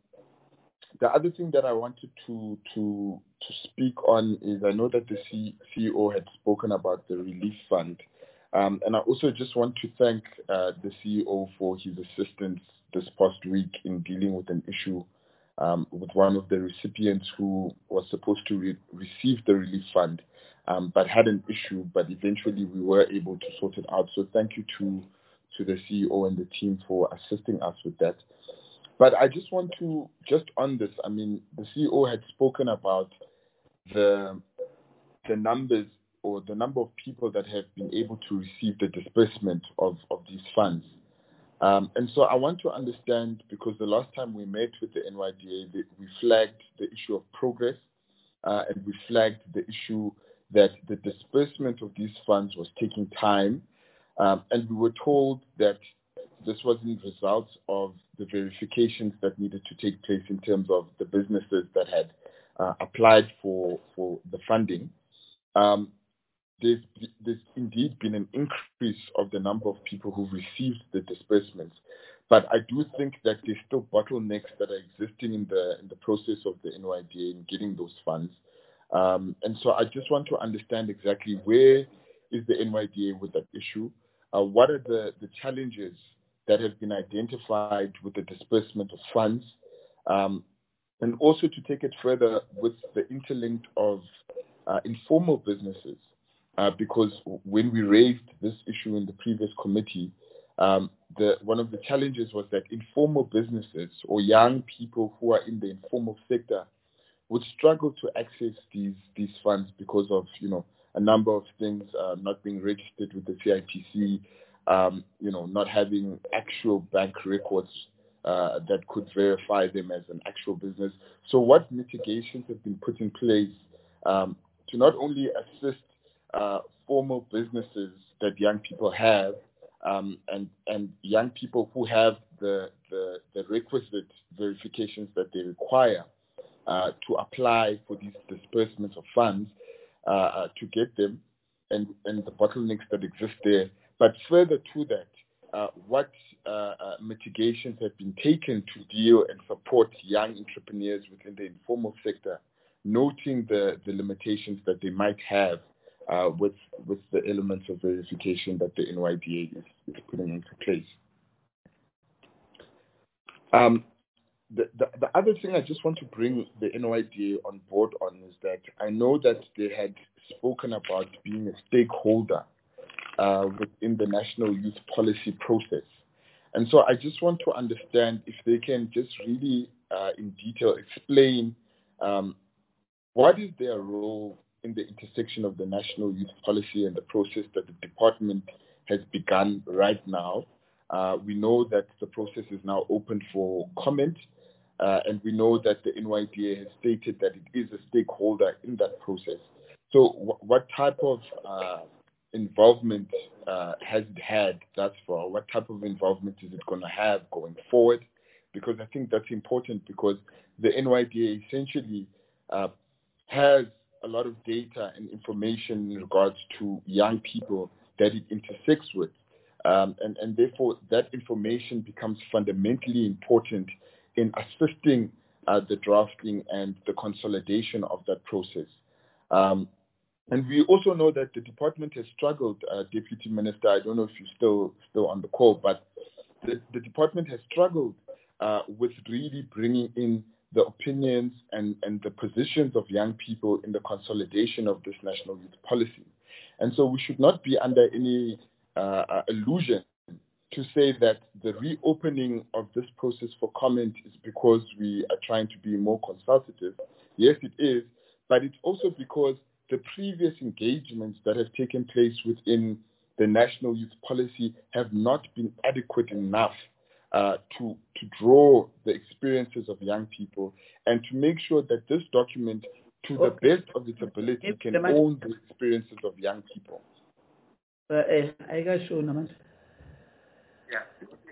K: the other thing that I wanted to to to speak on is I know that the C- CEO had spoken about the relief fund, um, and I also just want to thank uh, the C E O for his assistance this past week in dealing with an issue um, with one of the recipients who was supposed to re- receive the relief fund, um, but had an issue, but eventually we were able to sort it out. So thank you to, to the C E O and the team for assisting us with that. But I just want to, just on this, I mean, the C E O had spoken about the, the numbers or the number of people that have been able to receive the disbursement of, of these funds. Um, and so I want to understand, because the last time we met with the N Y D A, we flagged the issue of progress, uh, and we flagged the issue that the disbursement of these funds was taking time. Um, and we were told that this wasn't results of the verifications that needed to take place in terms of the businesses that had uh, applied for, for the funding. Um, There's, there's indeed been an increase of the number of people who received the disbursements, but I do think that there's still bottlenecks that are existing in the in the process of the N Y D A in getting those funds. Um, and so I just want to understand exactly where is the N Y D A with that issue. Uh, what are the, the challenges that have been identified with the disbursement of funds? Um, and also to take it further with the interlink of uh, informal businesses. Uh, because when we raised this issue in the previous committee, um, the, one of the challenges was that informal businesses or young people who are in the informal sector would struggle to access these these funds because of, you know, a number of things, uh, not being registered with the C I P C, um, you know, not having actual bank records uh, that could verify them as an actual business. So what mitigations have been put in place um, to not only assist Uh, formal businesses that young people have, um, and and young people who have the the, the requisite verifications that they require uh, to apply for these disbursements of funds uh, uh, to get them, and and the bottlenecks that exist there. But further to that, uh, what uh, uh, mitigations have been taken to deal and support young entrepreneurs within the informal sector, noting the the limitations that they might have Uh, with with the elements of verification that the N Y D A is, is putting into place. Um, the, the, the other thing I just want to bring the N Y D A on board on is that I know that they had spoken about being a stakeholder uh, within the National Youth Policy process. And so I just want to understand if they can just really, uh, in detail, explain um, what is their role in the intersection of the national youth policy and the process that the department has begun right now. Uh, we know that the process is now open for comment, uh, and we know that the N Y D A has stated that it is a stakeholder in that process. So w- what type of uh, involvement uh, has it had thus far? What type of involvement is it going to have going forward? Because I think that's important, because the N Y D A essentially uh, has a lot of data and information in regards to young people that it intersects with. Um, and, and therefore, that information becomes fundamentally important in assisting uh, the drafting and the consolidation of that process. Um, and we also know that the department has struggled, uh, Deputy Minister, I don't know if you're still, still on the call, but the, the department has struggled uh, with really bringing in the opinions and, and the positions of young people in the consolidation of this national youth policy. And so we should not be under any uh, illusion to say that the reopening of this process for comment is because we are trying to be more consultative. Yes, it is, but it's also because the previous engagements that have taken place within the national youth policy have not been adequate enough Uh, to, to draw the experiences of young people and to make sure that this document, to okay. the best of its ability, can own the experiences of young people.
A: Uh, uh, I got show, Naman.
K: Yeah.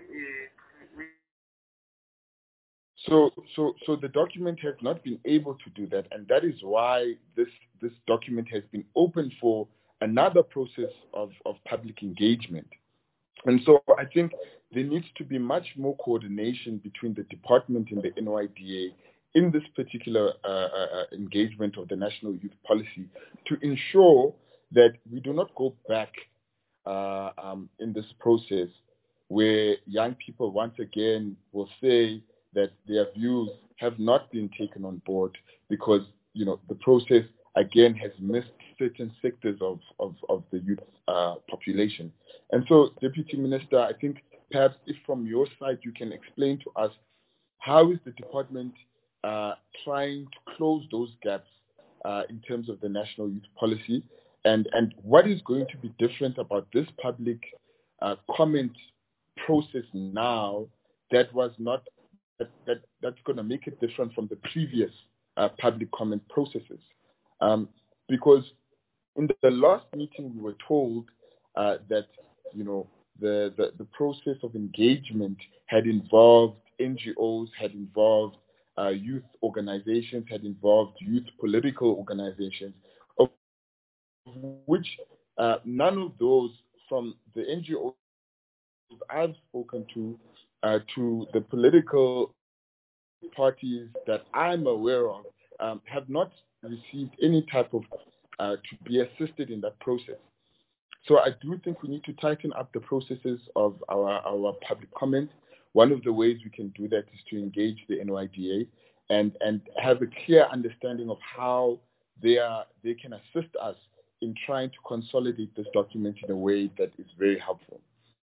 K: So, so, so the document has not been able to do that, and that is why this this document has been open for another process of, of public engagement. And so I think there needs to be much more coordination between the department and the N Y D A in this particular uh, uh, engagement of the national youth policy to ensure that we do not go back uh, um, in this process where young people once again will say that their views have not been taken on board because, you know, the process again has missed certain sectors of, of, of the youth uh, population. And so, Deputy Minister, I think perhaps if from your side you can explain to us how is the department uh, trying to close those gaps uh, in terms of the national youth policy, and, and what is going to be different about this public uh, comment process now that was not, that, that that's going to make it different from the previous uh, public comment processes. Um, because in the last meeting we were told uh, that, you know, the, the, the process of engagement had involved N G Os, had involved uh, youth organizations, had involved youth political organizations, of which uh, none of those from the N G Os I've spoken to, uh, to the political parties that I'm aware of, um, have not received any type of uh, to be assisted in that process. So I do think we need to tighten up the processes of our, our public comment. One of the ways we can do that is to engage the N Y D A and, and have a clear understanding of how they are they can assist us in trying to consolidate this document in a way that is very helpful.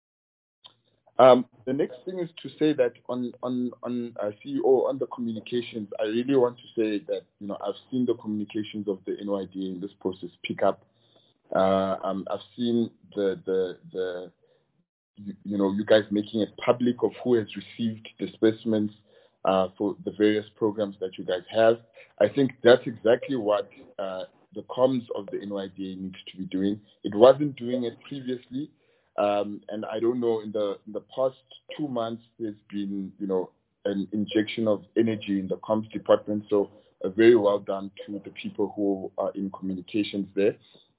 K: Um, the next thing is to say that on on on uh, C E O on the communications, I really want to say that, you know, I've seen the communications of the N Y D A in this process pick up. Uh, um, I've seen the the the you, you know you guys making it public of who has received disbursements uh, for the various programs that you guys have. I think that's exactly what uh, the comms of the N Y D A needs to be doing. It wasn't doing it previously. Um, and I don't know, in the in the past two months, there's been, you know, an injection of energy in the comms department. So uh, very well done to the people who are in communications there.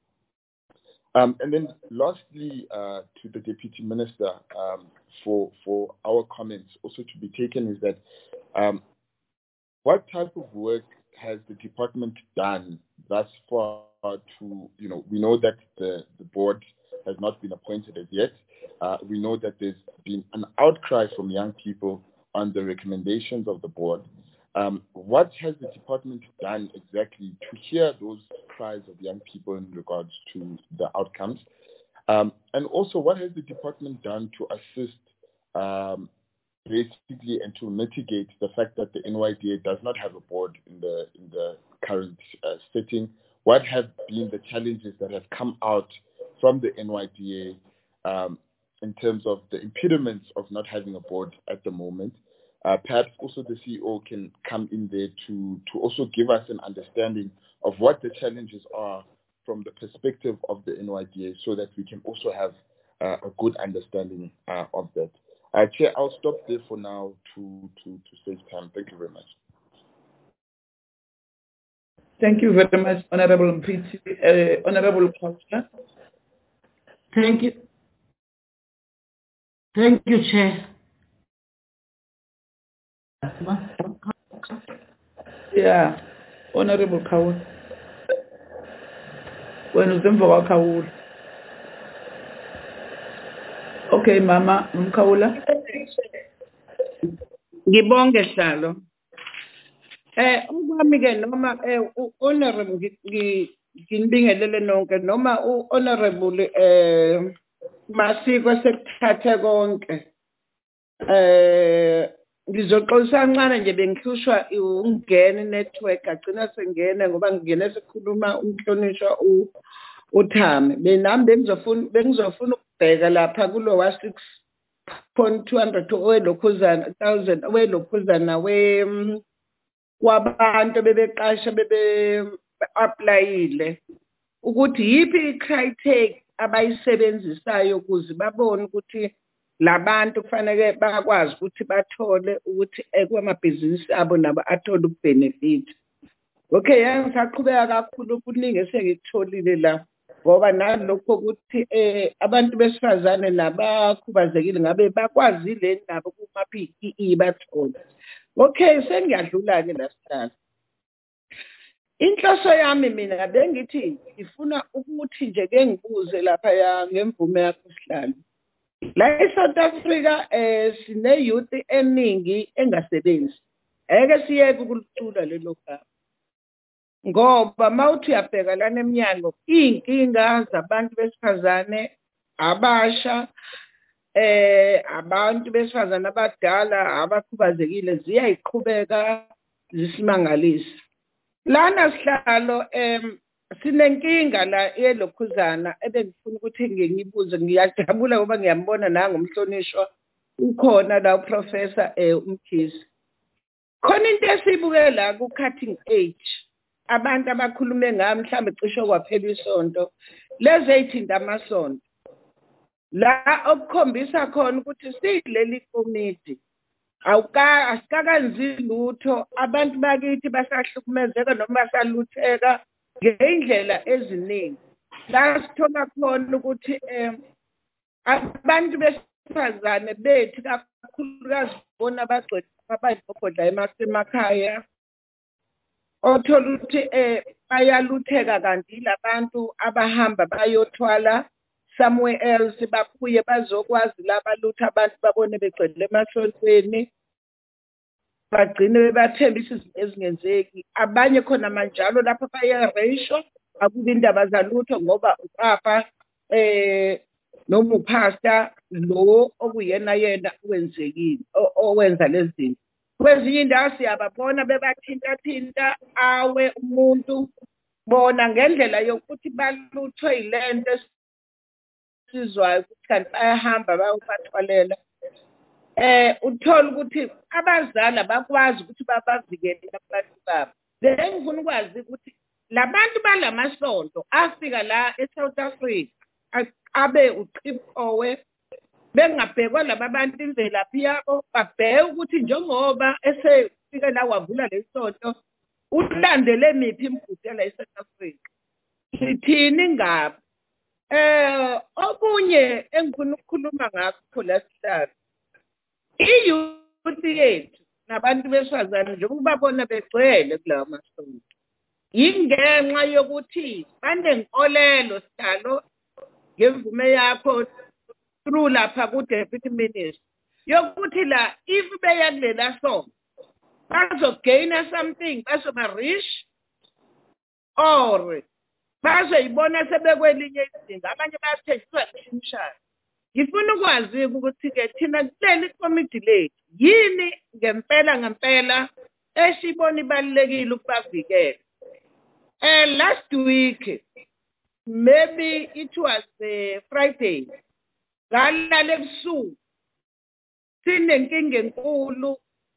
K: Um, and then lastly, uh, to the Deputy Minister, um, for for our comments also to be taken is that um, what type of work has the department done thus far to, you know, we know that the, the board has not been appointed as yet. Uh, we know that there's been an outcry from young people on the recommendations of the board. Um, what has the department done exactly to hear those cries of young people in regards to the outcomes? Um, and also, what has the department done to assist um, basically, and to mitigate the fact that the N Y D A does not have a board in the in the current uh, setting. What have been the challenges that have come out from the N Y D A um, in terms of the impediments of not having a board at the moment? Uh, perhaps also the C E O can come in there to, to also give us an understanding of what the challenges are from the perspective of the N Y D A so that we can also have uh, a good understanding uh, of that. Uh, Chair, I'll stop there for now to, to, to save time. Thank you very much.
A: Thank you very much, Honorable P T, uh, Honorable Pastor.
I: Thank you. Thank you, Chair.
A: Yeah, Honorable Kawul. When was for Kawul? Okay, Mama Mkawula.
F: Ngibonge Hlalo. Eh ubami ke noma eh honorable nginibingelele nonke noma honorable eh Masiko sekuthathe konke. Eh ngizoxolisa kancane nje bengihlushwa ungena network agcina sengena ngoba ngingena sikhuluma umhlonishwa uThami. Benami bengizofuna bengizofuna ukubheka lapha kulo wa six point two hundred owelokhuzana thousand owelokhuzana we kwabantu bebeqasha bebe applyile ukuthi yipi icriteria abayisebenzisayo ukuze babone ukuthi labantu kufanele bakwazi ukuthi bathole ukuthi ekwamabhizinisi abo nabo athole ukubenefit. Okay, yangisaqhubeka kakhulu kuningi esengikutholile la ngoba nalokho ukuthi eh abantu besifazane nabakhubazekile ngabe bakwazile nabo kuma P E E bathole. Okay, sengiyadlula ke lasihlala. Inhloso yami mina bengithi ngifuna ukuthi nje ke ngibuze lapha ya ngemvume yakho sihlalo. La eSouth Africa eh sine youth eningi engasebenzi. Eke siyeke ukulicula lelo gama. Ngoba mawuthi uyabheka lana eminyango inkinga zabantu besifazane abasha eh abantu besifazane abadala abakhubazekile ziyayiqhubeka zisimangalisa. Lana sihlalo em sinenkinga la yelokhuzana ebengifuna ukuthi ngiyibuze ngiyajabula ngoba ngiyambona nanga umhlonishwa ukhona la uprofessor eh Mkhize. Khona into esibuke la ku cutting age abantu abakhulume ngami mhlambe cishe kwaphela isonto lezi eyithinta amasonto la okukhombisa khona ukuthi sileli committee awuka asikakanzi lutho abantu bakithi basahlukumezeka noma basalutheka ngeindlela eziningi la sithola khona ukuthi eh abantu besifazane bethu kakhulukazi bona bagcwele abayibhodla emakhaya othola ukuthi eh bayalutheka kanti labantu abahamba bayothwala somewhere else babuye bazokwazi labalutha abantu babone begcwele emasontweni bagcine bebathembisa izinto ezingenzeki abanye khona manjalo lapha baya ratio akubi indaba zalutho ngoba upapa eh noma upastor lo okuyena yena wenzekile owenza lezi zinto kwezinye indawo siyababona bebathinta thinta awe umuntu bona ngendlela yokuthi baluthwe ilento sizwayo ukuthi kanti bayahamba bayobathwalela eh uthola ukuthi abazali bakwazi ukuthi babavikele abantu babo. Bengifuna ukwazi ukuthi labantu balamasonto afika la eSouth Africa abe uChiphowe bengabhekwa laba bantu imvelaphi yabo babheke ukuthi njengoba esefika la wavula lesonto ulandele miphi imigudela eSouth Africa sithini ngabe eh okunye engifuna ukukhuluma ngakho lasihlalo iyouth yethu nabantu besifazane njengoba babona begcwele kulawa masonto ingenxa yokuthi banenkolelo sihlalo ngemvume yakho through lapha ku deputy minister yokuthi la if beya kulela sonto bazogaina something bazoba rich or bazoyibona sebekwelinye izinga abanye bayathenjiswa imishado ngifuna ukwazi ukuthi ke thina kuleli committee lethu yini ngempela ngempela esibona ibalekile ukubavikela. Uh, last week, maybe it was uh, Friday, ngalala ebusuku sinenkinga enkulu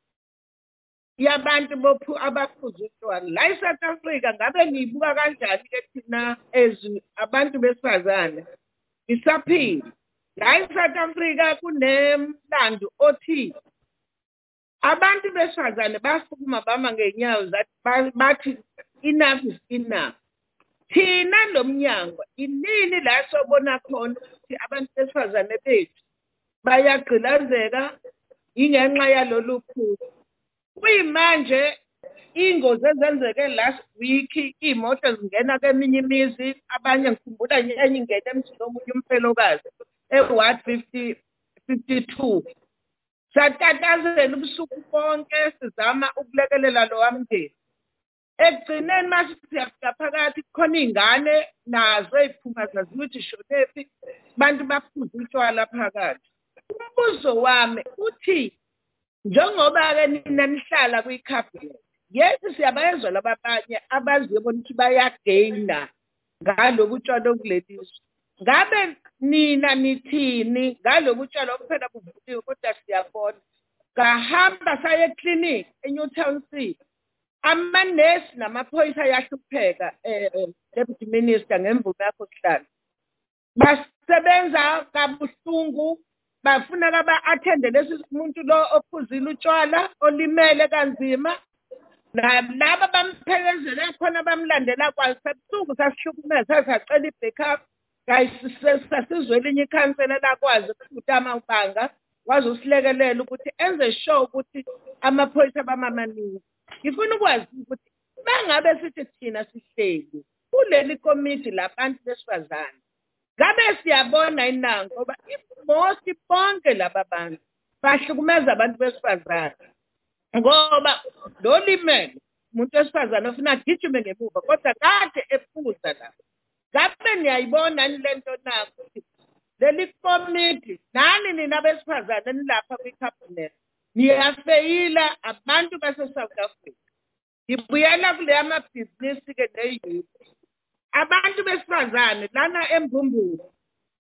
F: yabantu bophu abaphuza utshwala la eSouth Africa. Ngabe niyibuka kanjani ke thina as abantu besifazane isaphila la eSouth Africa kunemlando othi abantu besifazane basukuma bama ngenyawo bathi enough is enough. Thina lomnyango inini la sobona khona ukuthi abantu besifazane bethu bayagqilazeka ingenxa yalolu phupho. Kuyimanje ingozi ezenzeke last week, imoto zingena kweminye imizi, abanye ngikhumbula enye ingena emzini omunye umfelokazi e-Ward fifty-two. Satatazela ubusuku bonke sizama ukulekelela lo wamndeni. Ekugcineni mase siyafika phakathi khona ingane nazo eziphuma zazi ukuthi shonephi abantu baphuza utshwala phakathi. Umbuzo wami uthi njengoba ke nina nihlala kwi-cabinet, yethi siyabayezwa labanye abaziyo bona ukuthi bayagaina ngalobu tshwala obuleliswa. Ngabe nina nithini ngalobu tshwala obuphela buvuliwe kodwa siyabona ngahamba saye eclinic eNewtown C. Amanesi namaphoyisa ayahlupheka eh Deputy Minister ngemvume yakho sihlala. Basebenza kabuhlungu bafuna kaba attend lesi umuntu lo ophuzile utshwala olimele kanzima. Laba bamphekezela khona bamlandela kwasebusuku sasihlukumeza sacela i-backup. Guys sasizwe elinye ikhansela lakwazi ukutama ubanga wazi usilekelela ukuthi enze sure ukuthi amaphoyisa bamamaningi. Ngifuna ukwazi ukuthi bangabe sithi thina sihleli kuleli committee labantu besifazane. Ngabe siyabona ina ngoba most bonke laba bantu bahlukumeza abantu besifazane. Ngoba lo limele umuntu wesifazane ofuna agijime ngemuva kodwa kade ephuza la. Ngabe niyayibona lento nakho leli committee nani nina besifazane nilapha kwi-cabinet niyafeyila abantu base-South Africa. Ngibuyela kule amabhizinisi ke ne-youth. Abantu besifazane lana eMbumbulu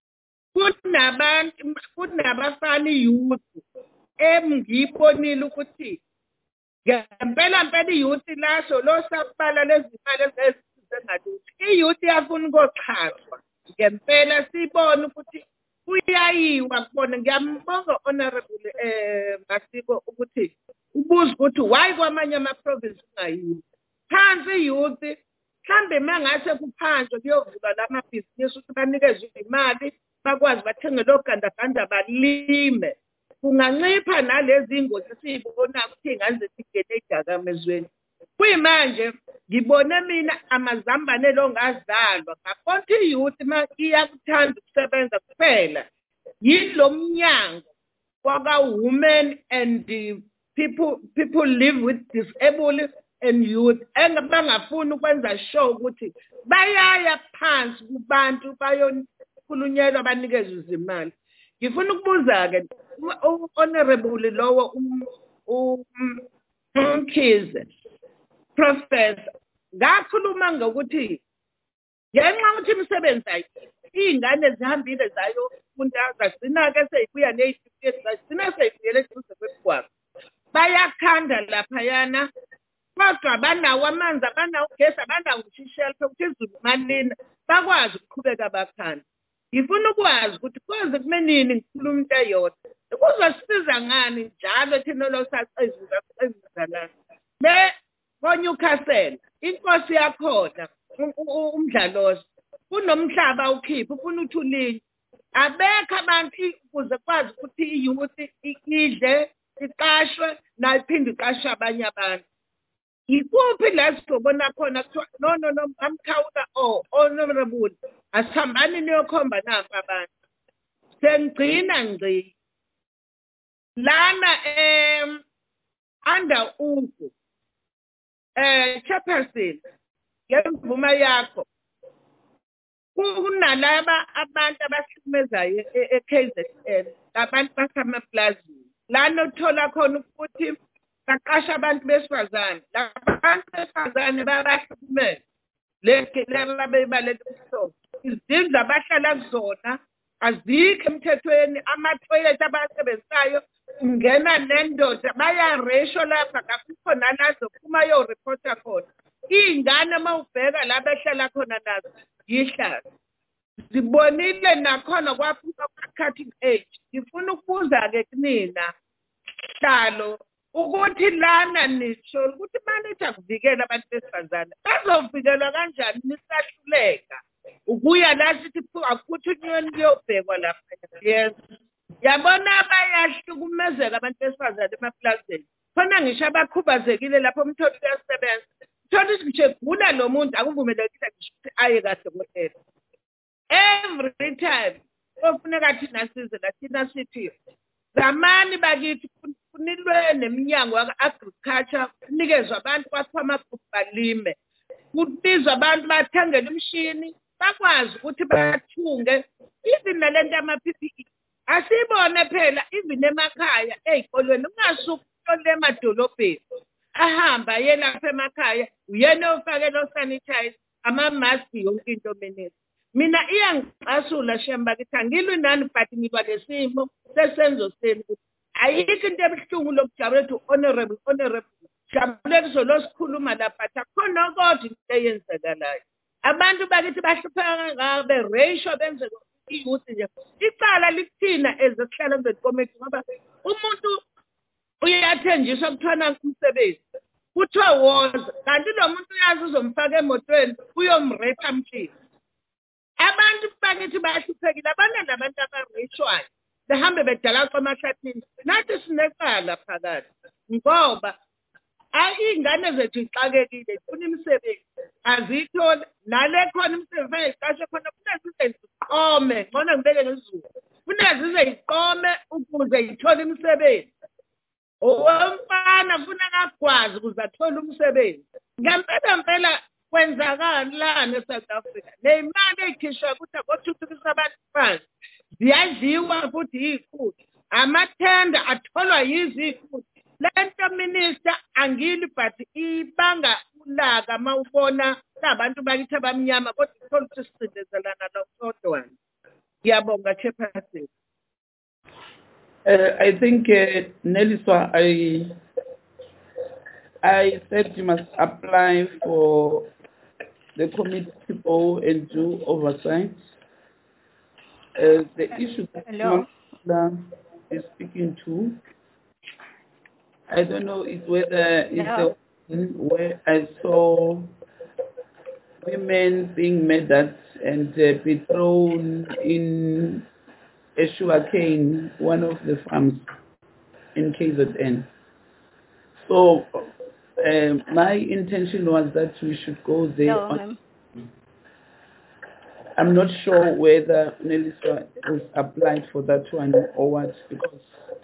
F: kunabantu kunabafana youth emngibonile ukuthi ngempela mpela youth laso lo sabala lezimali ezizengalutho. I-youth yafuna ukuxhaswa ngempela sibone ukuthi kuyayiwa kubona. Ngiyambonga honorable eh Masiko ukuthi ubuza ukuthi why kwamanye ama-province ungayiwi phansi youth. Mhlambe mangase kuphanjwe kuyovulwa lamabhizinisi ukuthi banikezwe imali bakwazi bathenge logandaganda balime. Kungancipha nalezi ingozi siyibona ukuthi ngaze sigene edakamezweni. Kuyimanje ngibone mina amazambane lo ngazalwa ngabona i-youth ma iyakuthanda ukusebenza kuphela yilo mnyango kwaka women and the people people live with disabled and youth engabangafuni ukwenza sure ukuthi bayaya phansi kubantu bayokhulunyelwa banikezwe izimali. Ngifuna ukubuza ke honorable lowo umkhize professor ngakhuluma ngokuthi ngenxa ukuthi imisebenzi ayi ingane zihambile zayo funda zagcina ke seyibuya ne-certificate zagcina seyifuyele eduze kwebhwako bayakhanda laphayana kodwa banawo amanzi abanawo ugesi abanawo ushishelfe ukuthi izulu malina bakwazi ukuqhubeka bakhanda. Ngifuna ukwazi ukuthi kwenze kume nini ngikhuluma into eyodwa kuzosiza ngani njalo thina lo sasezizalana be ngoNewcastle inkosi yakhona umdlalosi kunomhlaba ukhipha ufuna uthulinye abekho abantu ukuze kwazi ukuthi i-youth idle iqashwe nayiphinde iqashe abanye abantu. Ikuphi la sizobona khona kuthiwa no no no amkhawula oh honorable asihambani niyokhomba napha abantu sengigcina ngci lana em under uku eh chairperson ngemvuma yakho kunalaba abantu abahlukumezayo e-K Z N abantu basemaplazini lana uthola khona ukuthi baqasha abantu besifazane labantu besifazane babahlukumeza leke laba bebaleka umhlobo izindlu abahlala kuzona azikho emthethweni ama-toilet abasebenzisayo ungena nendoda bayaresho lapha kakukho nalazo phuma yoripota khona iy'ngane uma ubheka la behlala khona nazo yihlazo zibonile nakhona kwaphuka cutting age ngifuna ukubuza-ke kunina hlalo ukuthi lana nisho ukuthi manithi akuvikela abantu besifazane bazovikelwa kanjani nisahluleka ukuya la sithi akuthunyiweni kuyobhekwa lapha yes yabona bayahlukumezeka abantu besifazane emaplazini khona ngisho abakhubazekile lapho umtholi uyasebenza uthola ukuthi ngisho egula lo muntu akuvumelekile ngisho ukuthi aye kadokotela every time ofuneka thina size lathina sithi zamani bakithi kunilwe neminyango yaka-agriculture kunikezwa abantu kwathiwa amagruphu balime kubizwa abantu bathengele imishini bakwazi ukuthi bathunge even nalento yama-P P E asibone phela even emakhaya ey'kolweni ungasuki utole emadolobheni ahamba ye lapha emakhaya uyena ofakela osanitize amamaski yonke into menezi mina iyangicasula shemba kithi angilwi nani but ngilwa lesimo sesenzo senu ukuthi ayikho into ebuhlungu lokujabulethu honorable honorable jabulekiso losikhuluma lapha but akhona kodwa into eyenzekalayo abantu bakithi bahlupheka ngabo beratio benze i-youth nje icala likuthina ezesihlala emveni komiti ngoba umuntu uyathenjiswa kuthiwana umsebenzi kuthiwa woza kanti lo muntu uyazi uzomfaka emotweni uyomrepha amtshini abantu bakithi bahluphekile abana nabantu abareshwayo behambe bedala kwamahlathini nathi sinecala phakathi ngoba iy'ngane zethu ixakekile funa imisebenzi aziyitholi nale khona imisebenzi fanele iqashe khona funeka zize ziqome ngcono ngibeke ngezulu funeka zize yiqome ukuze yithole imisebenzi umfana funeka akwazi ukuze athole umsebenzi ngempela mpela kwenzakalani eSouth Africa ney'mali ey'khishwa ukuthi akothuthukisa abantu phansi ziyadliwa futhi yiy'khudi amathenda atholwa yizo iy'khudi lento minister angili but ibanga ulaka uma ubona labantu bakithi abamnyama kodwa uthola ukuthi sicindezelana nosodwana ngiyabonga chairperson.
A: Uh, I think uh, Neliswa, I I said you must apply for the committee to go and do oversight. Uh, the issue
C: Hello.
A: that is speaking to, I don't know if whether it's the where I saw women being murdered and uh, be thrown in a sugarcane, one of the farms in K Z N. So uh, my intention was that we should go there.
C: No,
A: on, I'm not sure whether Nelisa has applied for that one or what, because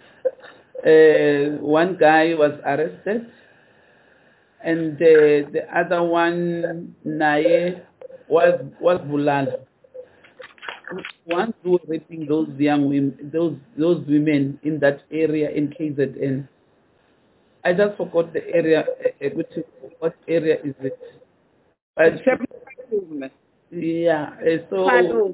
A: uh, one guy was arrested and uh, the other one, Naye, was was bulala. Once we were raping those young women, those those women in that area in K Z N. I just forgot the area. Uh, what area is it? But, yeah. Uh, so.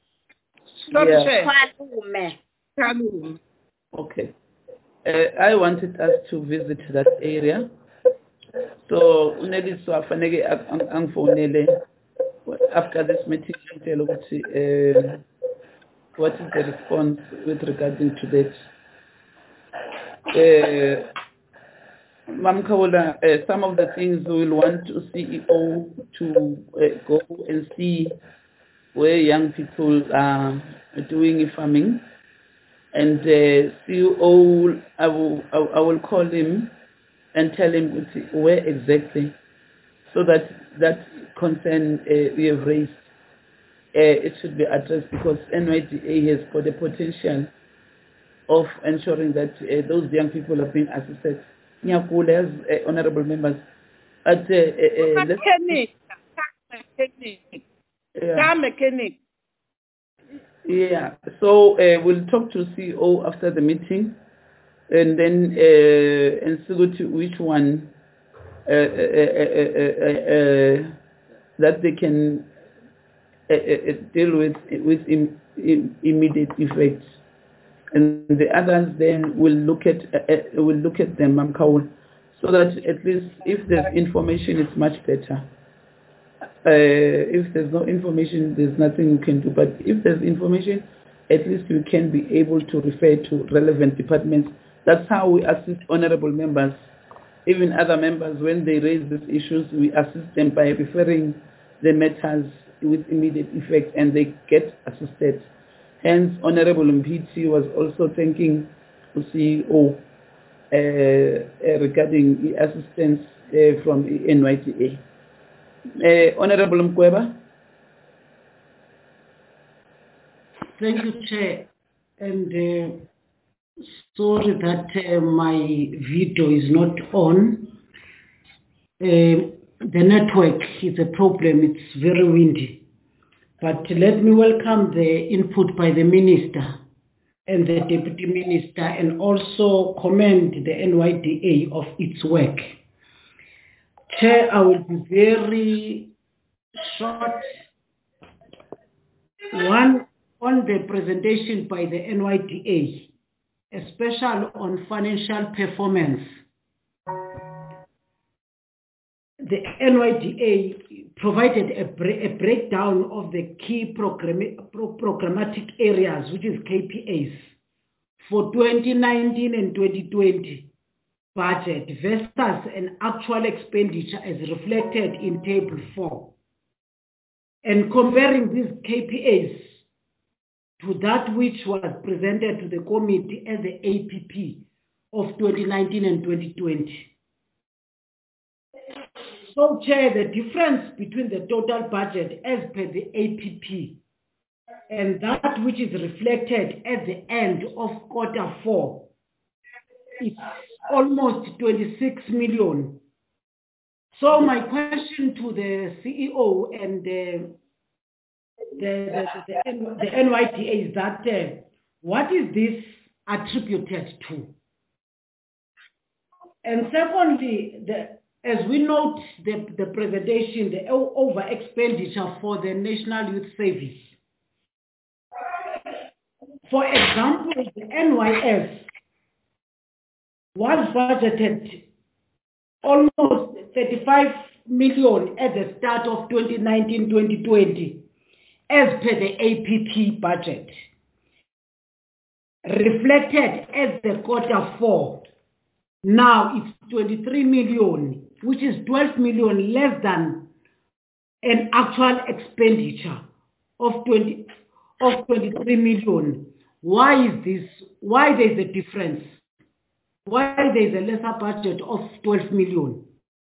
A: Yeah. Okay. Uh, I wanted us to visit that area. So, Neliswa fanele angfonele after this meeting, uh, what is the response with regarding to that? Uh, Mam Kaula, uh, some of the things we will want to C E O to uh, go and see where young people are doing farming, and uh, C E O, I will I will call him and tell him where exactly, so that that concern uh, we have raised, uh, it should be addressed, because N Y D A has got the potential of ensuring that uh, those young people are being assisted. Nyakule has uh, honorable members. At, uh, uh, uh, let's, Yeah.
F: Car mechanic.
A: Yeah. So uh, we'll talk to C E O after the meeting, and then uh, and see to which one uh, uh, uh, uh, uh, uh, that they can uh, uh, deal with with im- im- immediate effects, and the others then will look at uh, uh, will look at them, Mam Kaul, so that at least if there's information, it's much better. Uh, if there's no information, there's nothing we can do. But if there's information, at least we can be able to refer to relevant departments. That's how we assist honorable members. Even other members, when they raise these issues, we assist them by referring the matters with immediate effect, and they get assisted. Hence, Honorable Mpiti was also thanking the C E O uh, uh, regarding the assistance uh, from the N Y D A. Uh, Honorable Mkweba.
I: Thank you, Chair. And uh, sorry that uh, my video is not on. Uh, the network is a problem. It's very windy. But let me welcome the input by the Minister and the Deputy Minister, and also commend the N Y D A of its work. Chair, I will be very short. One, on the presentation by the N Y D A, especially on financial performance. The N Y D A provided a, bre- a breakdown of the key program- pro- programmatic areas, which is K P As, for twenty nineteen and twenty twenty. Budget versus an actual expenditure as reflected in table four. And comparing these K P As to that which was presented to the committee as the A P P of twenty nineteen and twenty twenty. So, Chair, the difference between the total budget as per the A P P and that which is reflected at the end of quarter four is almost twenty-six million. So my question to the C E O and the, the, the, the, the N Y D A is that uh, what is this attributed to? And secondly, the, as we note the, the presentation, the over expenditure for the National Youth Service. For example, the N Y S was budgeted almost thirty-five million at the start of twenty nineteen twenty twenty as per the A P P budget. Reflected as the quarter four, now it's twenty-three million, which is twelve million less than an actual expenditure of twenty of twenty-three million. Why is this? Why there's a difference? Why there's a lesser budget of twelve million?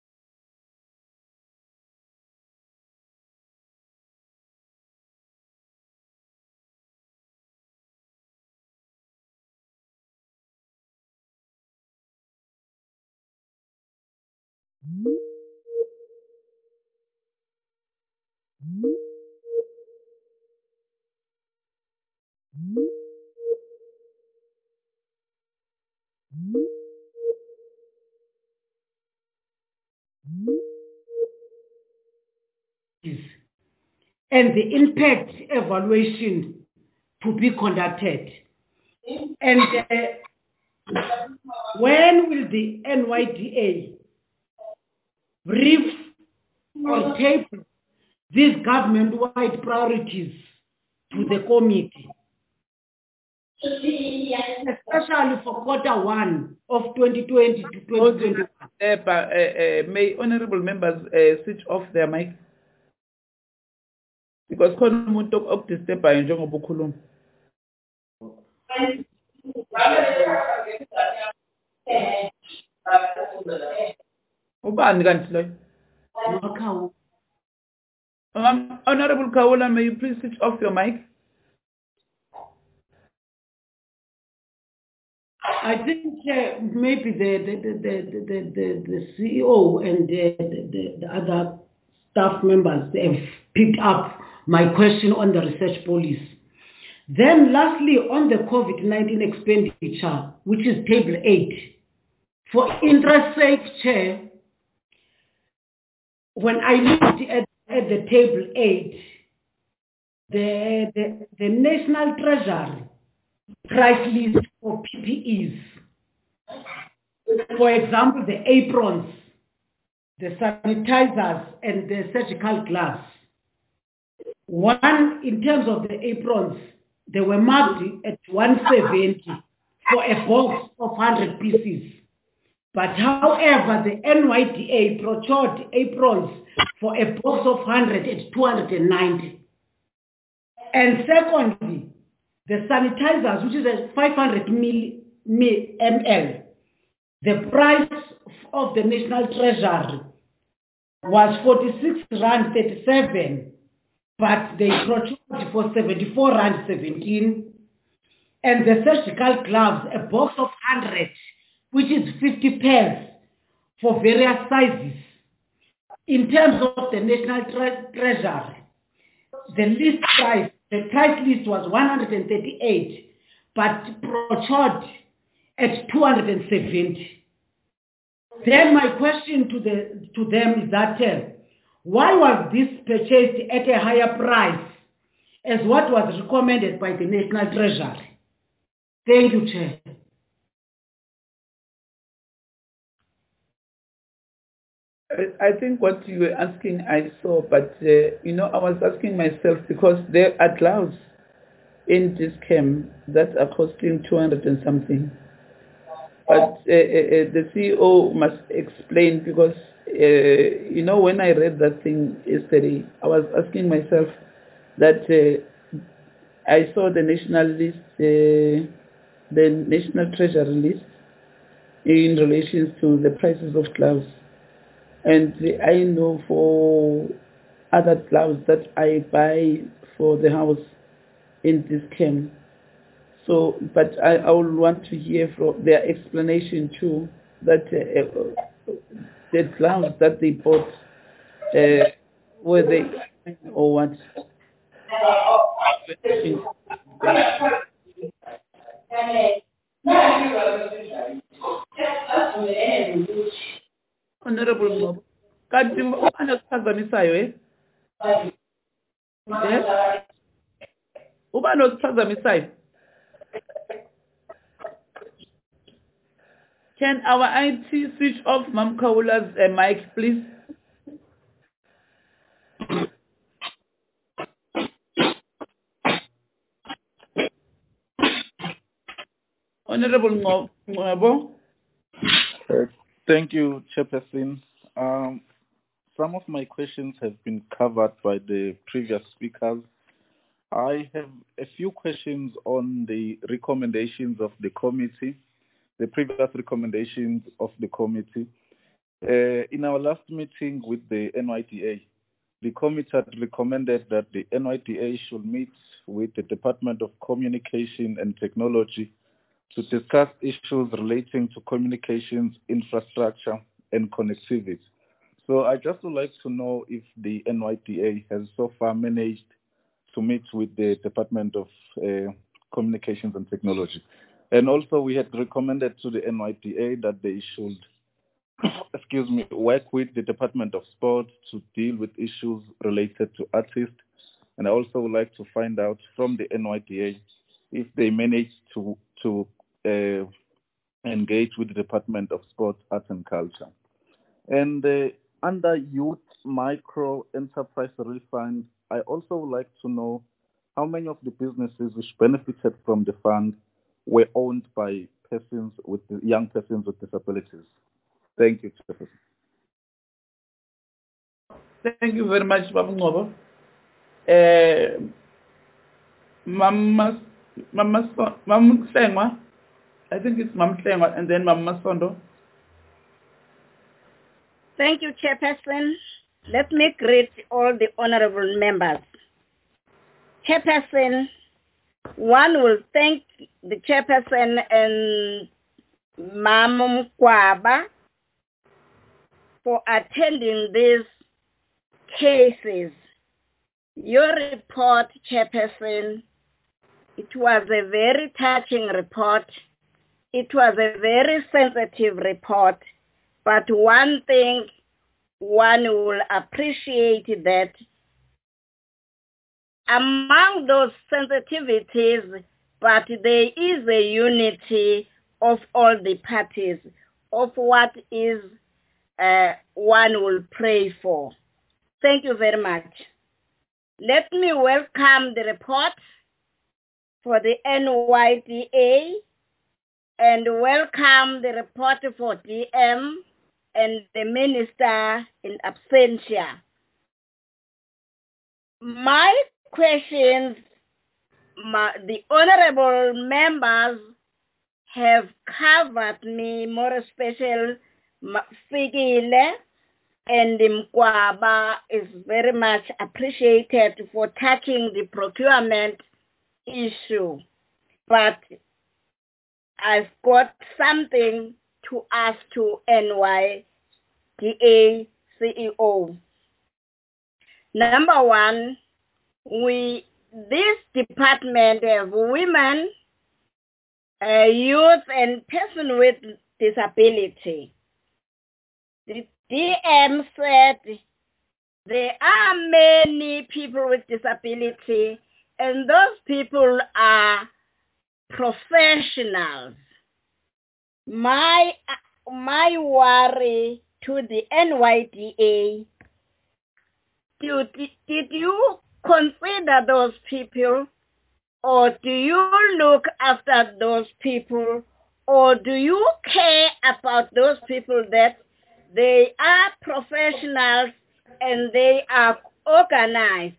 I: And the impact evaluation to be conducted. And uh, when will the N Y D A brief or table these government-wide priorities to the committee? Especially for quarter one of twenty twenty to twenty twenty-one.
A: Uh, but, uh, uh, may honorable members uh, switch off their mic? Because khona umuntu okudisturbayo njengoba ukhuluma. Ubani kanti loyo?
I: Makhawu.
A: Um, Honorable Kawula, may you please switch off your mic?
I: I think uh, maybe the the, the, the, the, the, the C E O and the, the, the other staff members have picked up my question on the research policy. Then lastly, on the COVID nineteen expenditure, which is table eight, for interest sake, Chair, when I looked at, at the table eight, the, the, the National Treasury price list for P P Es, for example, the aprons, the sanitizers, and the surgical gloves. One, in terms of the aprons, they were marked at one hundred seventy for a box of one hundred pieces. But however, the N Y D A procured aprons for a box of one hundred at two hundred ninety. And secondly, the sanitizers, which is a five hundred milliliters, the price of the National Treasury was forty-six rand thirty-seven, but they procured for seventy-four rand seventeen. And the surgical gloves, a box of one hundred, which is fifty pairs for various sizes. In terms of the National tre- Treasury, the list price, the price list was one hundred thirty-eight, but procured at two hundred seventy. Then my question to the to them is that uh, why was this purchased at a higher price as what was recommended by the National Treasury? Thank you, Chair.
A: I think what you were asking I saw, but uh, you know, I was asking myself because there are gloves in this camp that are costing two hundred and something. But uh, uh, the C E O must explain because, uh, you know, when I read that thing yesterday, I was asking myself that uh, I saw the national list, uh, the National Treasury list in relation to the prices of gloves. And I know for other gloves that I buy for the house in this camp. So, but I, I would want to hear from their explanation too, that uh, the gloves that they bought, uh, were they or what? Honorable Mob, kanti ubani osiphazamisayo eh? Eh? Ubani osiphazamisayo? Can our I T switch off Mam Kaula's uh, mic, please? Honorable Ngwabo.
M: Uh, Thank you, Chairperson. Um, some of my questions have been covered by the previous speakers. I have a few questions on the recommendations of the committee, the previous recommendations of the committee. Uh, in our last meeting with the N Y D A, the committee had recommended that the N Y D A should meet with the Department of Communication and Technology to discuss issues relating to communications infrastructure and connectivity. So I just would like to know if the N Y D A has so far managed to meet with the Department of uh, Communications and Technology. And also we had recommended to the N Y D A that they should, excuse me, work with the Department of Sport to deal with issues related to artists. And I also would like to find out from the N Y D A if they managed to, to uh, engage with the Department of Sport, Arts and Culture. And uh, under Youth Micro Enterprise Relief Fund, I also would like to know how many of the businesses which benefited from the fund were owned by persons with young persons with disabilities. Thank you, Chairperson.
A: Thank you very much, Babu Ngobo. Uh, Mama, Mama, Mama Sengwa, I think it's Mama Sengwa, and then Mama Sondo.
J: Thank you, Chairperson. Let me greet all the honorable members. Chairperson, one will thank the Chairperson and Mama Kwaba for attending these cases
N: Your report, Chairperson, it was a very touching report. It was a very sensitive report. But one thing one will appreciate that among those sensitivities, but there is a unity of all the parties of what is uh, one will pray for. Thank you very much. Let me welcome the report for the N Y D A and welcome the report for D M and the Minister in absentia. My questions, my, the honorable members have covered me, more special Fikile and Mkwaba is very much appreciated for touching the procurement issue. But I've got something to ask to N Y D A C E O. Number one, we this department of women, uh, youth, and persons with disability. The D M said there are many people with disability, and those people are professionals. My my worry to the N Y D A, did, did you consider those people, or do you look after those people, or do you care about those people that they are professionals and they are organized?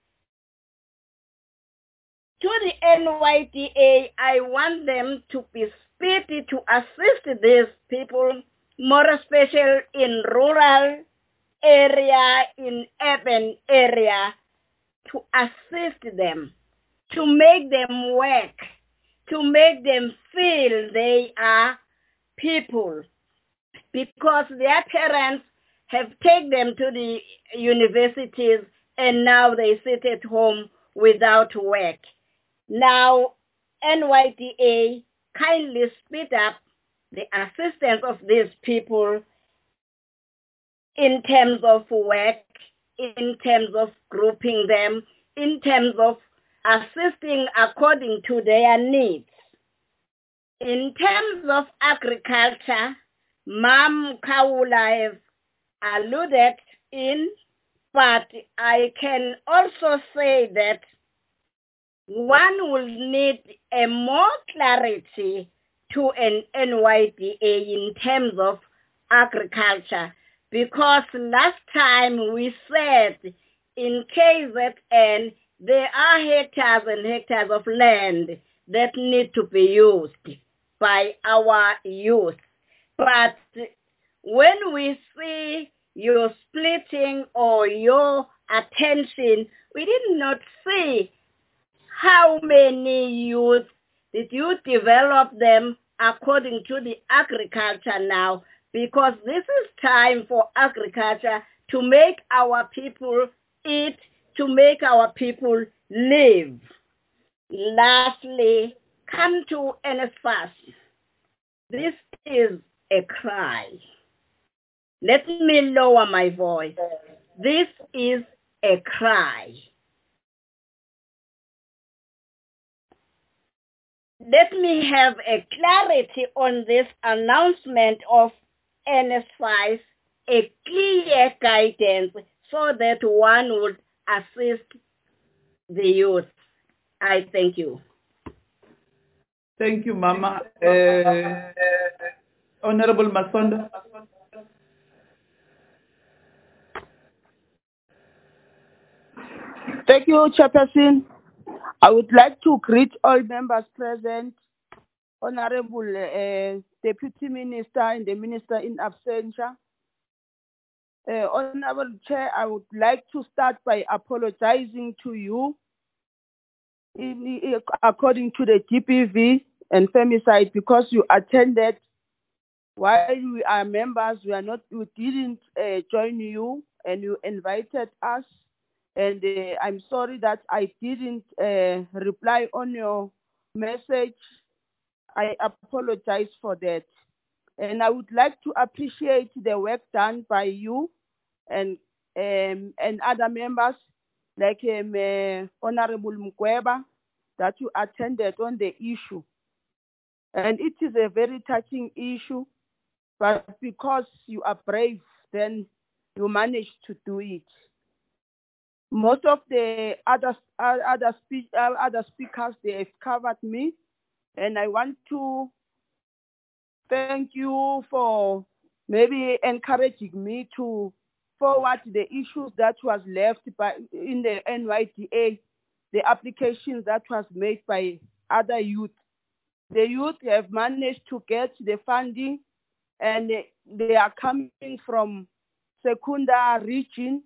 N: To the N Y D A, I want them to be speedy to assist these people, more especially in rural area, in urban area, to assist them, to make them work, to make them feel they are people, because their parents have taken them to the universities and now they sit at home without work. Now, N Y D A, kindly speed up the assistance of these people in terms of work, in terms of grouping them, in terms of assisting according to their needs. In terms of agriculture, Mam Kaula has alluded in, but I can also say that one will need a more clarity to an N Y D A in terms of agriculture, because last time we said in K Z N there are hectares and hectares of land that need to be used by our youth. But when we see your splitting or your attention, we did not see how many youth did you develop them according to the agriculture now, because this is time for agriculture to make our people eat, to make our people live. Lastly, come to N S F A S. This is a cry. Let me lower my voice. This is a cry. Let me have a clarity on this announcement of N S F A S, a clear guidance so that one would assist the youth. I thank you.
A: Thank you, Mama. Uh, Honorable Masonda.
C: Thank you, Chairperson. I would like to greet all members present, Honorable uh, Deputy Minister and the Minister in absentia. Uh, Honorable Chair, I would like to start by apologizing to you in, in, according to the G P V and femicide, because you attended while we are members, we are not, we didn't uh, join you, and you invited us, And uh, I'm sorry that I didn't uh, reply on your message. I apologize for that. And I would like to appreciate the work done by you and um, and other members like um, uh, Honorable Mkweba, that you attended on the issue. And it is a very touching issue, but because you are brave, then you managed to do it. Most of the other, other, speak, other speakers, they have covered me, and I want to thank you for maybe encouraging me to forward the issues that was left by in the N Y D A, the applications that was made by other youth. The youth have managed to get the funding, and they are coming from Secunda region.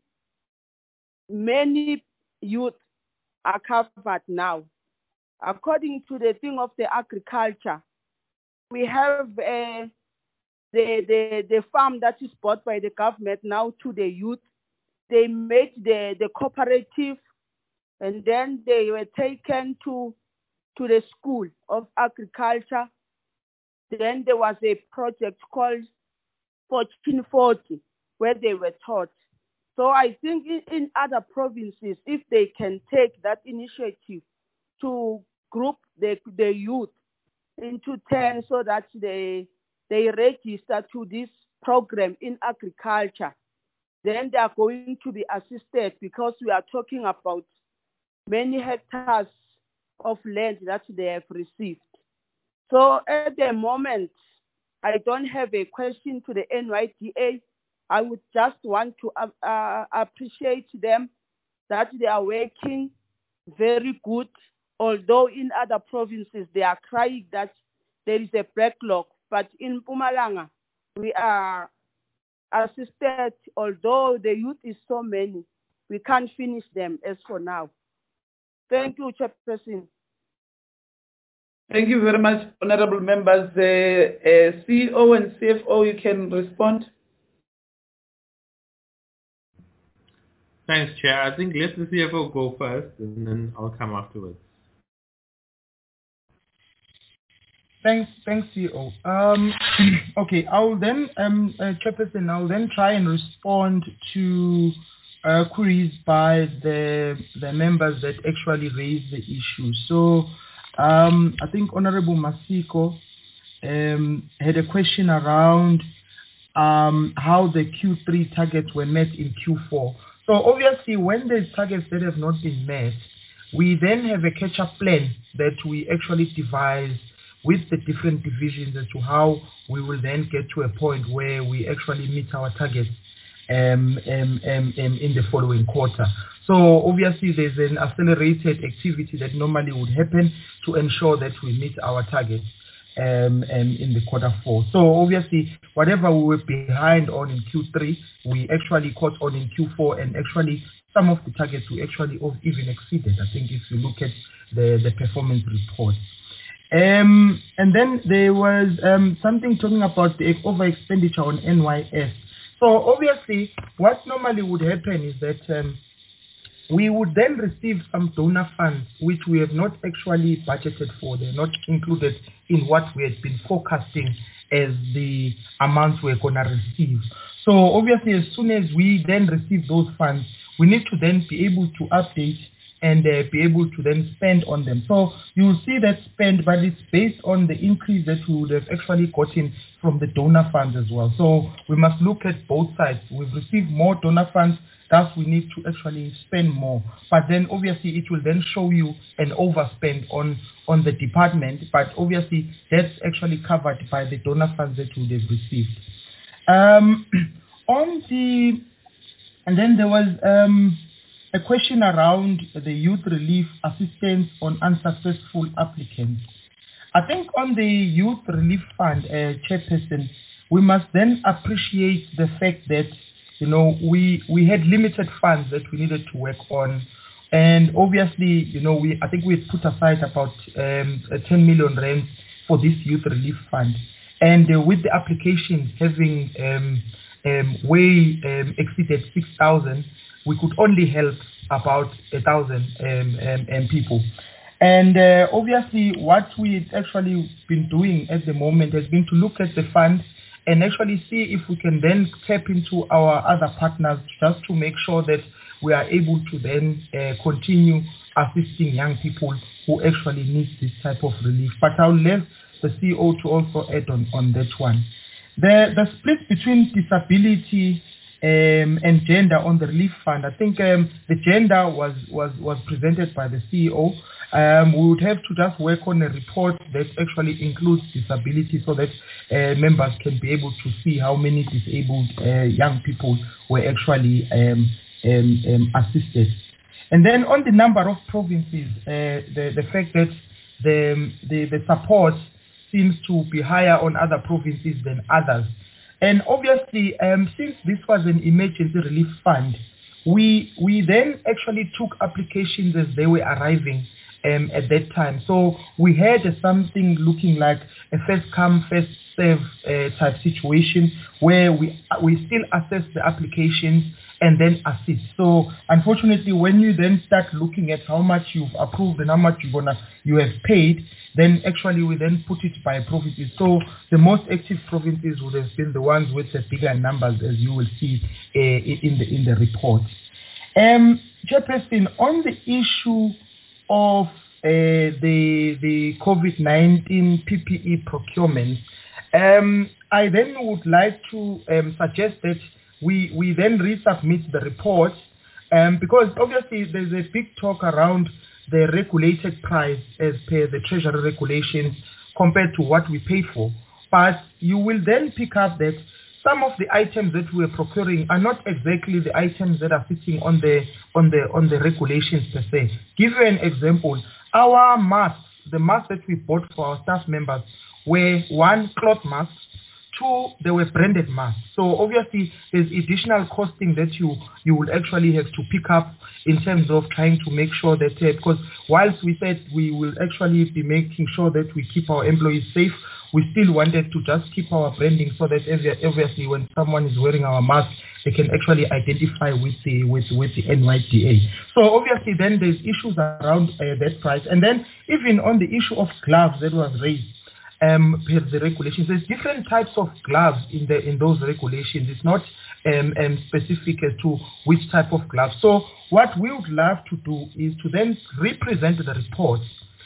C: Many youth are covered now. According to the thing of the agriculture, we have uh, the, the, the farm that is bought by the government now to the youth. They made the, the cooperative, and then they were taken to, to the school of agriculture. Then there was a project called fourteen forty, where they were taught. So I think in, in other provinces, if they can take that initiative to group the, the youth into ten so that they, they register to this program in agriculture, then they are going to be assisted, because we are talking about many hectares of land that they have received. So at the moment, I don't have a question to the N Y D A. I would just want to uh, uh, appreciate them that they are working very good, although in other provinces they are crying that there is a backlog. But in Mpumalanga, we are assisted, although the youth is so many, we can't finish them as for now. Thank you, Chairperson.
A: Thank you very much, honorable members. The uh, C E O and C F O, you can respond.
H: Thanks, Chair. I think let the C F O go first, and then I'll come afterwards.
L: Thanks, thanks, C E O. Um, okay, I'll then, um, uh, Chairperson, I'll then try and respond to uh, queries by the the members that actually raised the issue. So, um, I think Honorable Masiko um, had a question around um, how the Q three targets were met in Q four. So obviously, when there's targets that have not been met, we then have a catch-up plan that we actually devise with the different divisions as to how we will then get to a point where we actually meet our targets um, um, um, um, in the following quarter. So obviously, there's an accelerated activity that normally would happen to ensure that we meet our targets um, um, in the quarter four. So obviously, whatever we were behind on in Q three, we actually caught on in Q four, and actually some of the targets we actually even exceeded. I think if you look at the, the performance report. Um, and then there was um, something talking about the over expenditure on N Y S. So obviously, what normally would happen is that um, we would then receive some donor funds, which we have not actually budgeted for. They're not included in what we had been forecasting as the amounts we're going to receive. So obviously, as soon as we then receive those funds, we need to then be able to update and uh, be able to then spend on them. So you'll see that spend, but it's based on the increase that we would have actually gotten from the donor funds as well. So we must look at both sides. We've received more donor funds, thus we need to actually spend more. But then obviously it will then show you an overspend on, on the department, but obviously that's actually covered by the donor funds that we would have received. Um, on the, and then there was, um, a question around the youth relief assistance on unsuccessful applicants. I think on the youth relief fund, uh, Chairperson, we must then appreciate the fact that, you know, we, we had limited funds that we needed to work on. And obviously, you know, we I think we had put aside about um, ten million rand for this youth relief fund. And uh, with the applications having um, um, way um, exceeded six thousand, we could only help about a thousand um, um, um, people. And uh, obviously what we've actually been doing at the moment has been to look at the fund and actually see if we can then tap into our other partners just to make sure that we are able to then uh, continue assisting young people who actually need this type of relief. But I'll leave the C E O to also add on, on that one. The, the split between disability um, and gender on the relief fund, I think um, the gender was, was, was presented by the C E O. Um, we would have to just work on a report that actually includes disability so that uh, members can be able to see how many disabled uh, young people were actually um, um, um, assisted. And then on the number of provinces, uh, the, the fact that the, the, the support seems to be higher on other provinces than others. And obviously, um, since this was an emergency relief fund, we, we then actually took applications as they were arriving um, at that time. So we had uh, something looking like a first come, first serve uh, type situation where we, we still assess the applications and then assist. So unfortunately, when you then start looking at how much you've approved and how much you're gonna you have paid, then actually we then put it by provinces. So the most active provinces would have been the ones with the bigger numbers, as you will see uh, in the in the report. Um, Chairperson, on the issue of uh, the the COVID nineteen P P E procurement, um, I then would like to um, suggest that we we then resubmit the report, um, because obviously there's a big talk around the regulated price as per the Treasury regulations compared to what we paid for. But you will then pick up that some of the items that we're procuring are not exactly the items that are sitting on the on the on the regulations per se. Give you an example. Our masks, the masks that we bought for our staff members, were one, cloth masks. Two, they were branded masks. So obviously there's additional costing that you, you will actually have to pick up in terms of trying to make sure that, uh, because whilst we said we will actually be making sure that we keep our employees safe, we still wanted to just keep our branding so that obviously when someone is wearing our mask, they can actually identify with the with, with the N Y D A. So obviously then there's issues around uh, that price. And then even on the issue of gloves that was raised, Um, per the regulations, there's different types of gloves in the in those regulations. It's not um, um, specific as to which type of gloves. So what we would love to do is to then represent the report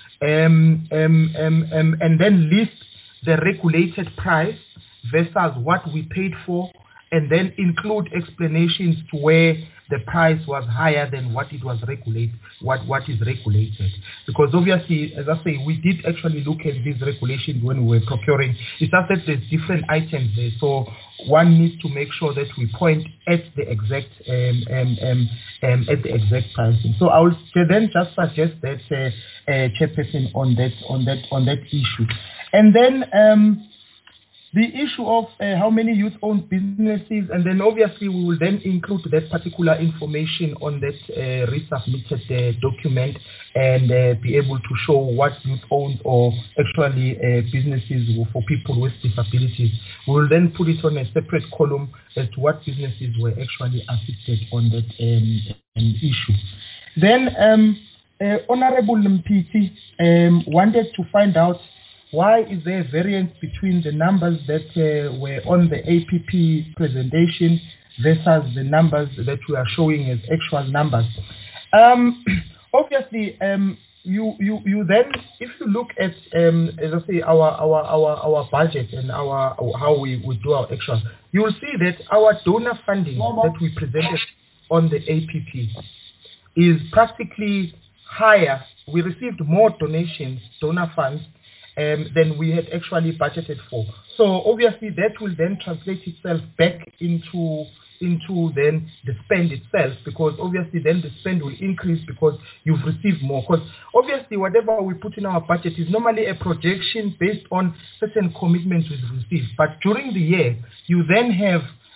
L: um, um, um, um, and then list the regulated price versus what we paid for, and then include explanations to where the price was higher than what it was regulated, what, what is regulated. Because obviously, as I say, we did actually look at these regulations when we were procuring. It's just that there's different items there. So one needs to make sure that we point at the exact um, um, um, um, at the exact pricing. So I will then just suggest that uh, uh, Chairperson on that on that on that issue. And then um, the issue of uh, how many youth-owned businesses, and then obviously we will then include that particular information on that uh, resubmitted uh, document and uh, be able to show what youth-owned or actually uh, businesses for people with disabilities. We will then put it on a separate column as to what businesses were actually assisted on that um, um, issue. Then um, uh, Honorable Mpiti um, wanted to find out why is there a variance between the numbers that uh, were on the A P P presentation versus the numbers that we are showing as actual numbers? Um, obviously, um, you, you, you then, if you look at, um, as I say, our, our, our, our budget and our, how we, we do our actual, you will see that our donor funding that we presented on the A P P is practically higher. We received more donations, donor funds, Um, than we had actually budgeted for. So obviously that will then translate itself back into into then the spend itself, because obviously then the spend will increase because you've received more. Because obviously whatever we put in our budget is normally a projection based on certain commitments we've received. But during the year, you then have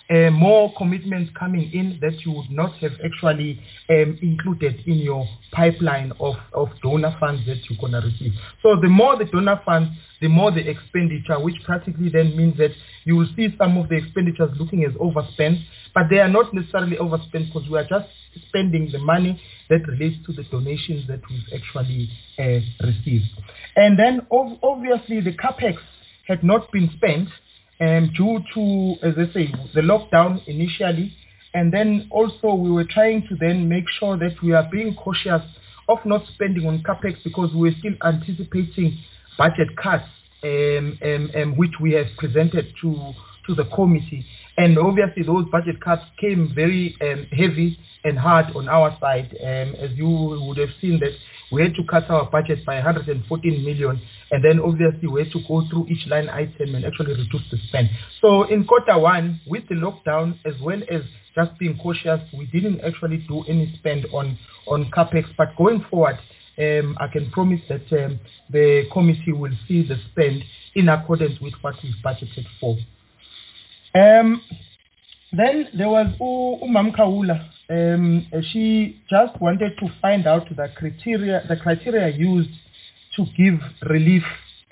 L: uh, more commitments coming in that you would not have actually um, included in your pipeline of, of donor funds that you're going to receive. So the more the donor funds, the more the expenditure, which practically then means that you will see some of the expenditures looking as overspent, but they are not necessarily overspent because we are just spending the money that relates to the donations that we've actually uh, received. And then ov- obviously the CAPEX had not been spent um, due to, as I say, the lockdown initially. And then also we were trying to then make sure that we are being cautious of not spending on CAPEX because we're still anticipating budget cuts um, um, um, which we have presented to, to the committee. And obviously those budget cuts came very um, heavy and hard on our side. Um, as you would have seen that we had to cut our budget by one hundred fourteen million, and then obviously we had to go through each line item and actually reduce the spend. So in quarter one, with the lockdown, as well as just being cautious, we didn't actually do any spend on, on CAPEX. But going forward, um, I can promise that um, the committee will see the spend in accordance with what we've budgeted for. Um, then there was U- Umam Kaula. Um, she just wanted to find out the criteria, the criteria used to give relief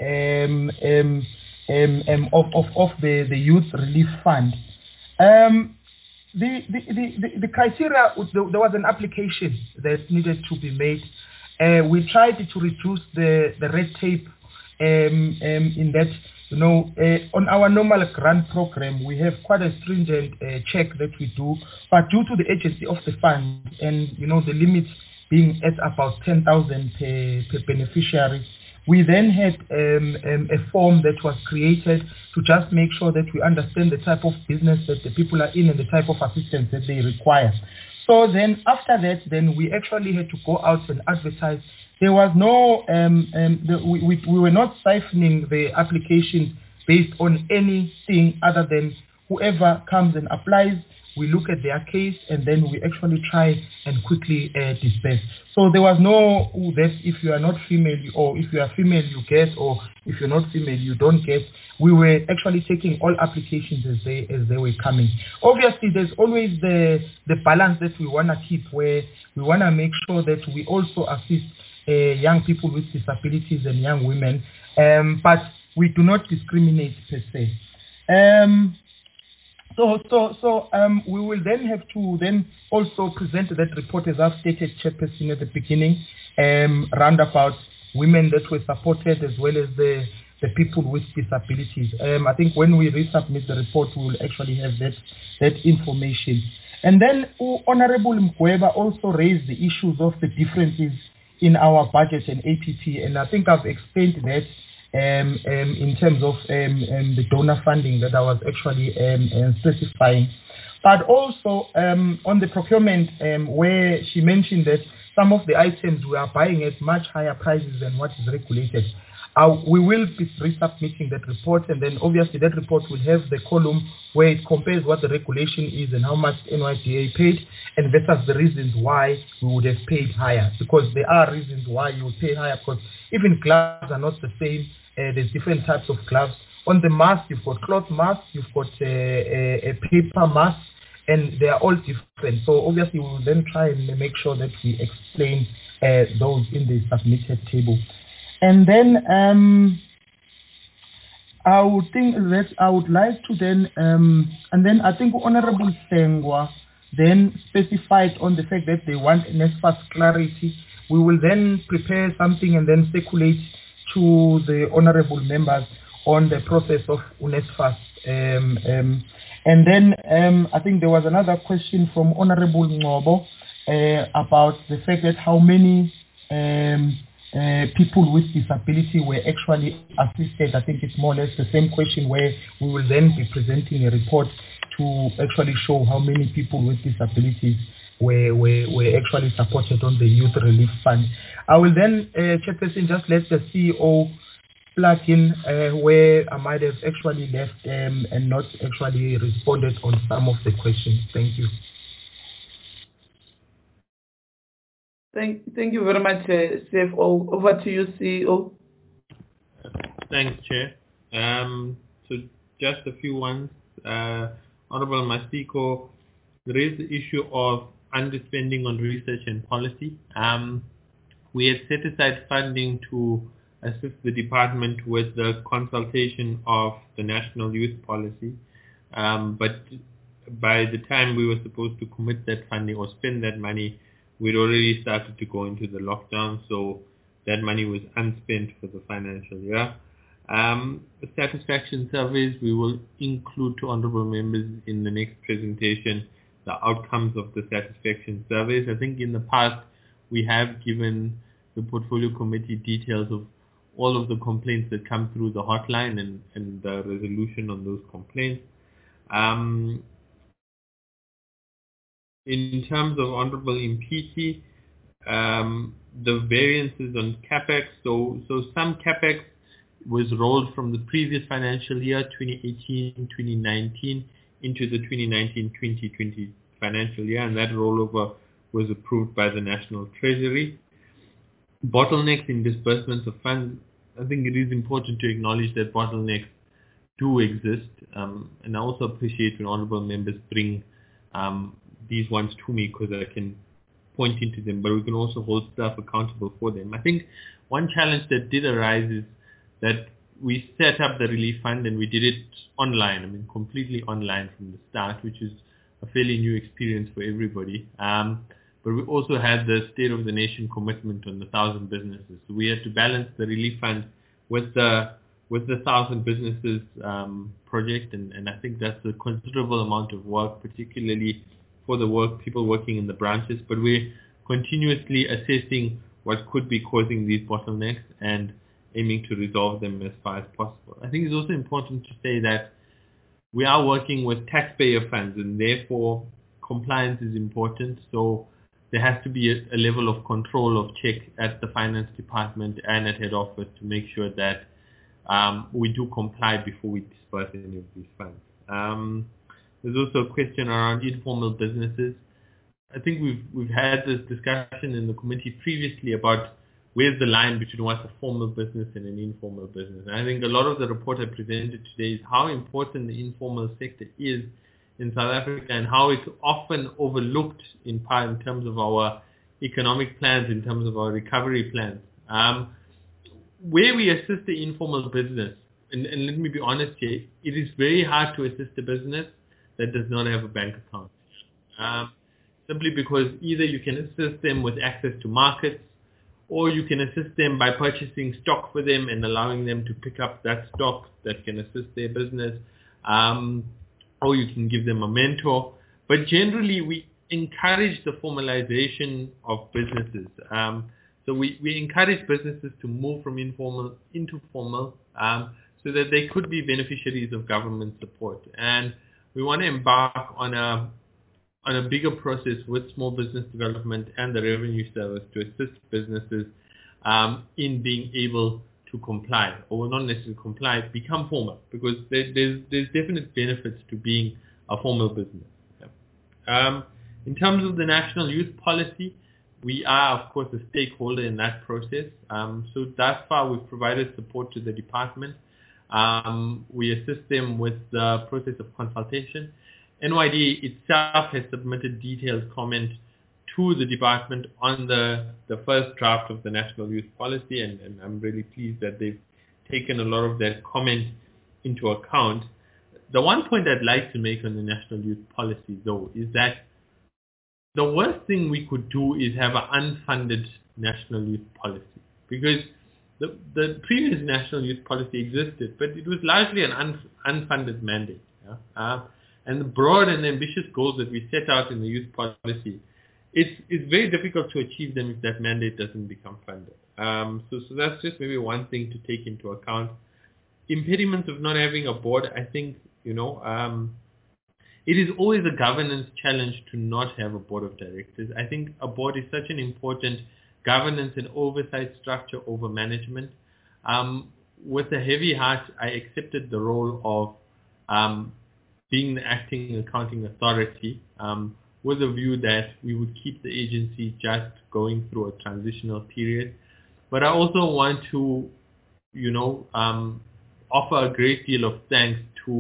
L: um, um, um, um, of, of, of the, the Youth Relief Fund. Um, the, the, the, the, the criteria, there was an application that needed to be made. Uh, we tried to reduce the, the red tape um, um, in that, you know, uh, on our normal grant program, we have quite a stringent uh, check that we do, but due to the agency of the fund and, you know, the limit being at about ten thousand per, per beneficiary, we then had um, um, a form that was created to just make sure that we understand the type of business that the people are in and the type of assistance that they require. So then after that, then we actually had to go out and advertise. There was no, um, um, the, we, we, we were not siphoning the application based on anything other than whoever comes and applies, we look at their case and then we actually try and quickly uh, disperse. So there was no, oh, that if you are not female or if you are female you get, or if you're not female you don't get. We were actually taking all applications as they as they were coming. Obviously there's always the, the balance that we want to keep, where we want to make sure that we also assist Uh, young people with disabilities and young women, um, but we do not discriminate per se. Um, so, so, so um, we will then have to then also present that report, as I've stated, Chairperson, at the beginning, um, round about women that were supported as well as the the people with disabilities. Um, I think when we resubmit the report, we will actually have that that information. And then uh, Honorable Mgweba also raised the issues of the differences in our budget and A P P, and I think I've explained that um, um, in terms of um, um, the donor funding that I was actually um, um, specifying. But also um, on the procurement, um, where she mentioned that some of the items we are buying at much higher prices than what is regulated. Uh, we will be resubmitting that report, and then obviously that report will have the column where it compares what the regulation is and how much N Y D A paid, and versus the reasons why we would have paid higher. Because there are reasons why you would pay higher, because even gloves are not the same. Uh, there's different types of gloves. On the mask, you've got cloth mask, you've got uh, a, a paper mask, and they are all different. So obviously we will then try and make sure that we explain uh, those in the submitted table. And then um, I would think that I would like to then, um, and then I think Honorable Sengwa then specified on the fact that they want NSFAS clarity. We will then prepare something and then circulate to the honorable members on the process of NSFAS. Um, um, and then um, I think there was another question from Honorable Ngobo uh, about the fact that how many um, Uh, people with disability were actually assisted. I think it's more or less the same question, where we will then be presenting a report to actually show how many people with disabilities were, were, were actually supported on the Youth Relief Fund. I will then, uh, Chairperson, just let the C E O plug in uh, where I might have actually left um, and not actually responded on some of the questions. Thank you.
A: Thank, thank you very much, uh, C F O. Over to you, C E O.
H: Thanks, Chair. Um, so just a few ones. Uh, Honorable Masiko raised the issue of underspending on research and policy. Um, we had set aside funding to assist the department with the consultation of the National Youth Policy, um, but by the time we were supposed to commit that funding or spend that money, we'd already started to go into the lockdown, so that money was unspent for the financial year. Um, satisfaction surveys, we will include to honorable members in the next presentation the outcomes of the satisfaction surveys. I think in the past we have given the portfolio committee details of all of the complaints that come through the hotline and, and the resolution on those complaints. Um, in terms of Honorable Impiti, um, the variances on CapEx, so, so some CapEx was rolled from the previous financial year, twenty eighteen twenty nineteen, into the twenty nineteen twenty twenty financial year, and that rollover was approved by the National Treasury. Bottlenecks in disbursements of funds, I think it is important to acknowledge that bottlenecks do exist, um, and I also appreciate when honorable members bring um, these ones to me because I can point into them, but we can also hold staff accountable for them. I think one challenge that did arise is that we set up the relief fund and we did it online, I mean completely online from the start, which is a fairly new experience for everybody. Um, but we also had the State of the Nation commitment on the thousand businesses. So we had to balance the relief fund with the with the thousand businesses um, project, and, and I think that's a considerable amount of work, particularly for the work people working in the branches. But we're continuously assessing what could be causing these bottlenecks and aiming to resolve them as far as possible. I think it's also important to say that we are working with taxpayer funds, and therefore compliance is important. So there has to be a, a level of control of check at the finance department and at head office to make sure that um, we do comply before we disperse any of these funds. Um, there's also a question around informal businesses. I think we've we've had this discussion in the committee previously about where's the line between what's a formal business and an informal business. And I think a lot of the report I presented today is how important the informal sector is in South Africa and how it's often overlooked in part in terms of our economic plans, in terms of our recovery plans. Um, where we assist the informal business, and, and let me be honest here, it is very hard to assist a business that does not have a bank account. Um, simply because either you can assist them with access to markets, or you can assist them by purchasing stock for them and allowing them to pick up that stock that can assist their business, um, or you can give them a mentor. But generally, we encourage the formalization of businesses. Um, so we, we encourage businesses to move from informal into formal um, so that they could be beneficiaries of government support. And we want to embark on a on a bigger process with small business development and the revenue service to assist businesses um, in being able to comply, or not necessarily comply, become formal, because there, there's, there's definite benefits to being a formal business. Um, in terms of the National Youth Policy, we are, of course, a stakeholder in that process. Um, so thus far, we've provided support to the department. Um, we assist them with the process of consultation. N Y D itself has submitted detailed comment to the department on the, the first draft of the National Youth Policy, and, and I'm really pleased that they've taken a lot of that comment into account. The one point I'd like to make on the National Youth Policy, though, is that the worst thing we could do is have an unfunded National Youth Policy, because the, the previous National Youth Policy existed, but it was largely an un, unfunded mandate. Yeah? Uh, and the broad and ambitious goals that we set out in the youth policy, it's, it's very difficult to achieve them if that mandate doesn't become funded. Um, so, so that's just maybe one thing to take into account. Impediments of not having a board, I think, you know, um, it is always a governance challenge to not have a board of directors. I think a board is such an important governance and oversight structure over management. Um, with a heavy heart, I accepted the role of um, being the acting accounting authority um, with a view that we would keep the agency just going through a transitional period. But I also want to, you know, um, offer a great deal of thanks to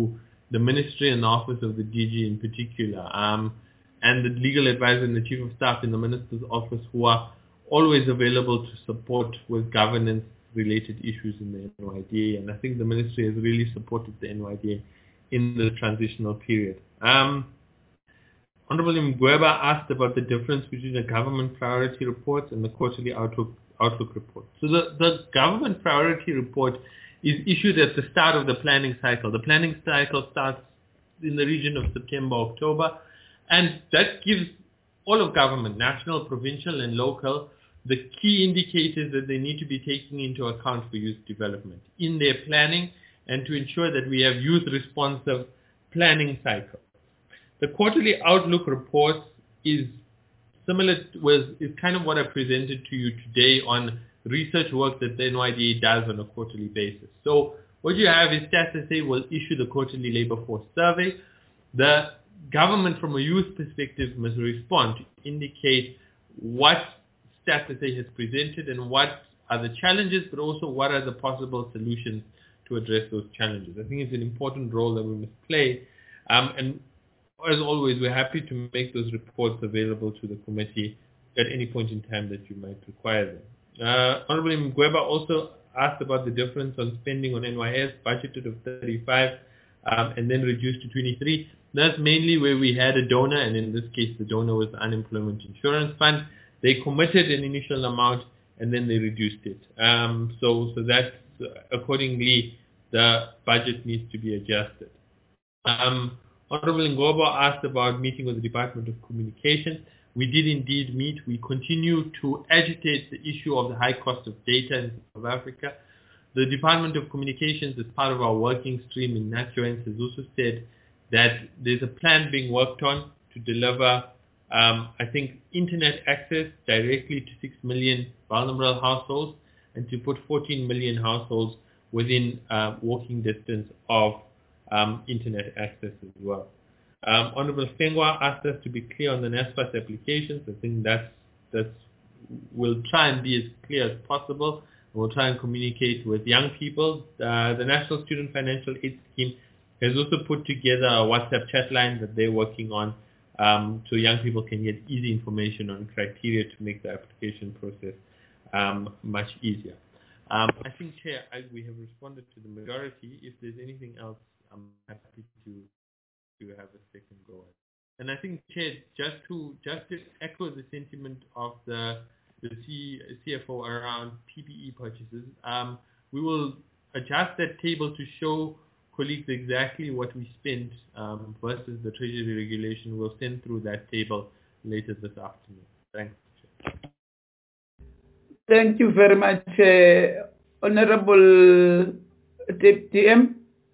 H: the ministry and the office of the D G in particular, um, and the legal advisor and the chief of staff in the minister's office, who are always available to support with governance-related issues in the N Y D A. And I think the ministry has really supported the N Y D A in the transitional period. Um, Honorable Mgweba asked about the difference between the government priority reports and the quarterly outlook, outlook report. So the, the government priority report is issued at the start of the planning cycle. The planning cycle starts in the region of September, October, and that gives all of government, national, provincial, and local, the key indicators that they need to be taking into account for youth development in their planning and to ensure that we have youth-responsive planning cycles. The quarterly outlook report is similar to, was, is kind of what I presented to you today on research work that the N Y D A does on a quarterly basis. So what you have is Stats S A will issue the quarterly labor force survey. The government from a youth perspective must respond to indicate what Stats S A has presented and what are the challenges, but also what are the possible solutions to address those challenges. I think it's an important role that we must play. Um, and as always, we're happy to make those reports available to the committee at any point in time that you might require them. Uh, Honorable Mgweba also asked about the difference on spending on N Y S, budgeted of thirty-five um, and then reduced to twenty-three. That's mainly where we had a donor, and in this case the donor was the Unemployment Insurance Fund. They committed an initial amount and then they reduced it. Um, so, so that accordingly the budget needs to be adjusted. Um, Honorable Ngobo asked about meeting with the Department of Communication. We did indeed meet. We continue to agitate the issue of the high cost of data in South Africa. The Department of Communications, as part of our working stream in NatJoins, has also said that there's a plan being worked on to deliver, um, I think, internet access directly to six million vulnerable households and to put fourteen million households within uh, walking distance of um, internet access as well. Um, Honorable Fengwa asked us to be clear on the NSFAS applications. I think that's, that's, we'll try and be as clear as possible. We'll try and communicate with young people. Uh, the National Student Financial Aid Scheme has also put together a WhatsApp chat line that they're working on um, so young people can get easy information on criteria to make the application process um, much easier. Um, I think, Chair, I, we have responded to the majority. If there's anything else, I'm happy to to have a second go at. And I think, Chair, just to just to echo the sentiment of the the C, CFO around P P E purchases, um, we will adjust that table to show colleagues exactly what we spent um, versus the Treasury regulation. We'll send through that table later this afternoon. Thanks, Chair.
A: Thank you very much, uh, Honorable D M.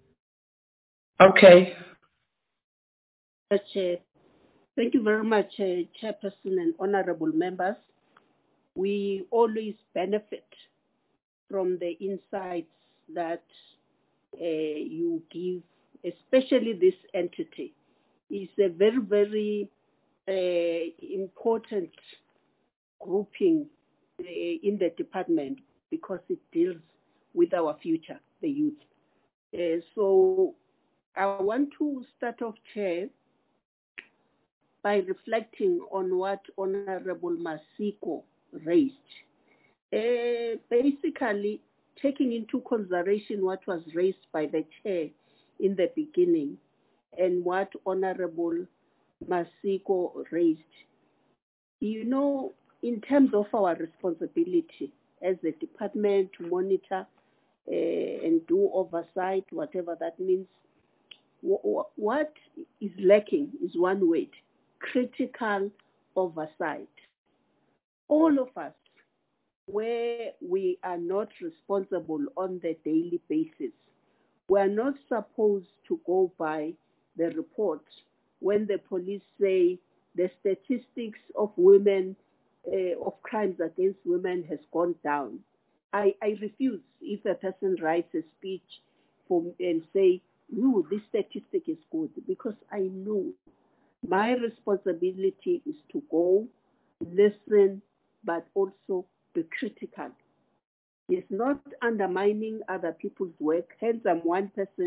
J: Okay. Chair. Thank you very much, uh, Chairperson and honorable members. We always benefit from the insights that uh, you give, especially this entity. It's a very, very uh, important grouping uh, in the department because it deals with our future, the youth. Uh, so I want to start off, Chair, by reflecting on what Honorable Masiko raised. Uh, basically, taking into consideration what was raised by the Chair in the beginning and what Honorable Masiko raised. You know, in terms of our responsibility as a department to monitor uh, and do oversight, whatever that means, w- what is lacking is one word: critical oversight. All of us, where we are not responsible on the daily basis, we are not supposed to go by the report when the police say the statistics of women, uh, of crimes against women has gone down. I, I refuse if a person writes a speech for, and say, no, this statistic is good, because I know my responsibility is to go, listen, but also be critical. It's not undermining other people's work. Hence, I'm one person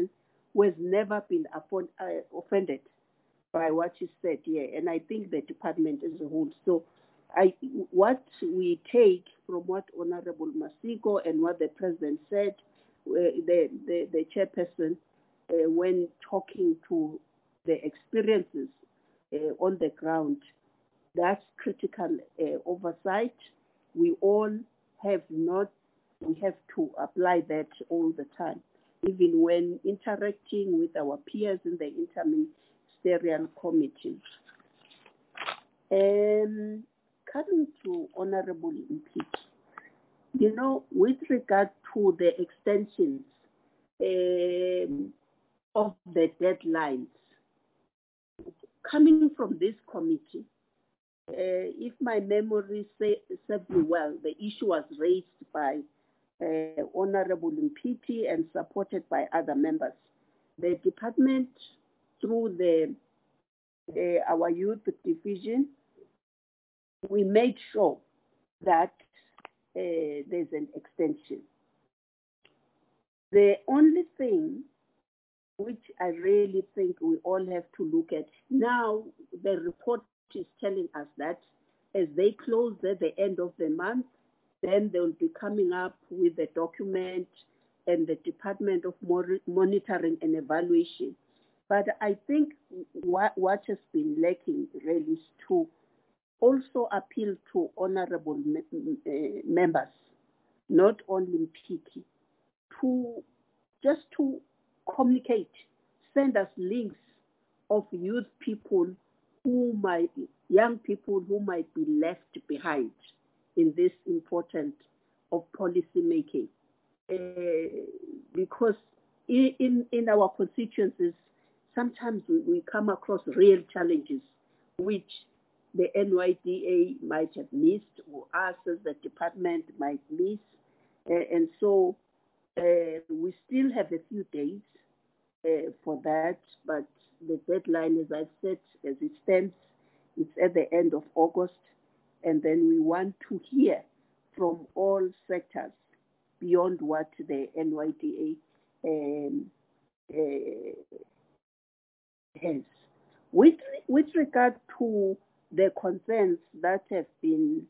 J: who has never been upon, uh, offended by what you said here, and I think the department as a whole. So I, what we take from what Honorable Masiko and what the President said, uh, the, the, the chairperson, uh, when talking to the experiences uh, on the ground, that's critical uh, oversight. We all have not, we have to apply that all the time, even when interacting with our peers in the interministerial committee. Um, coming to Honorable Mpiki, you know, with regard to the extensions um, of the deadlines, coming from this committee, uh, if my memory serves me well, the issue was raised by uh, Honorable Mpiki and supported by other members. The department, through the uh, our youth division, we made sure that uh, there's an extension. The only thing which I really think we all have to look at now, the report is telling us that as they close at the end of the month, then they will be coming up with a document and the Department of Monitoring and Evaluation. But I think what, what has been lacking really is to also appeal to honorable me, uh, members, not only Mpiki, to just to communicate, send us links of youth people who might, young people who might be left behind in this important of policy making. Uh, because in, in, in our constituencies, sometimes we, we come across real challenges which the N Y D A might have missed, or us as the department might miss. Uh, and so uh, we still have a few days uh, for that, but the deadline, as I said, as it stands, it's at the end of August. And then we want to hear from all sectors beyond what the N Y D A um, uh, has. With, with regard to the concerns that have been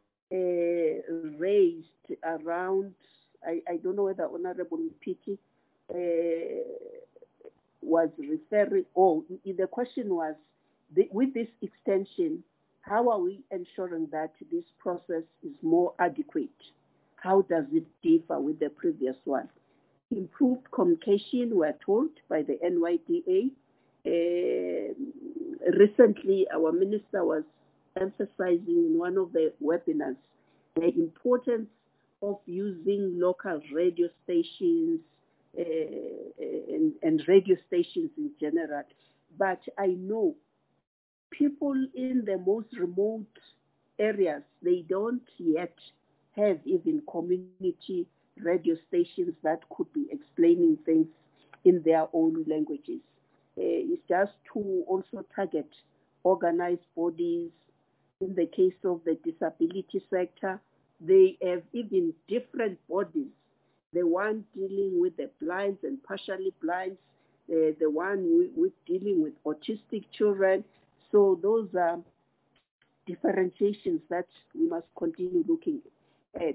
J: uh, raised around, I, I don't know whether Honorable Mpiki uh, was referring, or the question was, the, with this extension, how are we ensuring that this process is more adequate? How does it differ with the previous one? Improved communication, we're told, by the N Y D A. Uh, recently, our minister was emphasizing in one of the webinars the importance of using local radio stations uh, and, and radio stations in general. But I know people in the most remote areas, they don't yet have even community radio stations that could be explaining things in their own languages. Uh, it's just to also target organized bodies. In the case of the disability sector, they have even different bodies. The one dealing with the blinds and partially blinds, uh, the one with, with dealing with autistic children. So those are differentiations that we must continue looking at.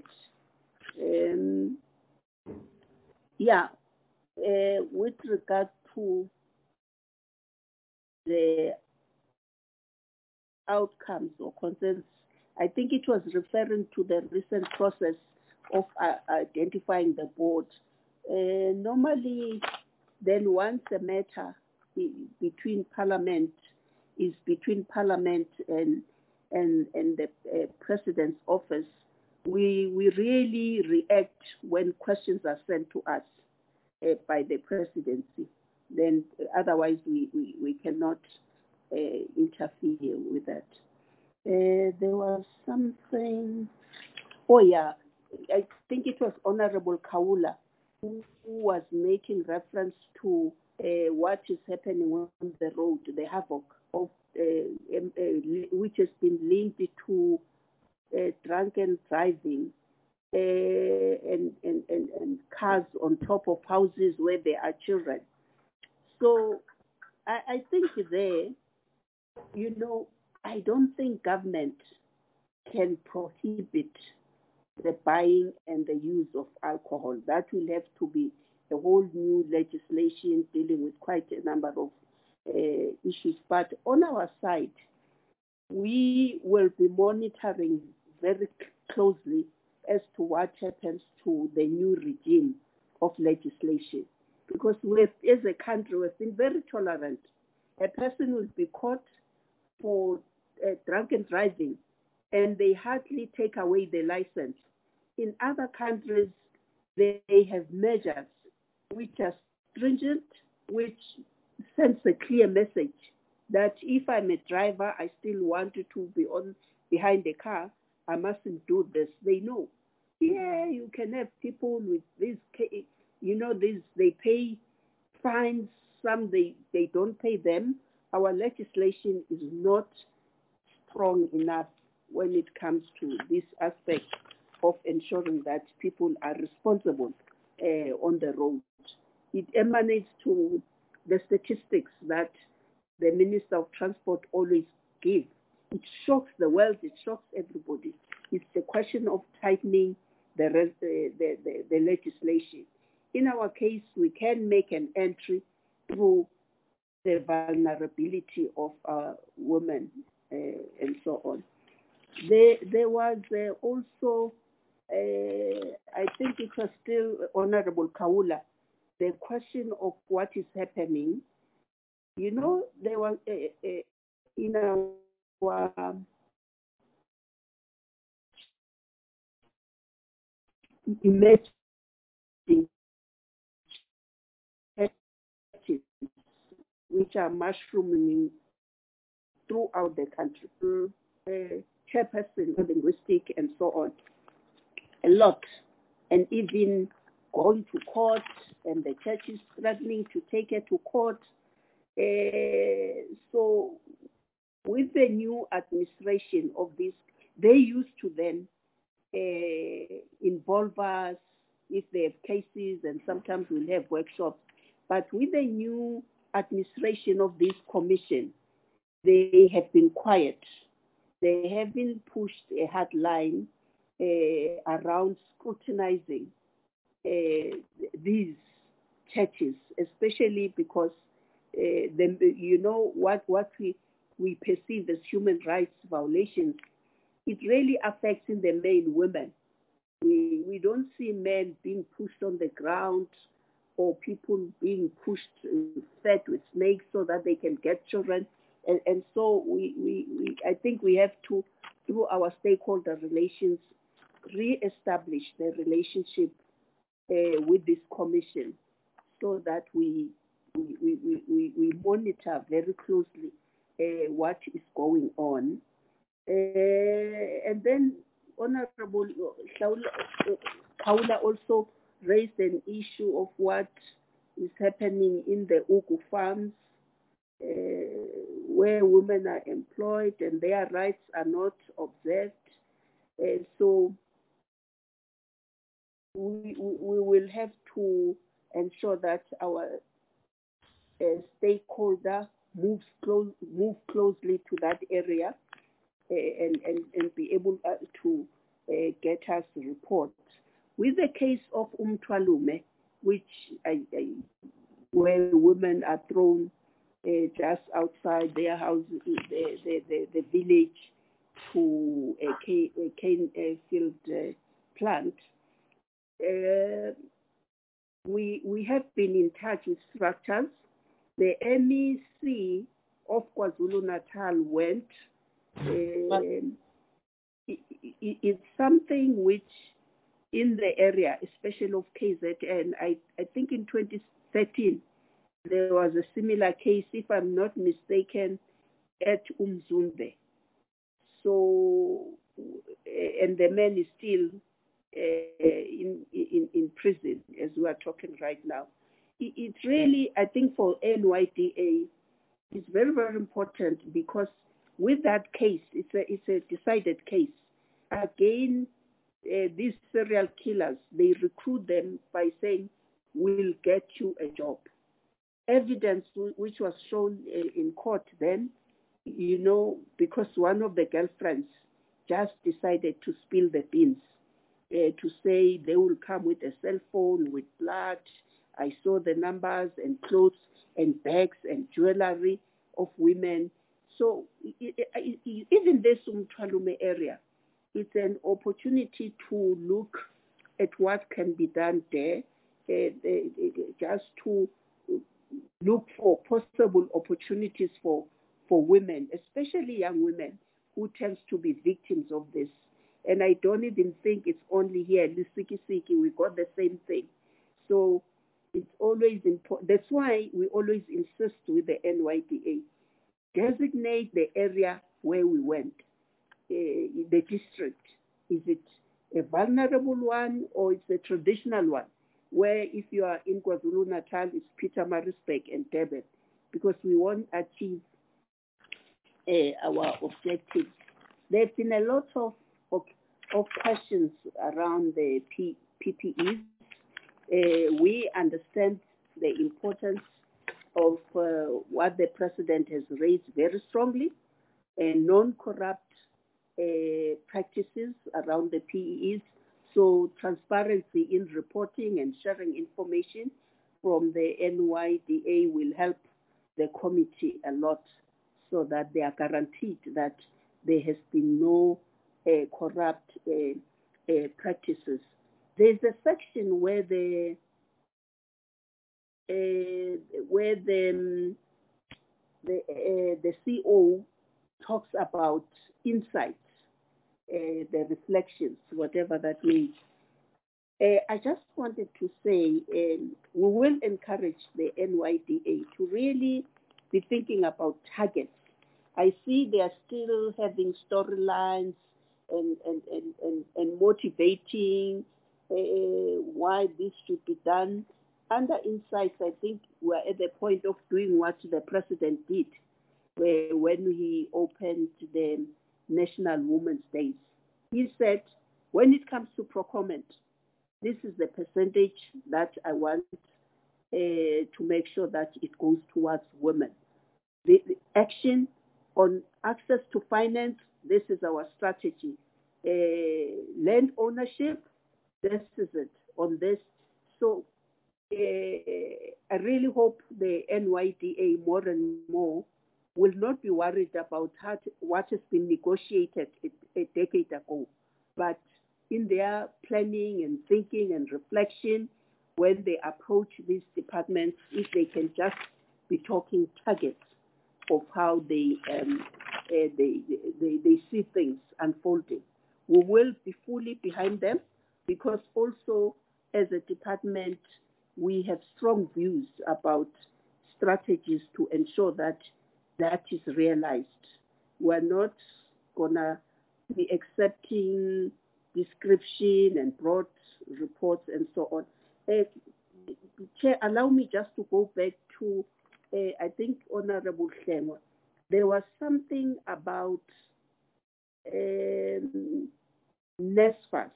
J: Um, yeah, uh, with regard to the outcomes or concerns, I think it was referring to the recent process of uh, identifying the board. Uh, normally, then once a matter between Parliament is between Parliament and and and the uh, President's office, we we really react when questions are sent to us uh, by the Presidency. Then uh, otherwise we, we, we cannot uh, interfere with that. Uh, there was something, oh yeah, I think it was Honorable Kaula who, who was making reference to uh, what is happening on the road, the havoc of uh, um, uh, which has been linked to uh, drunken driving uh, and, and, and, and cars on top of houses where there are children. So I, I think there, you know, I don't think government can prohibit the buying and the use of alcohol. That will have to be a whole new legislation dealing with quite a number of uh, issues. But on our side, we will be monitoring very closely as to what happens to the new regime of legislation. Because we've, as a country, we've been very tolerant. A person will be caught for uh, drunken driving, and they hardly take away the license. In other countries, they have measures which are stringent, which sends a clear message that if I'm a driver, I still want to be on behind the car, I mustn't do this. They know. Yeah, you can have people with this, you know, this, they pay fines, some they, they don't pay them. Our legislation is not strong enough when it comes to this aspect of ensuring that people are responsible uh, on the road. It emanates to the statistics that the Minister of Transport always gives. It shocks the world, it shocks everybody. It's the question of tightening the, res- the, the, the, the legislation. In our case, we can make an entry through the vulnerability of uh, women uh, and so on. There, there was uh, also, uh, I think it was still Honorable Kaula, the question of what is happening. You know, there was a, a, in our um, emerging churches which are mushrooming throughout the country. Uh, chairperson, linguistic, and so on. A lot. And even going to court, and the church is threatening to take it to court. Uh, so with the new administration of this, they used to then uh, involve us if they have cases, and sometimes we'll have workshops. But with the new administration of this commission, they have been quiet. They haven't pushed a hard line uh, around scrutinizing uh, these churches, especially because uh, the, you know what what we we perceive as human rights violations. It really affects in the main women. We we don't see men being pushed on the ground or people being pushed, uh, fed with snakes so that they can get children. And, and so we, we, we, I think we have to, through our stakeholder relations, re-establish the relationship uh, with this commission so that we, we, we, we, we monitor very closely uh, what is going on. Uh, and then Honorable Kaula also raised an issue of what is happening in the Ugu farms, uh, where women are employed and their rights are not observed. Uh, so we, we, we will have to ensure that our uh, stakeholder moves close, move closely to that area uh, and, and, and be able uh, to uh, get us reports. With the case of Umtwalume, which I, I, where women are thrown uh, just outside their house, the, the, the, the village, to a cane, a cane uh, field uh, plant, uh, we we have been in touch with structures. The M E C of KwaZulu-Natal went. Uh, it, it, it's something which in the area, especially of K Z N, I, I think in twenty thirteen, there was a similar case, if I'm not mistaken, at Umzumbe. So, and the man is still uh, in, in, in prison as we are talking right now. It, it really, I think for N Y D A, it's very, very important because with that case, it's a, it's a decided case. Again, Uh, these serial killers, they recruit them by saying, we'll get you a job. evidence which was shown in court then, you know, because one of the girlfriends just decided to spill the beans, uh, to say they will come with a cell phone, with blood. I saw the numbers and clothes and bags and jewelry of women. So it, it, it, even this Umtwalume area, it's an opportunity to look at what can be done there, uh, just to look for possible opportunities for, for women, especially young women who tends to be victims of this. And I don't even think it's only here, Lisiki Siki, we got the same thing. So it's always important. That's why we always insist with the N Y D A, designate the area where we went, uh, the district. Is it a vulnerable one or it's a traditional one? Where if you are in KwaZulu-Natal, it's Pietermaritzburg and Durban, because we won't achieve uh, our objectives. There have been a lot of, of, of questions around the P, PPEs. Uh, we understand the importance of uh, what the President has raised very strongly, and non-corrupt uh, practices around the P E Es. So transparency in reporting and sharing information from the N Y D A will help the committee a lot, so that they are guaranteed that there has been no uh, corrupt uh, uh, practices. There's a section where the uh, where the um, the, uh, the C O talks about insights, uh, the reflections, whatever that means. Uh, I just wanted to say um, we will encourage the N Y D A to really be thinking about targets. I see they are still having storylines and, and, and, and, and motivating uh, why this should be done. Under insights, I think we're at the point of doing what the President did where, when he opened the National Women's Days. He said, when it comes to procurement, this is the percentage that I want uh, to make sure that it goes towards women. The, the action on access to finance, this is our strategy. Uh, land ownership, this is it on this. So uh, I really hope the N Y D A more and more will not be worried about how to, what has been negotiated a, a decade ago, but in their planning and thinking and reflection, when they approach these departments, if they can just be talking targets of how they, um, uh, they, they, they see things unfolding. We will be fully behind them, because also as a department, we have strong views about strategies to ensure that that is realized. We're not gonna be accepting description and broad reports and so on. Uh, Chair, allow me just to go back to, uh, I think, Honorable Hlengwa. There was something about um, NSFAS.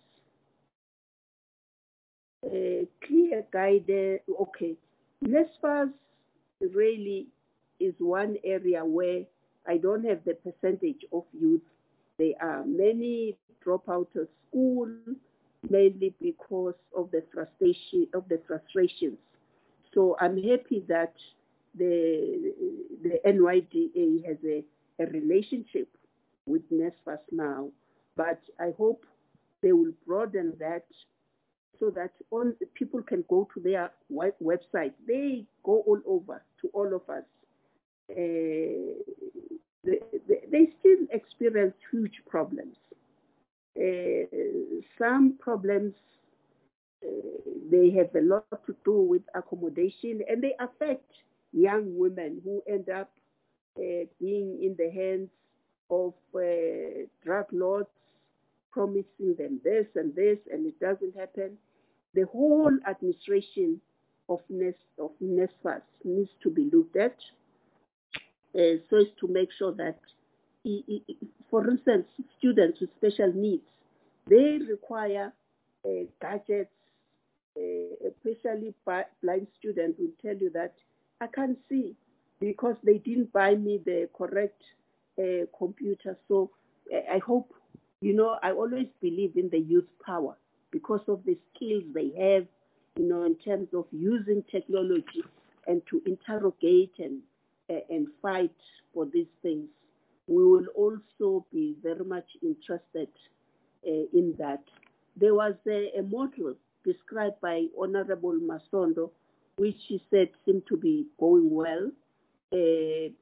J: Uh, clear guidance, okay. NSFAS really is one area where I don't have the percentage of youth. There are many drop out of school, mainly because of the frustration of the frustrations. So I'm happy that the the N Y D A has a, a relationship with NSFAS now, but I hope they will broaden that so that all people can go to their website. They go all over to all of us. Uh, they, they, they still experience huge problems. Uh, some problems, uh, they have a lot to do with accommodation, and they affect young women who end up uh, being in the hands of uh, drug lords, promising them this and this, and it doesn't happen. The whole administration of NES, of NSFAS needs to be looked at, uh, so as to make sure that, e, e, for instance, students with special needs, they require uh, gadgets. Uh, especially blind students will tell you that I can't see because they didn't buy me the correct uh, computer. So uh, I hope, you know, I always believe in the youth power because of the skills they have, you know, in terms of using technology and to interrogate and uh, and fight for these things. We will also be very much interested uh, in that. There was a, a model described by Honorable Masondo, which he said seemed to be going well uh,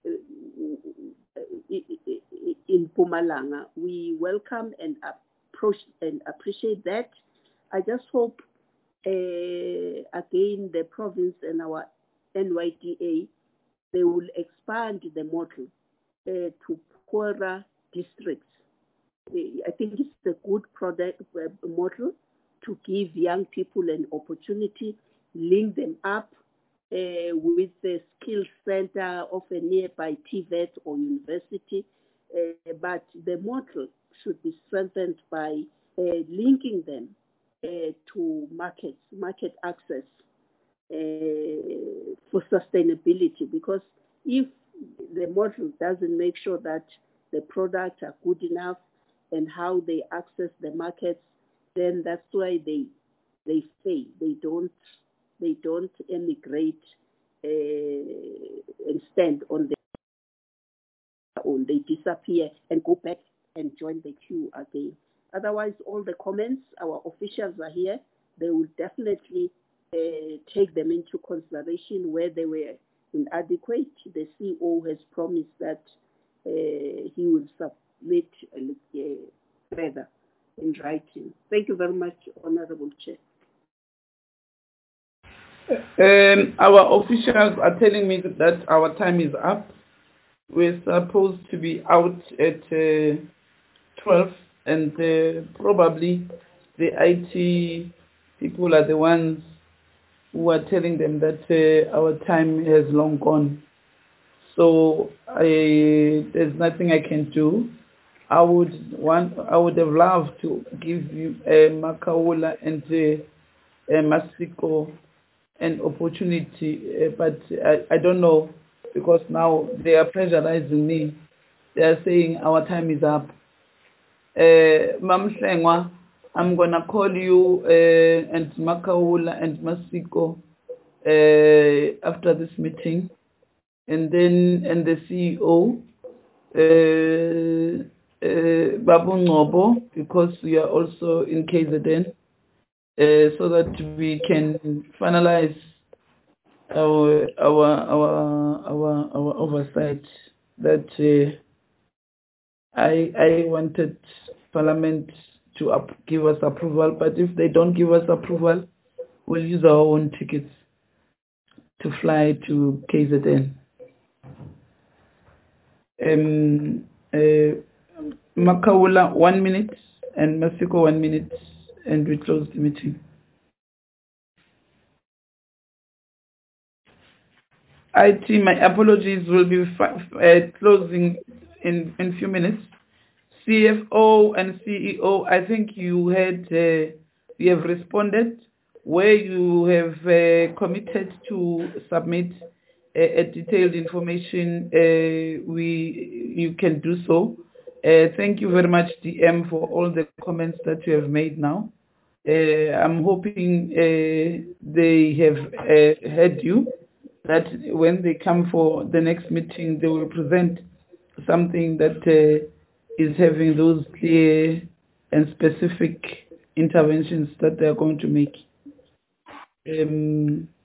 J: in Mpumalanga. We welcome and approach and appreciate that. I just hope, uh, again, the province and our N Y D A, they will expand the model uh, to poorer districts. I think it's a good product uh, model to give young people an opportunity, link them up uh, with the skill center of a nearby T V E T or university. Uh, but the model should be strengthened by uh, linking them uh, to markets, market access uh, for sustainability. Because if the model doesn't make sure that the products are good enough and how they access the markets, then that's why they they fail. They don't they don't emigrate uh, and stand on their own. They disappear and go back and join the queue again. Otherwise, all the comments, our officials are here. They will definitely uh, take them into consideration where they were inadequate. The C E O has promised that uh, he will submit uh, further in writing. Thank you very much, Honorable Chair.
A: Um, our officials are telling me that our time is up. We're supposed to be out at uh, twelve, and uh, probably the I T people are the ones who are telling them that uh, our time has long gone. So I, there's nothing I can do. I would want, I would have loved to give you uh, Makaula and uh, uh, Masiko an opportunity, uh, but I, I don't know, because now they are pressurizing me. They are saying our time is up. Uh, Mam Shlengwa, I'm gonna call you uh, and Makaula and Masiko uh, after this meeting, and then and the C E O. Uh, Uh, Babu Ngobo, because we are also in K Z N, uh, so that we can finalize our our our our our oversight. That uh, I I wanted Parliament to up, give us approval, but if they don't give us approval, we'll use our own tickets to fly to K Z N. Um. Uh, Makaula, one minute, and Masiko, one minute, and we close the meeting. I T, my apologies, will be uh, closing in in few minutes. C F O and C E O, I think you had, uh, you have responded where you have uh, committed to submit a, a detailed information. Uh, we you can do so. Uh, thank you very much, D M, for all the comments that you have made now. Uh, I'm hoping uh, they have uh, heard you, that when they come for the next meeting, they will present something that uh, is having those clear and specific interventions that they are going to make. Um,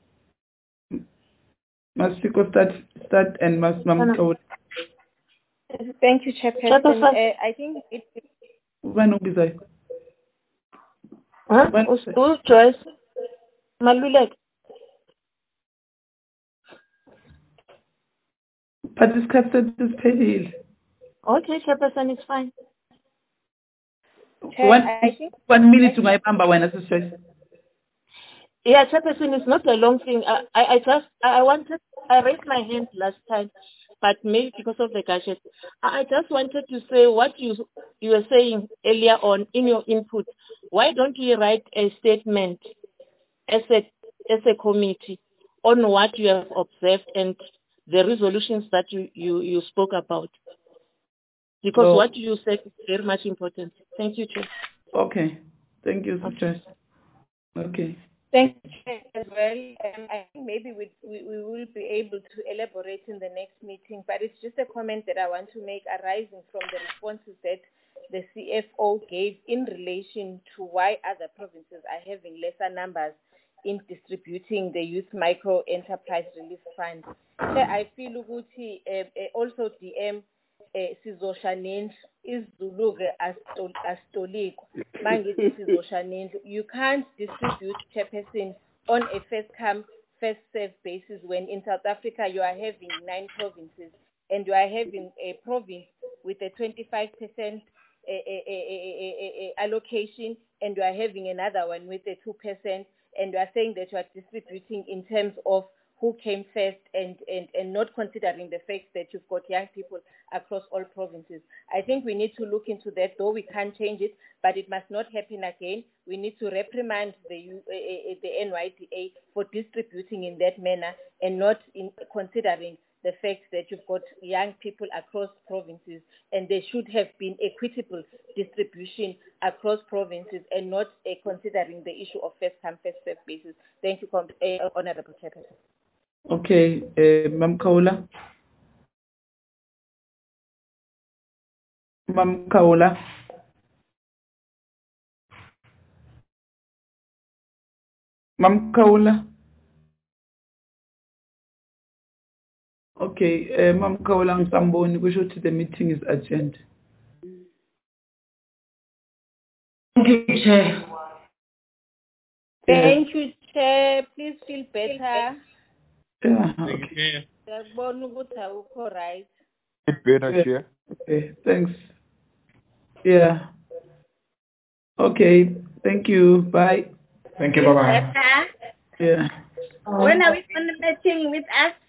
A: Masiko, start, start and Mas Mam Kaula.
D: Thank you, Chairperson. Uh, I think it.
B: Huh? Who's Joyce? Malulek.
A: But this cassette is paid.
B: Okay, Chairperson, it's fine.
D: Chair,
A: one,
D: I think
A: one minute to my number when I say.
B: Yeah, Chairperson, it's not a long thing. I, I, I just, I wanted, I raised my hand last time, but maybe because of the gadget. I just wanted to say what you you were saying earlier on in your input. Why don't we write a statement as a as a committee on what you have observed and the resolutions that you, you, you spoke about. Because
A: So-
B: what you said is very much important. Thank you, Chair.
A: Okay. Thank you, Sister. Okay.
D: Thank you as well. Um, I think maybe we, we, we will be able to elaborate in the next meeting, but it's just a comment that I want to make arising from the responses that the C F O gave in relation to why other provinces are having lesser numbers in distributing the Youth Micro Enterprise Relief Fund. So I feel ukuthi, uh, uh, also D M eh sizosha nendlu izulu-ke asitoliko mangithi sizosha nendlu. You can't distribute chairperson on a first come first served basis when in South Africa you are having nine provinces and you are having a province with a twenty-five percent allocation and you are having another one with a two percent and you are saying that you are distributing in terms of who came first and, and, and not considering the fact that you've got young people across all provinces. I think we need to look into that, though we can't change it, but it must not happen again. We need to reprimand the, uh, the N Y D A for distributing in that manner and not in considering the fact that you've got young people across provinces and there should have been equitable distribution across provinces and not uh, considering the issue of first come, first served basis. Thank you, uh, Honorable Chairperson.
A: Okay, uh, Mam Kaula. Mam Kaula. Mam Kaula. Okay, uh, Mam Kaula Nsamboni, we should the meeting is adjourned.
I: Thank you, Chair.
D: Thank you, Chair. Please feel better.
A: Yeah,
H: okay.
D: Right.
K: Better, Chair.
A: Okay, thanks. Yeah. Okay, thank you. Bye.
L: Thank you. Bye-bye.
N: Better.
A: Yeah.
N: When are we going to meeting with us?